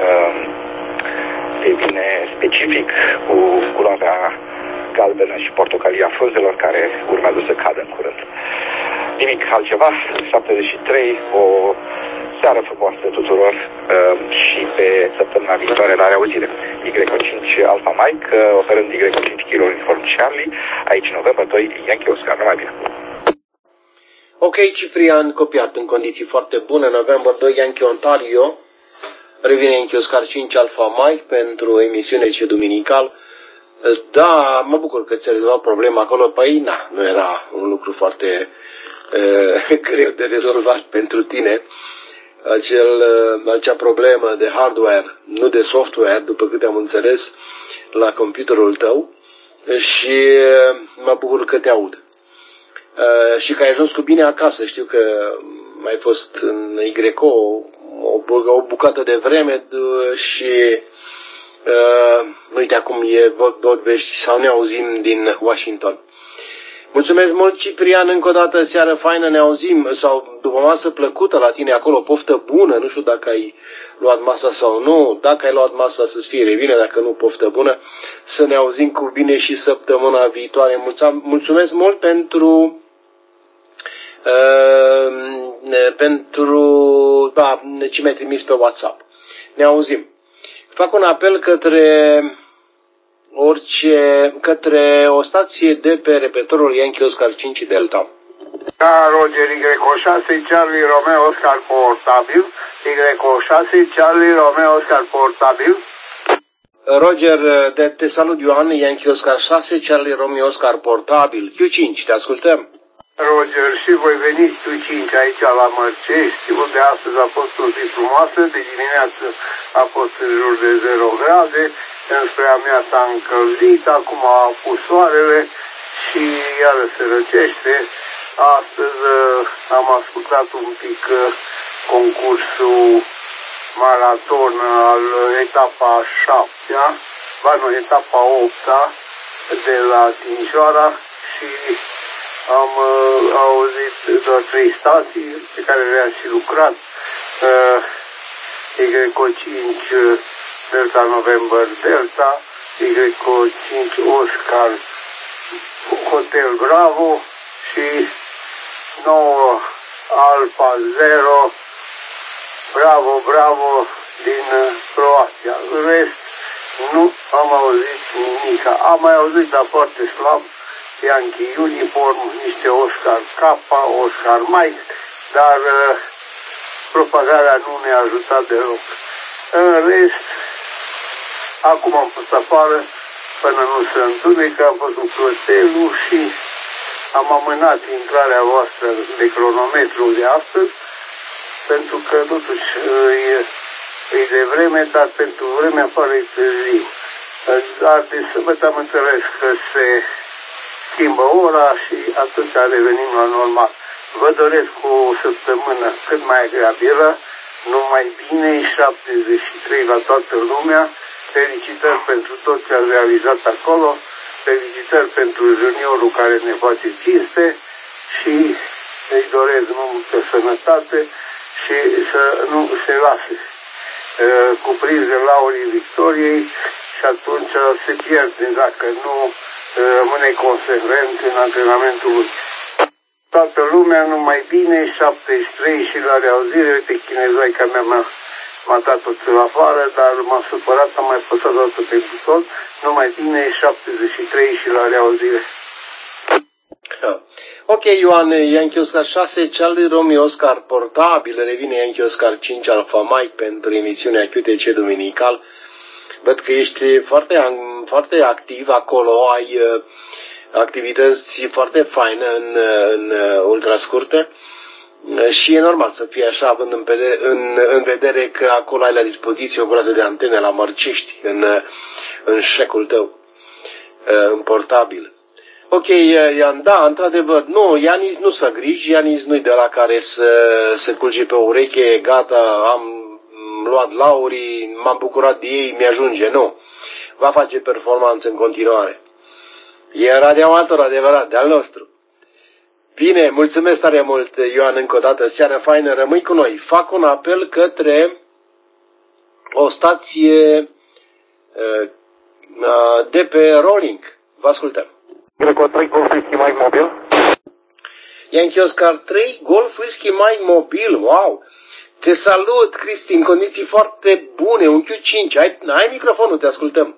specific cu culoarea galbenă și portocalia frunzelor care urmează să cadă în curând. Nimic altceva, 73, o seară frumoasă tuturor și pe săptămâna viitoare la reauzire. Y5 Alpha Mike, operând Y5 Kilo Uniform Charlie, aici November 2 Yankee Oscar. Numai bine! Ok, Ciprian, copiat în condiții foarte bune, November 2 Yankee Ontario, revine Yankee Oscar 5 Alpha Mike pentru emisiune ce duminical. Da, mă bucur că ți-a rezolvat problema acolo, păi na, nu era un lucru foarte greu de rezolvat pentru tine. Acea problemă de hardware, nu de software, după câte am înțeles, la computerul tău și mă bucur că te aud. Și că ai ajuns cu bine acasă. Știu că ai fost în YCO o bucată de vreme și uite acum vorbești sau ne auzim din Washington. Mulțumesc mult, Ciprian, încă o dată, seară faină, ne auzim, sau după masă plăcută la tine acolo, poftă bună, nu știu dacă ai luat masa sau nu, dacă ai luat masa să-ți fie bine, dacă nu, poftă bună, să ne auzim cu bine și săptămâna viitoare. Mulțumesc mult pentru ce mi-ai trimis pe WhatsApp. Ne auzim. Fac un apel către o stație de pe repetorul Yankee Oscar 5 Delta. Da, Roger, Y6 Charlie Romeo Oscar portabil, Y6 Charlie Romeo Oscar portabil. Roger, te salut, Ioan, Yankee Oscar 6 Charlie Romeo Oscar portabil, Q5, te ascultăm. Roger, și voi veni Q5 aici la Mărcești. Ziua de astăzi a fost o zi frumoasă, de dimineață a fost în jur de 0 grade, înspre a mea s-a încălzit, acum a pus soarele și iară se răcește. Astăzi am ascultat un pic concursul maraton al etapa 7-a, etapa 8-a de la Timișoara și am auzit doar 3 stații pe care le-am și lucrat. Y5 Delta November Delta, Y5 Oscar Hotel Bravo și 9 Alpha 0 Bravo Bravo din Croația. În rest nu am auzit nimic. Am mai auzit, dar foarte slab, Yankee Uniform, niște Oscar K, Oscar Mike, dar propagarea nu ne-a ajutat deloc. În rest, acum am fost afară până nu se întunecă, am fost un clătelu și am amânat intrarea voastră de cronometru de astăzi, pentru că totuși e de vreme, dar pentru vreme afară e târziu. Dar de săpătă am înțeles că se schimbă ora și atunci revenim la normal. Vă doresc o săptămână cât mai agreabilă, numai bine, 73 la toată lumea, felicitări pentru tot ce ați realizat acolo, felicitări pentru juniorul care ne face cinste și îi doresc multă sănătate și să nu se lase cuprinse laurii victoriei și atunci se pierde dacă nu rămâne consecvent în antrenamentul lui. Toată lumea numai bine, 73 și la reauzire, uite chinezoica mea m-a dat puțin afară, dar m-a supărat, am mai păsat dată pe buton, numai bine, 73 și la reauzire. Ok, Ioan, Yankee Oscar 6, Charlie Romeo Oscar portabil, revine Yankee Oscar 5 Alpha Mike pentru emisiunea QTC duminical. Văd că ești foarte activ acolo, ai activități foarte faine în ultrascurte și e normal să fie așa, având în vedere că acolo ai la dispoziție o groază de antene la Mărcești, în șecul tău, în portabil. Ok, Ian, da, într-adevăr, nu, Ianis nu să griji, Ianis nu-i de la care să culge pe ureche, gata, am luat laurii, m-am bucurat de ei, mi-ajunge, nu. Va face performanță în continuare. E radioamator adevărat, de-al nostru. Bine, mulțumesc tare mult, Ioan, încă o dată, seară faină, rămâi cu noi. Fac un apel către o stație de pe Rolling. Vă ascultăm. Greco 3, Golf Whisky Mike mobil. Yankee Oscar 3, Golf Whisky Mike mobil, wow! Te salut, Cristi, în condiții foarte bune, un Q5, ai microfonul, te ascultăm.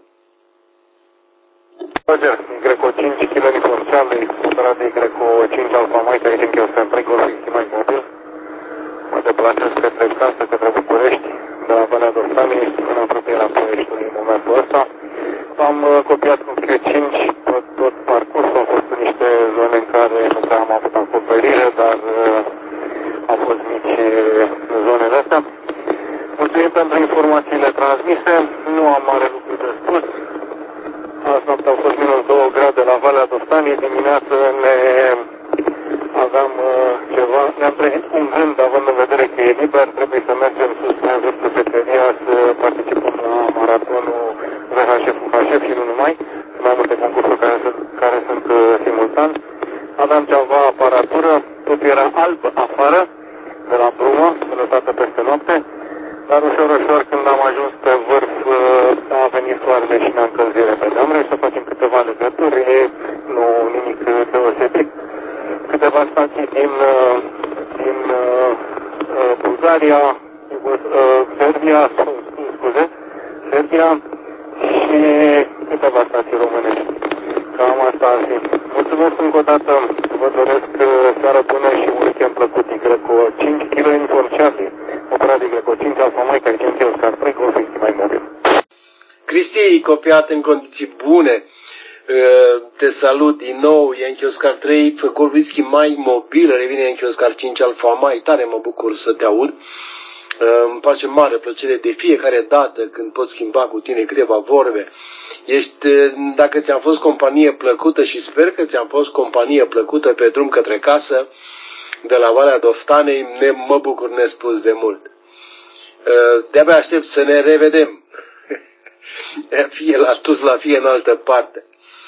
Roger, Greco 5, Kilo Uniform Charlie, operat de Greco 5 Alpha Mike, aici Yankee Oscar 3, Golf Whisky Mike mobil. Mă deplasez către casă, către București, de la Valea Dostanii, în apropierea Ploieștiului în momentul ăsta. Am copiat cu Q5 tot parcursul, au fost niște zone în care nu prea am avut acoperire, dar au fost mici zonele astea. Mulțumim pentru informațiile transmise, nu am mare lucru de spus. Azi noapte au fost minus 2 grade la Valea Dostanii, dimineață aveam ceva, ne-am trezit un gând, având în vedere că e liber, trebuie să mergem sus mai jos pe Peteria să participăm la maratonul VHF-UHF și nu numai, mai multe concursuri care sunt simultan. Aveam ceva aparatură, totul era alb afară, de la brumă, lăsată peste noapte, dar ușor când am ajuns pe vârf a venit soarele și ne-a încălzire pe deamre și să facem câteva legături, nu nimic deosebit. Câteva stații din Bulgaria, Serbia și câteva stații românești. Cam asta ar fi. Mulțumesc încă o dată, vă doresc seară bună și un weekend plăcut. Greco 5 Kilo Uniform Charlie, operat de Greco 5 Alpha Mike, Yankee Oscar 3, Golf Whisky Mike mobil. Cristi, copiat în condiții bune. Te salut din nou, Yankee Oscar 3, Golf Whisky Mike mobil, revine Yankee Oscar 5 Alpha Mike, tare mă bucur să te aud. Îmi face mare plăcere de fiecare dată când pot schimba cu tine câteva vorbe. Dacă ți-am fost companie plăcută și sper că ți-am fost companie plăcută pe drum către casă de la Valea Doftanei, mă bucur nespus de mult. De-abia aștept să ne revedem. Fie la tus, la fie în altă parte.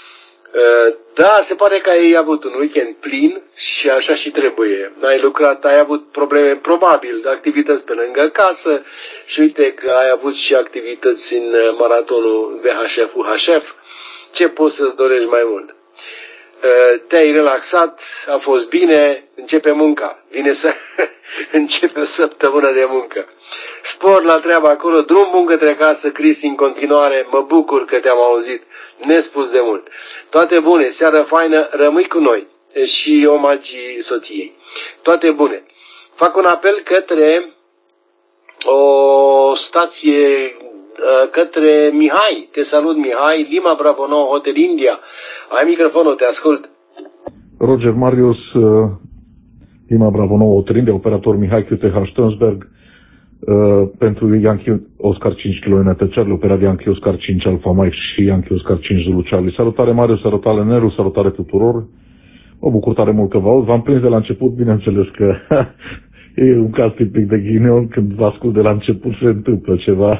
Da, se pare că ai avut un weekend plin și așa și trebuie. Ai lucrat, ai avut probleme, probabil, de activități pe lângă casă și uite că ai avut și activități în maratonul VHF-UHF. Ce poți să-ți dorești mai mult? Te-ai relaxat, a fost bine, începe munca. Vine să începe o săptămână de muncă. Spor la treaba acolo, drum bun către casă, Cristi, în continuare, mă bucur că te-am auzit, nespus de mult. Toate bune, seară faină, rămâi cu noi și omagii soției. Toate bune. Fac un apel către o stație, către Mihai. Te salut, Mihai, Lima Bravo 9, Hotel India. Ai microfonul, te ascult. Roger Marius, Lima Bravo 9, Hotel India, operator Mihai QTH Stensberg, pentru Yankee Oscar 5 km Charlie, operat de Yankee Oscar 5 Alpha Mike și Yankee Oscar 5 Zulu Charlie. Salutare Marius, salutare Neru, salutare tuturor. Mă bucur tare mult că vă aud. V-am prins de la început, bineînțeles că e un caz tipic de ghinion, când vă ascult de la început se întâmplă ceva.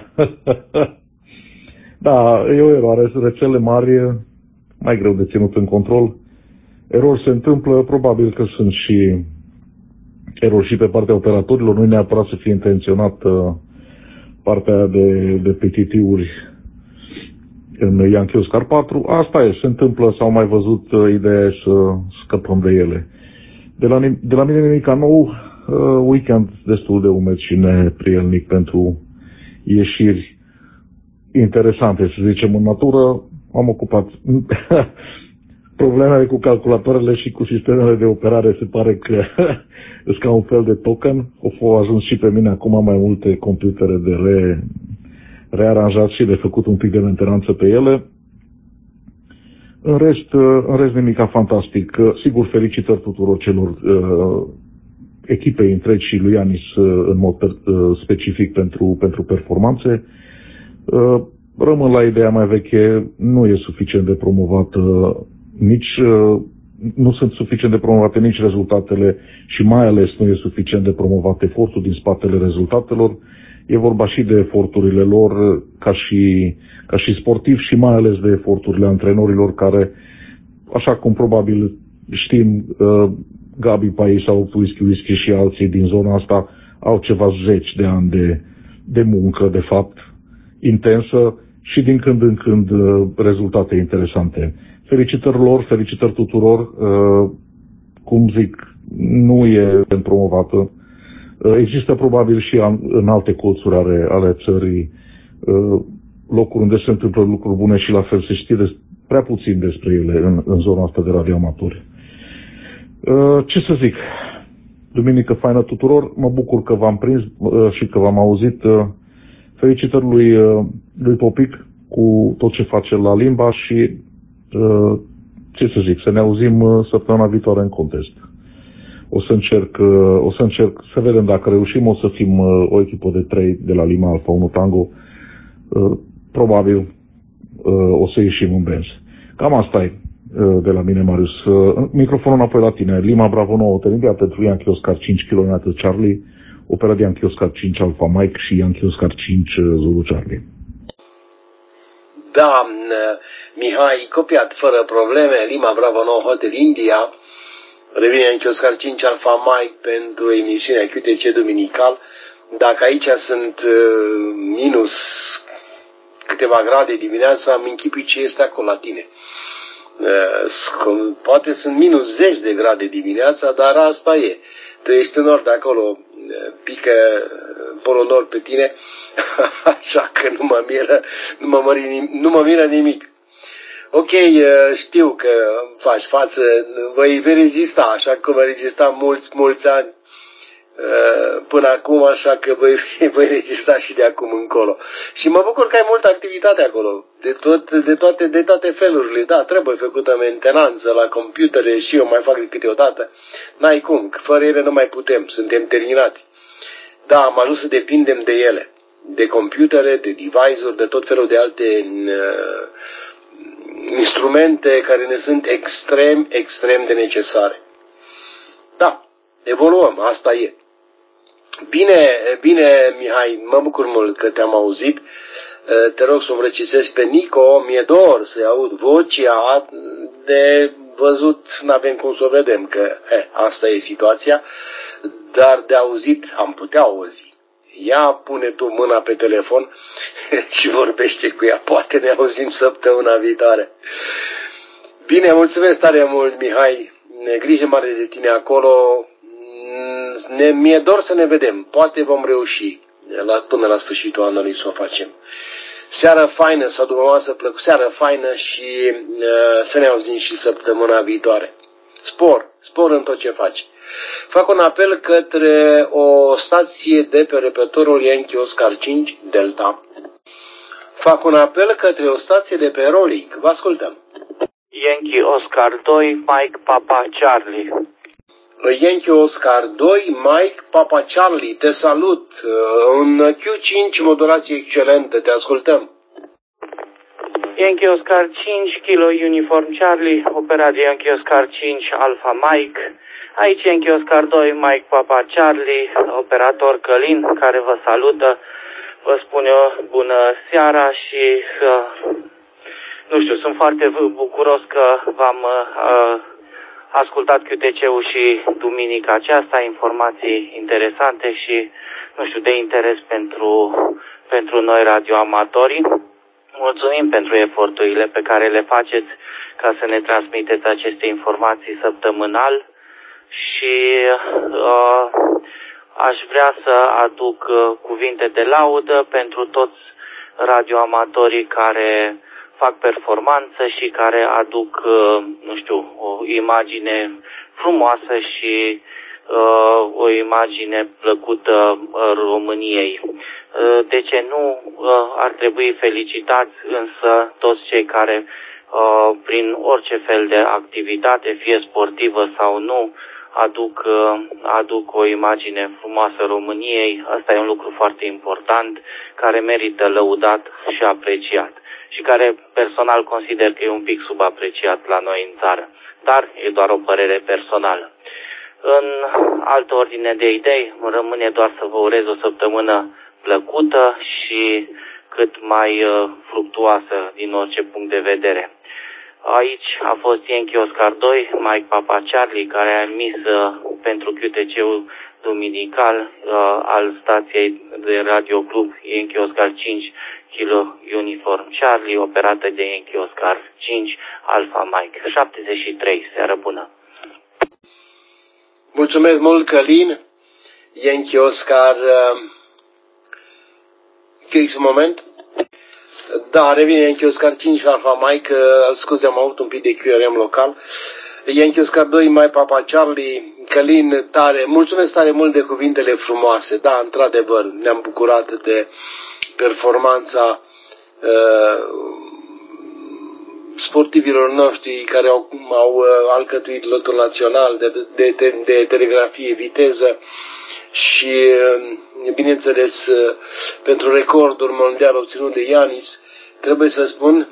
Da, e o eroare, rețele mari, mai greu de ținut în control. Erori se întâmplă, probabil că sunt și erori și pe partea operatorilor, nu neapărat să fie intenționat partea de PTT-uri în Yankee Oscar 4. Asta e, se întâmplă, s-au mai văzut, ideea să scăpăm de ele. De la mine nimica nou, weekend destul de umed și neprielnic pentru ieșiri interesante, să zicem, în natură. M-am ocupat. Problemele cu calculatoarele și cu sistemele de operare se pare că sunt ca un fel de token. Au ajuns și pe mine acum mai multe computere de rearanjat și de făcut un pic de mentenanță pe ele. În rest nimica fantastic. Sigur, felicitări tuturor celor echipei întregi și lui Ianis în mod specific pentru performanțe. Rămân la ideea mai veche, nu e suficient de promovată nu sunt suficient de promovate nici rezultatele și mai ales nu e suficient de promovat efortul din spatele rezultatelor. E vorba și de eforturile lor ca și sportivi și mai ales de eforturile antrenorilor care, așa cum probabil știm, Gabi Pai sau Whisky și alții din zona asta au ceva zeci de ani de muncă, de fapt, intensă și din când în când rezultate interesante. Felicitări lor, felicitări tuturor. Cum zic, nu e promovată. Există probabil și în alte colțuri ale țării locuri unde se întâmplă lucruri bune și la fel se știe prea puțin despre ele în zona asta de radioamatori. Ce să zic? Duminică faină tuturor. Mă bucur că v-am prins și că v-am auzit. Felicitări lui Popic cu tot ce face la Limba și ce să zic, să ne auzim săptămâna viitoare în contest. O să încerc să vedem dacă reușim, o să fim o echipă de 3 de la Lima Alfa 1 Tango. Probabil o să ieșim în benz. Cam asta e de la mine, Marius. Microfonul înapoi la tine. Lima Bravo 9 Telindia pentru Yankee Oscar 5 km Charlie, opera de Yankee Oscar 5 Alpha Mike și Yankee Oscar 5 Zulu Charlie. Da, Mihai, copiat fără probleme, Lima Bravo 9 Hotel India, revine Yankee Oscar 5 Alpha Mike pentru emisiunea QTC Duminical. Dacă aici sunt minus câteva grade dimineața, am închipui ce este acolo la tine. Poate sunt minus 10 de grade dimineața, dar asta e. Tu ești în nord de acolo, pică polul nord pe tine, așa că nu mă miră nimic. Ok, știu că faci față, vei rezista, așa că vei rezista mulți ani până acum, așa că voi rezista și de acum încolo. Și mă bucur că ai multă activitate acolo, de toate felurile. Da, trebuie făcută mentenanță la computere și eu mai fac de câteodată. N-ai cum, că fără ele nu mai putem, suntem terminați. Da, am ajuns să depindem de ele, de computere, de device-uri, de tot felul de alte instrumente care ne sunt extrem de necesare. Da, evoluăm, asta e. Bine, Mihai, mă bucur mult că te-am auzit. Te rog să o răcitesc pe Nico, mi-e dor să-i aud vocea, de văzut n-avem cum să o vedem, că asta e situația, dar de auzit am putea auzi. Ia pune tu mâna pe telefon și vorbește cu ea, poate ne auzim săptămâna viitoare. Bine, mulțumesc tare mult, Mihai, grijă mare de tine acolo. Mi-e dor să ne vedem. Poate vom reuși până la sfârșitul anului să o facem. Seară faină sau după masă plăcută, seară faină și să ne auzim și săptămâna viitoare. Spor în tot ce faci. Fac un apel către o stație de pe repetorul Yankee Oscar 5 Delta. Fac un apel către o stație de pe Rolling. Vă ascultăm. Yankee Oscar 2 Mike Papa Charlie. Yankee Oscar 2, Mike, Papa Charlie, te salut. Un Q5, modulație excelentă, te ascultăm. Yankee Oscar 5, Kilo Uniform Charlie, operat de Yankee Oscar 5, Alpha Mike. Aici Yankee Oscar 2, Mike, Papa Charlie, operator Călin, care vă salută. Vă spun eu bună seara și nu știu, sunt foarte bucuros că v-am ascultat QTC-ul și duminica aceasta, informații interesante și, nu știu, de interes pentru noi radioamatorii. Mulțumim pentru eforturile pe care le faceți ca să ne transmiteți aceste informații săptămânal și aș vrea să aduc cuvinte de laudă pentru toți radioamatorii care fac performanță și care aduc, nu știu, o imagine frumoasă și o imagine plăcută României. De ce nu? Ar trebui felicitați însă toți cei care prin orice fel de activitate, fie sportivă sau nu, aduc o imagine frumoasă României. Asta e un lucru foarte important, care merită lăudat și apreciat și care personal consider că e un pic subapreciat la noi în țară. Dar e doar o părere personală. În altă ordine de idei, rămâne doar să vă urez o săptămână plăcută și cât mai fructuoasă din orice punct de vedere. Aici a fost Yankee Oscar 2, Mike Papa Charlie, care a emis pentru QTC-ul duminical al stației de Radio Club Yankee Oscar 5 Kilo Uniform Charlie, operată de Yankee Oscar 5 Alpha Mike. 73, seară bună! Mulțumesc mult, Călin. Yankee Oscar... Fix un moment. Da, revine Yankee Oscar 5 Alpha Mike. Scuze, am avut un pic de QRM local. Yankee Oscar 2, Mike Papa Charlie. Călin, tare. Mulțumesc tare mult de cuvintele frumoase. Da, într-adevăr, ne-am bucurat de performanța sportivilor noștri care au alcătuit lotul național de telegrafie viteză și, bineînțeles, pentru recordul mondial obținut de Ianis. Trebuie să spun,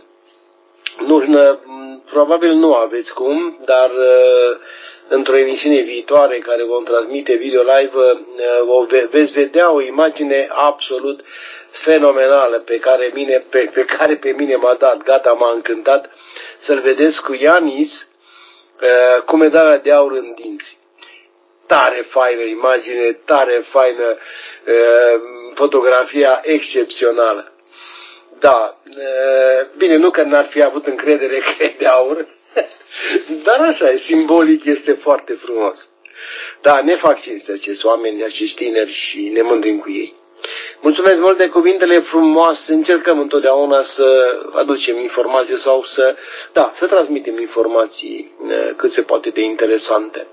probabil nu aveți cum, dar într-o emisiune viitoare care vom transmite video live, veți vedea o imagine absolut fenomenală pe care pe mine m-a dat, gata, m-a încântat, să-l vedeți cu Ianis cu medalia de aur în dinți. Tare faină imagine, tare faină fotografia excepțională. Da, bine, nu că n-ar fi avut încredere că e de aur, dar așa e, simbolic este foarte frumos. Da, ne fac cinste acești oameni, acești tineri și ne mândrim cu ei. Mulțumesc mult de cuvintele frumoase, încercăm întotdeauna să aducem informații sau să transmitem informații cât se poate de interesante.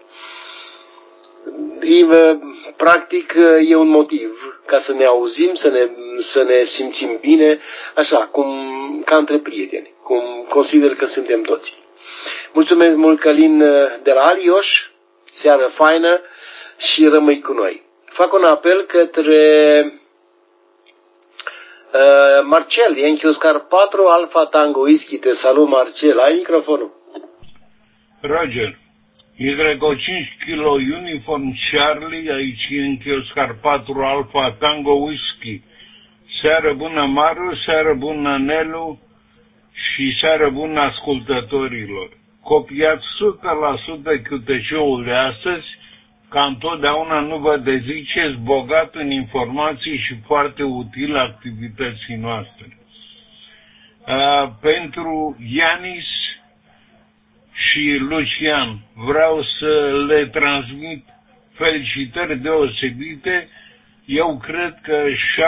Practic e un motiv ca să ne auzim, să ne simțim bine, așa, ca între prieteni, cum consider că suntem toți. Mulțumesc mult, Călin, de la Alioș, seară faină și rămâi cu noi. Fac un apel către Marcel, Yankee Oscar 4, Alpha Tango Whisky. Te salut, Marcel, ai microfonul. Roger. Y5 Kilo Uniform Charlie, aici Yankee Oscar 4 Alpha Tango Whisky. Seară bună, Maru, seară bună, Nelu și seară bună ascultătorilor. Copiați 100% QTC-ul de astăzi, ca întotdeauna nu vă deziceți, bogat în informații și foarte util activității noastre. Pentru Ianis și Lucian vreau să le transmit felicitări deosebite. Eu cred că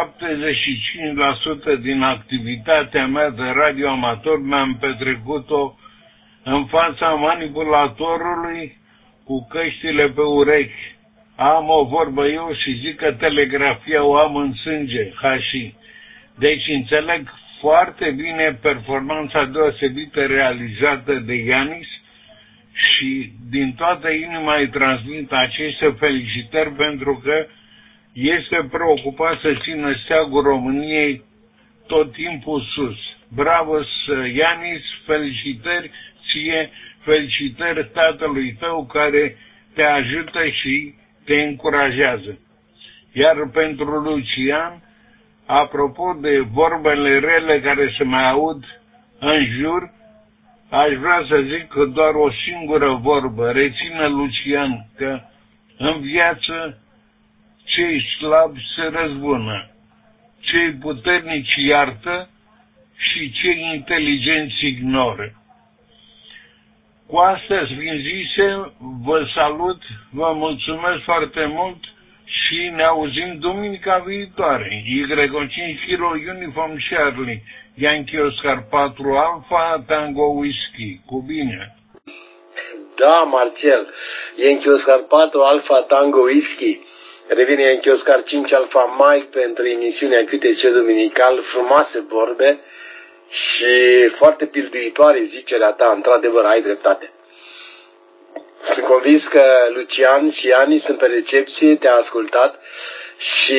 75% din activitatea mea de radioamator mi-am petrecut-o în fața manipulatorului cu căștile pe urechi. Am o vorbă eu și zic că telegrafia o am în sânge, HI. Deci înțeleg foarte bine performanța deosebită realizată de Ianis și din toată inima îi transmit aceste felicitări pentru că este preocupat să țină steagul României tot timpul sus. Bravo, Ianis, felicitări ție, felicitări tatălui tău care te ajută și te încurajează. Iar pentru Lucian, apropo de vorbele rele care se mai aud în jur, aș vrea să zic că doar o singură vorbă. Reține, Lucian, că în viață cei slabi se răzbună, cei puternici iartă și cei inteligenți ignoră. Cu astea fiind zise, vă salut, vă mulțumesc foarte mult și ne auzim duminica viitoare. Y5 Kilo Uniform Charlie, Yankee Oscar 4 Alpha Tango Whiskey. Cu bine! Da, Marcel, Yankee Oscar 4 Alpha Tango Whiskey. Revine Yankee Oscar 5 Alpha Mike pentru emisiunea QTC Duminical. Frumoase vorbe și foarte pilduitoare zicerea ta, într-adevăr, ai dreptate. Sunt convins că Lucian și Ani sunt pe recepție, te-a ascultat și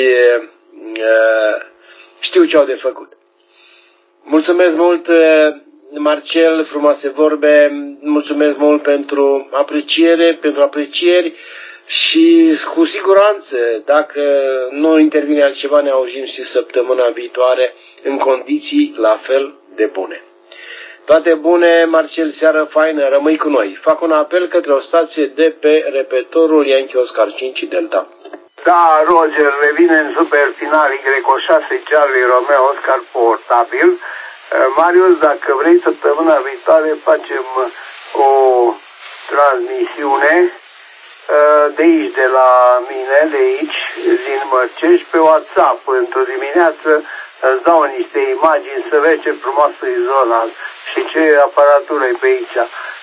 știu ce au de făcut. Mulțumesc mult, Marcel, frumoase vorbe, mulțumesc mult pentru aprecieri și cu siguranță, dacă nu intervine altceva, ne auzim și săptămâna viitoare în condiții la fel de bune. Toate bune, Marcel, seară faină, rămâi cu noi. Fac un apel către o stație de pe repetorul Yankee Oscar 5 Delta. Da, Roger, revine în superfinal Y6 Charlie Romeo Oscar portabil. Marius, dacă vrei, săptămâna viitoare facem o transmisiune de aici, de la mine, de aici, din Mărcești, pe WhatsApp. Într-o dimineață îți dau niște imagini să vezi ce frumoasă e zona și ce aparatură e pe aici.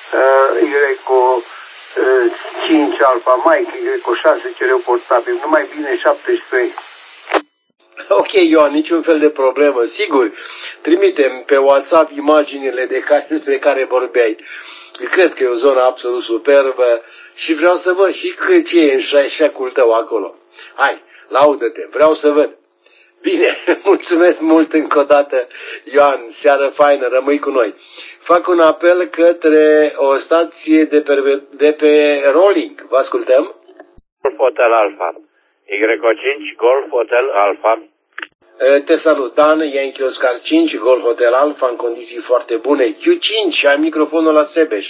Y5 Alpha Mike, Y6 cereu portabil, numai bine 17. Ok, Ioan, niciun fel de problemă. Sigur, trimitem pe WhatsApp imaginile despre care vorbeai. Cred că e o zonă absolut superbă și vreau să văd și ce e în șecul tău acolo. Hai, laudă-te, vreau să văd. Bine, mulțumesc mult încă o dată, Ioan, seară faină, rămâi cu noi. Fac un apel către o stație de pe Rolling, vă ascultăm? Golf Hotel Alpha, Y5 Golf Hotel Alpha. Te salut, Dan, Yankee Oscar 5, Golf Hotel Alpha, în condiții foarte bune. Q5, ai microfonul la Sebeș.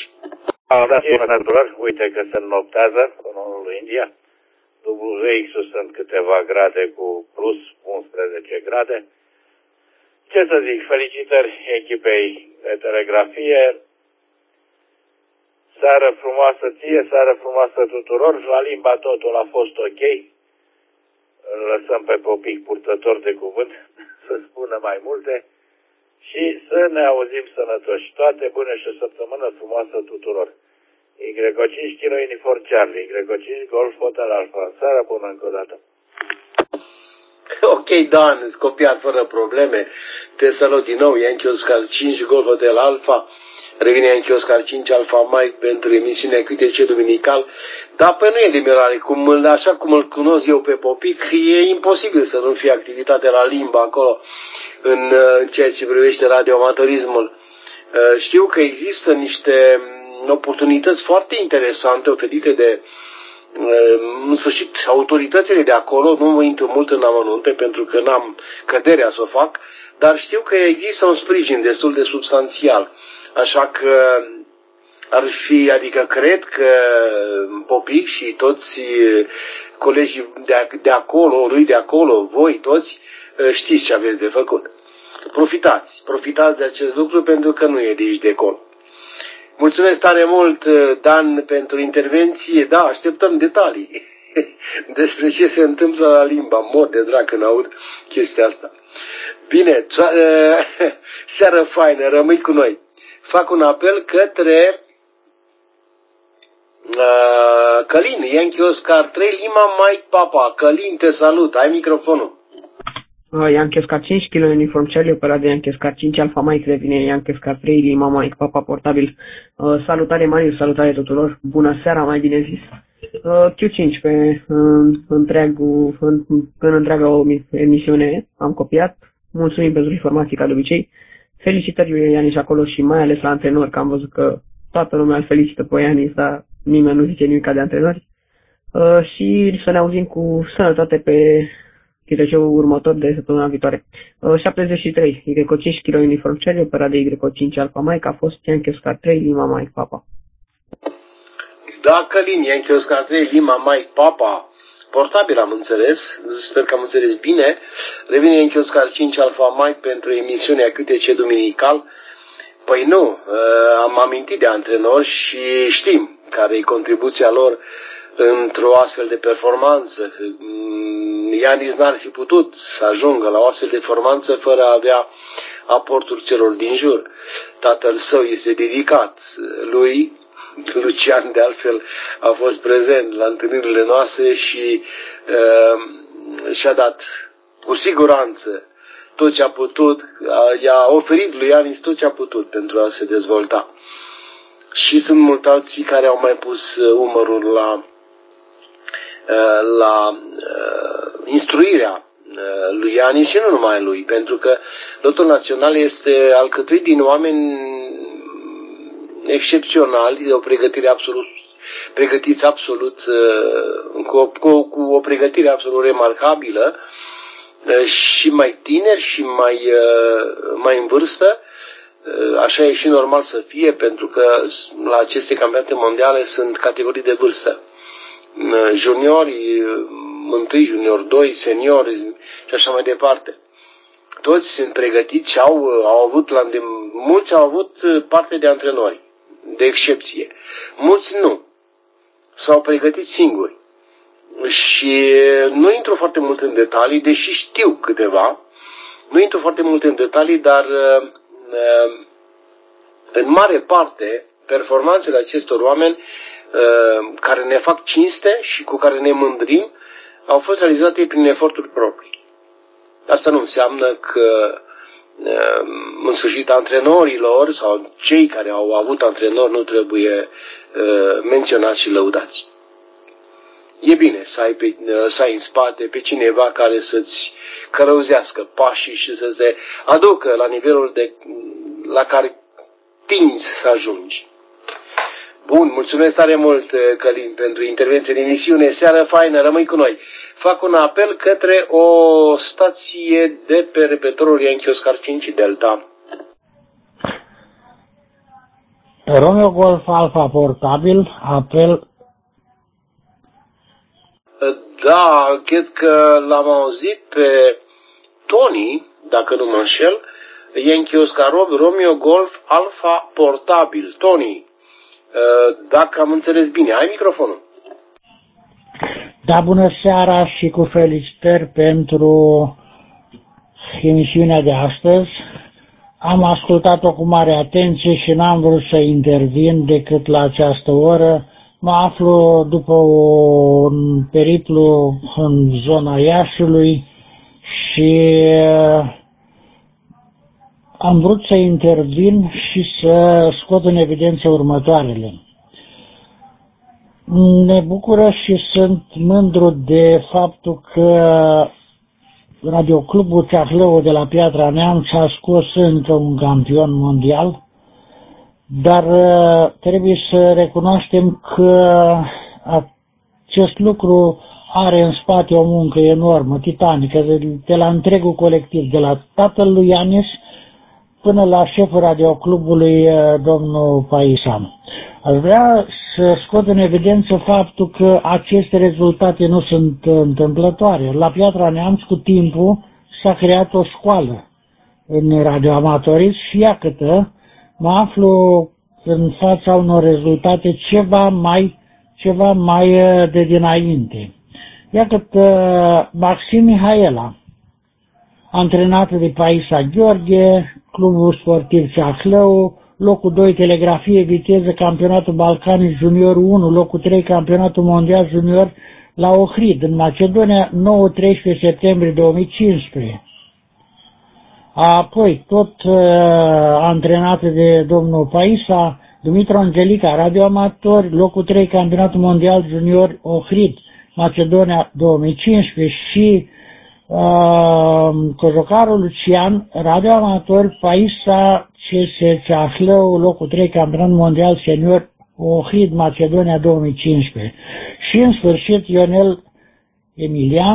Uite că se noptează în nordul India. WX sunt câteva grade cu plus 11 grade. Ce să zic, felicitări echipei de telegrafie. Seară frumoasă ție, seară frumoasă tuturor. La limba totul a fost ok. Îl lăsăm pe Popic purtător de cuvânt să spună mai multe și să ne auzim sănătoși. Toate bune și o săptămână frumoasă tuturor. Y5 Kilo Uniform Charlie, Y5 Golf Hotel Alpha. Seara bună încă o dată. Ok, Dan, copiat fără probleme. Te salut din nou, Yankee Oscar 5 Golf Hotel Alpha. Revine Yankee Oscar 5 Alpha Mike pentru emisiunea QTC Duminical. Dar pe nu e de mirare, așa cum îl cunosc eu pe Popic, e imposibil să nu fie activitate la limba acolo în ceea ce privește radioamatorismul. Știu că există niște oportunități foarte interesante oferite de, în sfârșit, autoritățile de acolo. Nu mă intru mult în amănunte pentru că n-am căderea să o fac, dar știu că există un sprijin destul de substanțial. Așa că ar fi, adică cred că Popic și toți colegii de acolo, lui de acolo, voi toți, știți ce aveți de făcut. Profitați de acest lucru pentru că nu e de aici de acolo. Mulțumesc tare mult, Dan, pentru intervenție. Da, așteptăm detalii despre ce se întâmplă la limba. Mor de drag când aud chestia asta. Bine, seară faină, rămâi cu noi. Fac un apel către Călin, Yankee Oscar 3 Lima Mike Papa. Călin, te salut, ai microfonul. Yankee Oscar 5 Kilo Uniform Charlie, operat de Yankee Oscar 5 Alpha Mike, revine Yankee Oscar 3 Lima Mike Papa portabil. Salutare Marius, salutare tuturor, bună seara, mai bine zis. Q5 în întreaga emisiune am copiat. Mulțumim pentru informații ca de obicei. Felicitări lui Ianis acolo și mai ales la antrenori, că am văzut că toată lumea îl felicită pe Ianis, dar nimeni nu zice nimic de antrenori. Și să ne auzim cu sănătate pe Chiteșeul următor de săptămâna viitoare. 73. Igreco 5 kg uniform Charlie, operat de Igreco 5 Alpha Mike, a fost Yankee Oscar 3, Lima Mike Papa. Da, Călin, Yankee Oscar 3, Lima Mike Papa. Portabil am înțeles, sper că am înțeles bine. Revine Yankee Oscar 5 Alpha Mike pentru emisiunea QTC duminical. Păi nu, am amintit de antrenori și știm care e contribuția lor într-o astfel de performanță. Ianis n-ar fi putut să ajungă la o astfel de performanță fără a avea aportul celor din jur. Tatăl său este dedicat lui, Lucian de altfel a fost prezent la întâlnirile noastre și și-a dat cu siguranță tot ce a putut, i-a oferit lui Ianis tot ce a putut pentru a se dezvolta. Și sunt mulți alții care au mai pus umărul la instruirea lui Ianis și nu numai lui, pentru că lotul național este alcătuit din oameni excepționali, de o pregătire pregătiți absolut, cu o pregătire absolut remarcabilă, și mai tineri și mai în vârstă. Așa e și normal să fie, pentru că la aceste campionate mondiale sunt categorii de vârstă. Juniori 1, junior 2, seniori și așa mai departe. Toți sunt pregătiți și mulți au avut parte de antrenori, de excepție. Mulți nu. S-au pregătit singuri. Și nu intru foarte mult în detalii, deși știu câteva. Nu intru foarte mult în detalii, dar în mare parte performanțele acestor oameni care ne fac cinste și cu care ne mândrim au fost realizate prin eforturi proprii. Asta nu înseamnă că în sfârșit antrenorilor sau cei care au avut antrenori nu trebuie menționați și lăudați. E bine să ai în spate pe cineva care să-ți călăuzească pașii și să te aducă la nivelul la care tinzi să ajungi. Bun, mulțumesc tare mult, Călin, pentru intervenție în emisiune. Seară faină, rămâi cu noi. Fac un apel către o stație de pe repetorul Yankee Oscar 5 Delta. Romeo Golf Alpha portabil, apel. Da, cred că l-am auzit pe Tony, dacă nu mă înșel, Yankee Oscar Romeo Golf Alpha portabil. Tony, dacă am înțeles bine, ai microfonul. Da, bună seara și cu felicitări pentru emisiunea de astăzi. Am ascultat-o cu mare atenție și n-am vrut să intervin decât la această oră. Mă aflu după un periplu în zona Iașiului și am vrut să intervin și să scot în evidență următoarele. Ne bucură și sunt mândru de faptul că Radioclubul Ceahlău de la Piatra Neamț a scos încă un campion mondial, dar trebuie să recunoaștem că acest lucru are în spate o muncă enormă, titanică, de la întregul colectiv, de la tatăl lui Ianis până la șeful Radioclubului, domnul Paisa. Aș vrea să scot în evidență faptul că aceste rezultate nu sunt întâmplătoare. La Piatra Neamț, cu timpul, s-a creat o școală în radioamatorism și iată, mă aflu în fața unor rezultate ceva mai de dinainte. Iată, Maxim Mihaela, antrenat de Paisa Gheorghe, Clubul Sportiv Ceahlău, locul 2 Telegrafie Viteză, Campionatul Balcanic Junior 1, locul 3 Campionatul Mondial Junior la Ohrid, în Macedonia, 9-13 septembrie 2015. Apoi, tot antrenat de domnul Paisa, Dumitru Angelica, radioamator, locul 3 Campionatul Mondial Junior Ohrid, Macedonia 2015 și Cojocarul Lucian, radioamator, Paisa CS Ceahlău, locul 3 Campionat Mondial Senior Ohrid, Macedonia 2015. Și în sfârșit Ionel Emilian,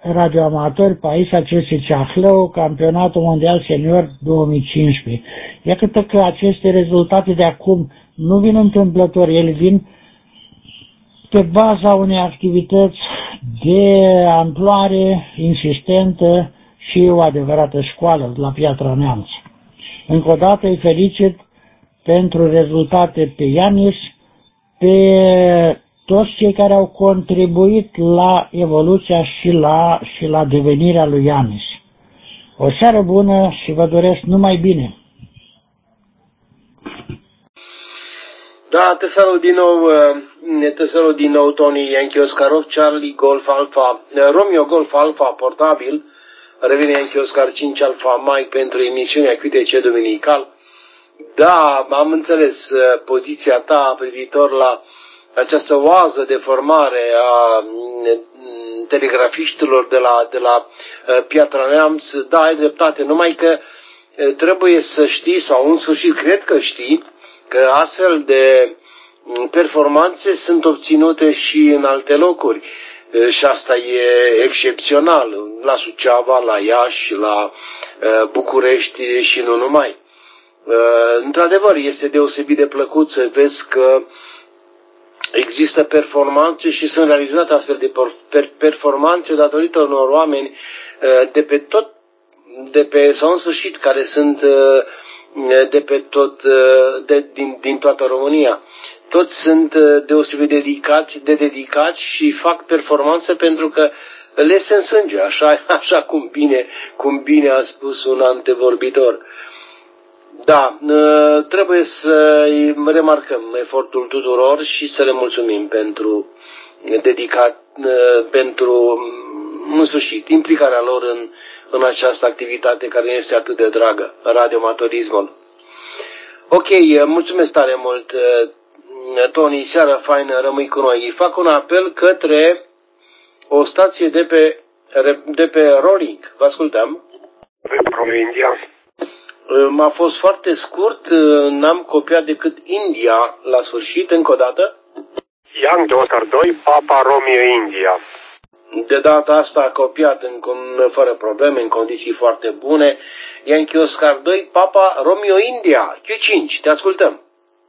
radioamatori Paisa C.S. Ceahlău, campionatul mondial senior 2015. Iată că aceste rezultate de acum nu vin întâmplător, ele vin pe baza unei activități de amploare insistentă și o adevărată școală la Piatra Neamț. Încă o dată îi felicit pentru rezultate pe Ianis, pe toți cei care au contribuit la evoluția și la devenirea lui Ianis. O seară bună și vă doresc numai bine! Da, te salut din nou, Tony Yankee Oscarov, Charlie Golf Alpha, Romeo Golf Alpha portabil, revine Yankee Oscar 5 Alpha Mike pentru emisiunea QTC Dominical. Da, am înțeles poziția ta privitor la această oază de formare a telegrafiștilor de la Piatra Neamț. Da, ai dreptate, numai că trebuie să știi, sau în sfârșit cred că știi, că astfel de performanțe sunt obținute și în alte locuri. Și asta e excepțional, la Suceava, la Iași, la București și nu numai. Într-adevăr, este deosebit de plăcut să vezi că există performanțe și sunt realizate astfel de performanțe datorită unor oameni sau în sfârșit, care sunt din toată România. Toți sunt deosebit dedicați și fac performanțe pentru că le este în sânge, așa cum bine a spus un antevorbitor. Da, trebuie să remarcăm efortul tuturor și să le mulțumim pentru în sfârșit, implicarea lor în această activitate care este atât de dragă, radioamatorismul. Ok, mulțumesc tare mult, Tony, seara faină, rămâi cu noi. Fac un apel către o stație de pe Rolling. Vă ascultăm. India. M-a fost foarte scurt, n-am copiat decât India la sfârșit, încă o dată. Yankee Oscar 2, Papa Romeo India. De data asta a copiat fără probleme, în condiții foarte bune. Yankee Oscar 2, Papa Romeo India, Q5, te ascultăm.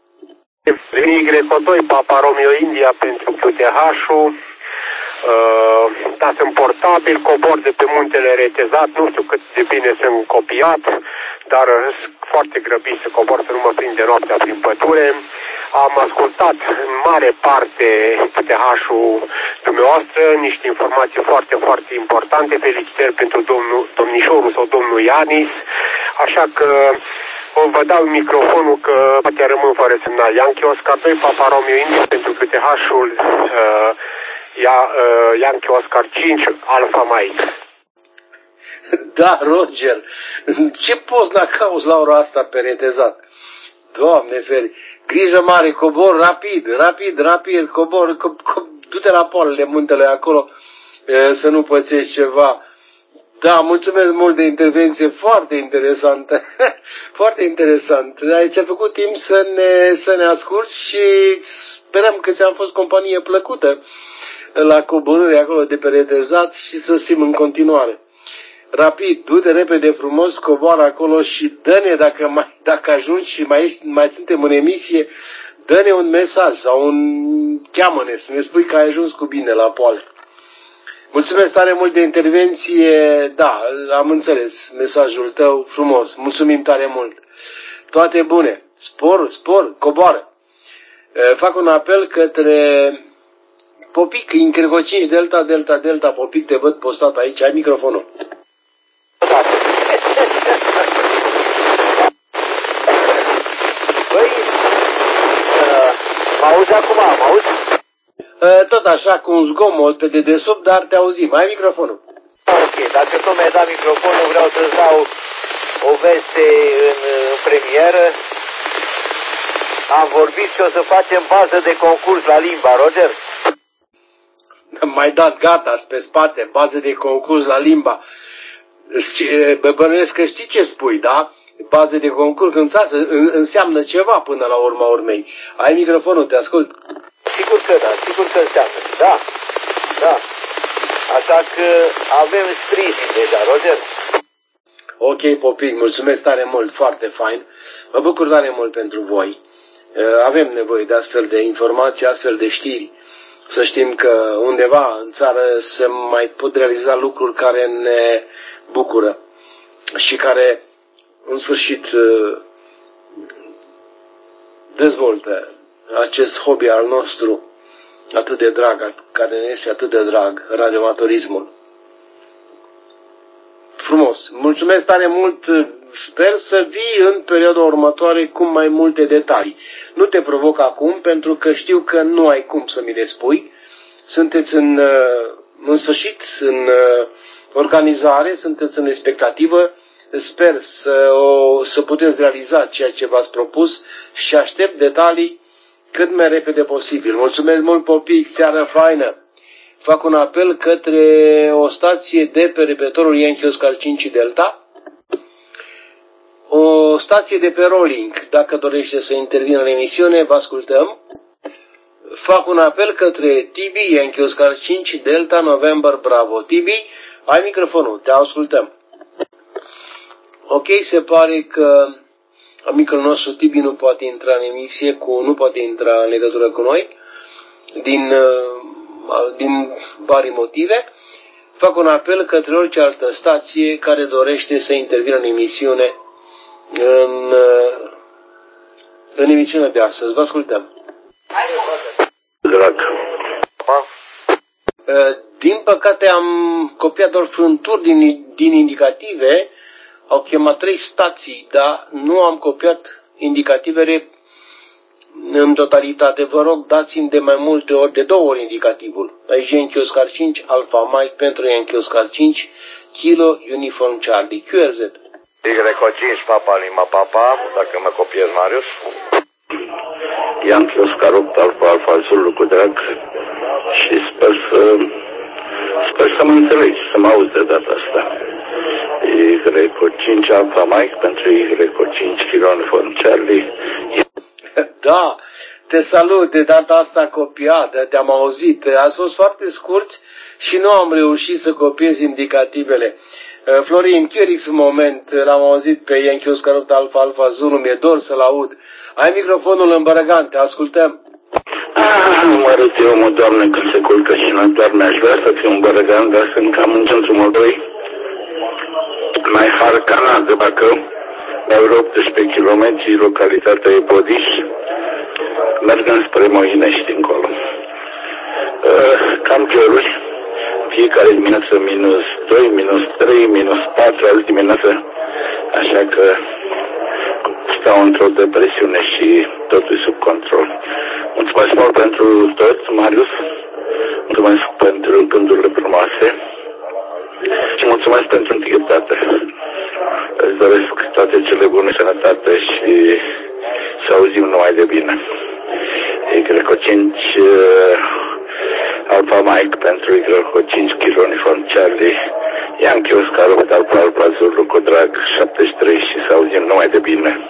Y2, Papa Romeo India pentru QTH-ul. Da, sunt portabil, cobor de pe muntele Retezat, nu știu cât de bine sunt copiat, dar foarte grăbit să cobor, să nu mă prinde noaptea prin pădure. Am ascultat în mare parte QTH-ul dumneavoastră, niște informații foarte, foarte importante. Felicitări pentru domnișorul sau domnul Ianis, așa că vă dau microfonul că poate rămân fără semnal. Yankee Oscar 2, Papa Romeo India pentru QTH-ul Yankee Oscar 5, Alpha Mike. Da, Roger, ce poți n-a cauzi la ora asta pe Retezat? Doamne feri, grijă mare, cobor rapid, cobor, du-te la poalele muntelui acolo, să nu pățești ceva. Da, mulțumesc mult de intervenție, foarte interesantă, foarte interesant. Ți-a făcut timp să ne asculti și sperăm că ți-am fost companie plăcută la coborâre acolo de pe Retezat și să simt în continuare. Rapid, du-te repede frumos, coboară acolo și dă-ne, dacă ajungi și mai suntem în emisie, dă-ne un mesaj sau cheamă-ne să ne spui că ai ajuns cu bine la poală. Mulțumesc tare mult de intervenție, da, am înțeles mesajul tău, frumos, mulțumim tare mult. Toate bune, spor, coboară. Fac un apel către Popic, Incrego 5, Delta, Popic, te văd postat aici, ai microfonul. Băi, mă auzi acum, mă auzi? Tot așa, cu un zgomot pe dedesubt, dar te auzim, ai microfonul. Ok, dacă tu mi-ai dat microfonul, vreau să-ți dau o veste în premieră. Am vorbit și o să facem bază de concurs la limba, Roger. M-ai dat gata pe spate, bază de concurs la limba. Bănuiesc că știi ce spui, da? Bază de concurs înseamnă ceva până la urma urmei. Ai microfonul, te ascult. Sigur că da, sigur că înseamnă. Da. Așa că avem sprijin deja, Roger. Ok, Popic, mulțumesc tare mult, foarte fain. Mă bucur tare mult pentru voi. Avem nevoie de astfel de informații, astfel de știri. Să știm că undeva în țară se mai pot realiza lucruri care ne bucură și care, în sfârșit, dezvoltă acest hobby al nostru atât de drag, care ne este atât de drag, radioamatorismul. Frumos. Mulțumesc tare mult. Sper să vii în perioada următoare cu mai multe detalii. Nu te provoc acum pentru că știu că nu ai cum să mi le spui. Sunteți în sfârșit în organizare, sunteți în expectativă. Sper să puteți realiza ceea ce v-ați propus și aștept detalii cât mai repede posibil. Mulțumesc mult, Popic, seară faină. Fac un apel către o stație de pe repetorul Yankee Oscar 5 Delta, o stație de pe rolling. Dacă dorește să intervină în emisiune, vă ascultăm. Fac un apel către Tibi, Yankee Oscar 5 Delta November Bravo. Tibi, ai microfonul, te ascultăm. Ok, se pare că amicul nostru Tibi nu poate intra în emisie, nu poate intra în legătură cu noi, din vari motive. Fac un apel către orice altă stație care dorește să intervină în emisiune, în emisiunea de astăzi. Vă ascultăm. Drag. Din păcate am copiat doar frânturi din indicative. Au chemat 3 stații, dar nu am copiat indicativele în totalitate. Vă rog, dați-mi de mai multe ori, de 2 ori indicativul. Aici Yankee Oscar 5 Alpha Mike pentru Yankee Oscar 5 Kilo Uniform Charlie QRZ. Y5 Papa Lima Papa, dacă mă copiez, Marius. Yankee Oscar 8 Alpha Zulu cu drag și sper să mă înțelegi, să mă auzi de data asta. Y5 Alpha Mike pentru Y5 Kilo Uniform Charlie. Da, te salut, de data asta copiat, te-am auzit. Ați fost foarte scurt și nu am reușit să copiez indicativele. Florin, Chirix, un moment, l-am auzit pe Yankee Oscar 8 Alpha Zulu, mi-e dor să-l aud. Ai microfonul în bărăgan, te ascultăm. Mă arăt eu, mă, Doamne, când se culcă și nu doarme, aș vrea să fiu un bărăgan, dar sunt cam în centrul Moldovei, mai Harcana de Bacău, mai vreo 18 km, localitatea Epodiș, mergând spre Moinești încolo. Cam ceruri, fiecare dimineață -2, -3, -4, azi dimineață, așa că stau într-o depresiune și totul sub control. Mulțumesc mult pentru tot, Marius, mulțumesc pentru gândurile frumoase și mulțumesc pentru integritate. Îți doresc toate cele bune, sănătate și să auzim numai de bine. Y5 Alpha Mike pentru Y5 Kilo Uniform Charlie, Yankee Oscar 8 Alpha Zulu cu drag 73 și să auzim numai de bine.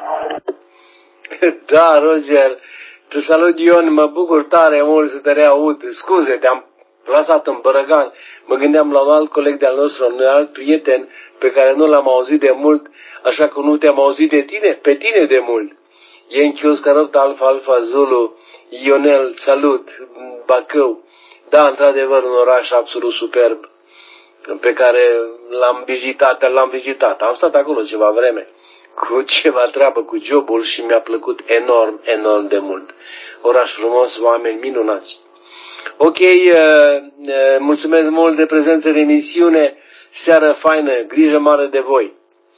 Da, Roger, te salut, Ion, mă bucur tare mult să te reaud. Scuze, te-am plasat în bărăgan. Mă gândeam la un alt coleg de-al nostru, un alt prieten pe care nu l-am auzit de mult, așa că nu te-am auzit pe tine de mult. Yankee Oscar 8 Alpha Zulu, Ionel, salut, Bacău. Da, într-adevăr, un oraș absolut superb pe care l-am vizitat. Am stat acolo ceva vreme cu ceva treabă cu jobul și mi-a plăcut enorm de mult. Oraș frumos, oameni minunați. Ok, mulțumesc mult de prezență în emisiune, seară faină, grijă mare de voi.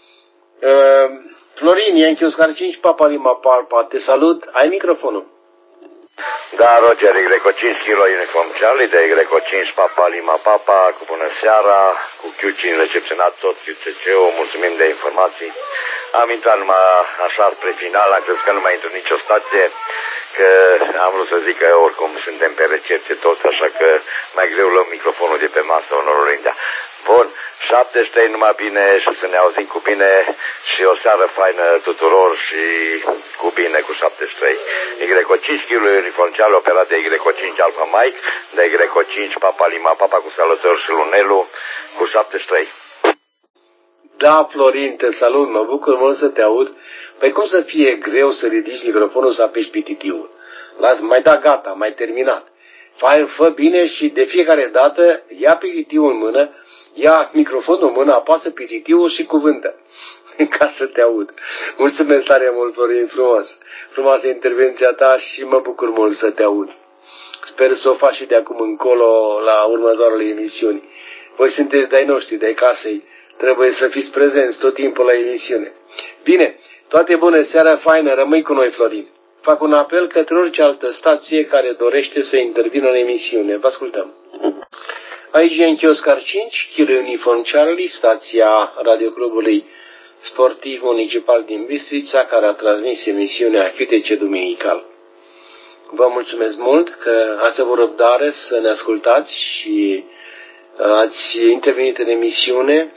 Florin, Yankee Oscar 5 Papa Lima Papa, te salut, ai microfonul. Da, Roger, Y5 Kilo Uniform Charlie, de Y5 Papa Lima Papa, cu bună seara, cu Q5 recepționat tot QCC-ul, mulțumim de informații. Am intrat numai așa spre final, am crezut că nu mai intru nicio stație, că am vrut să zic că oricum suntem pe recepție toți, așa că mai greu luăm microfonul de pe masă, onorul India. Bun, 73 numai bine și să ne auzim cu bine și o seară faină tuturor și cu bine cu 73. Y5 kg uniformcial operat de Y5 Alpha Mike, de Y5 Papa Lima Papa cu salutări și Lunelu cu 73. Da, Florin, te salut, mă bucur mult să te aud. Păi cum să fie greu să ridici microfonul să apeși pititivul? Las, mai da gata, mai terminat. Fă bine și de fiecare dată ia pititivul în mână, ia microfonul în mână, apasă pititivul și cuvântă, ca să te aud. Mulțumesc tare mult, Florin, frumos. Frumoasă intervenția ta și mă bucur mult să te aud. Sper să o faci și de acum încolo la următoarele emisiuni. Voi sunteți de-ai noștri, de-ai casei. Trebuie să fiți prezenți tot timpul la emisiune. Bine, toate bune, seara faină, rămâi cu noi, Florin. Fac un apel către orice altă stație care dorește să intervină în emisiune. Vă ascultăm. Aici e în Oscar 5, kg uniform Charlie, stația radioclubului sportiv municipal din Bistrița, care a transmis emisiunea QTC Duminical. Vă mulțumesc mult că ați avut răbdare să ne ascultați și ați intervenit în emisiune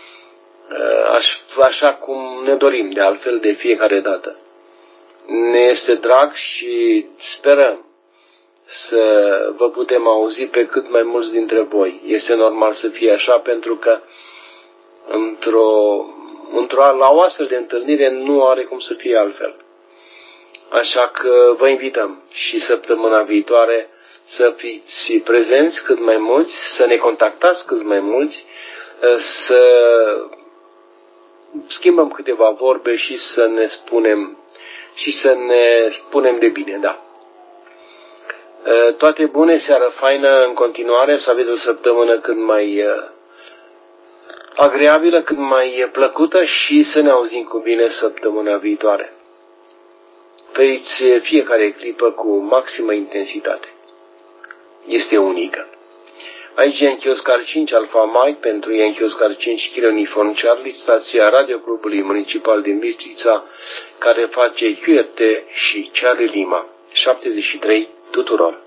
așa cum ne dorim, de altfel, de fiecare dată. Ne este drag și sperăm să vă putem auzi pe cât mai mulți dintre voi. Este normal să fie așa, pentru că la o astfel de întâlnire nu are cum să fie altfel. Așa că vă invităm și săptămâna viitoare să fiți prezenți cât mai mulți, să ne contactați cât mai mulți, să schimbăm câteva vorbe și să ne spunem de bine, da. Toate bune, seară faină în continuare, să aveți o săptămână cât mai agreabilă, cât mai plăcută și să ne auzim cu bine săptămâna viitoare. Trăiți fiecare clipă cu maximă intensitate. Este unică. Aici Yankee Oscar 5 Alpha Mike pentru Yankee Oscar 5 kg uniform Charlie, stația radioclubului municipal din Bistrița, care face QRT și Charlie Lima. 73 tuturor.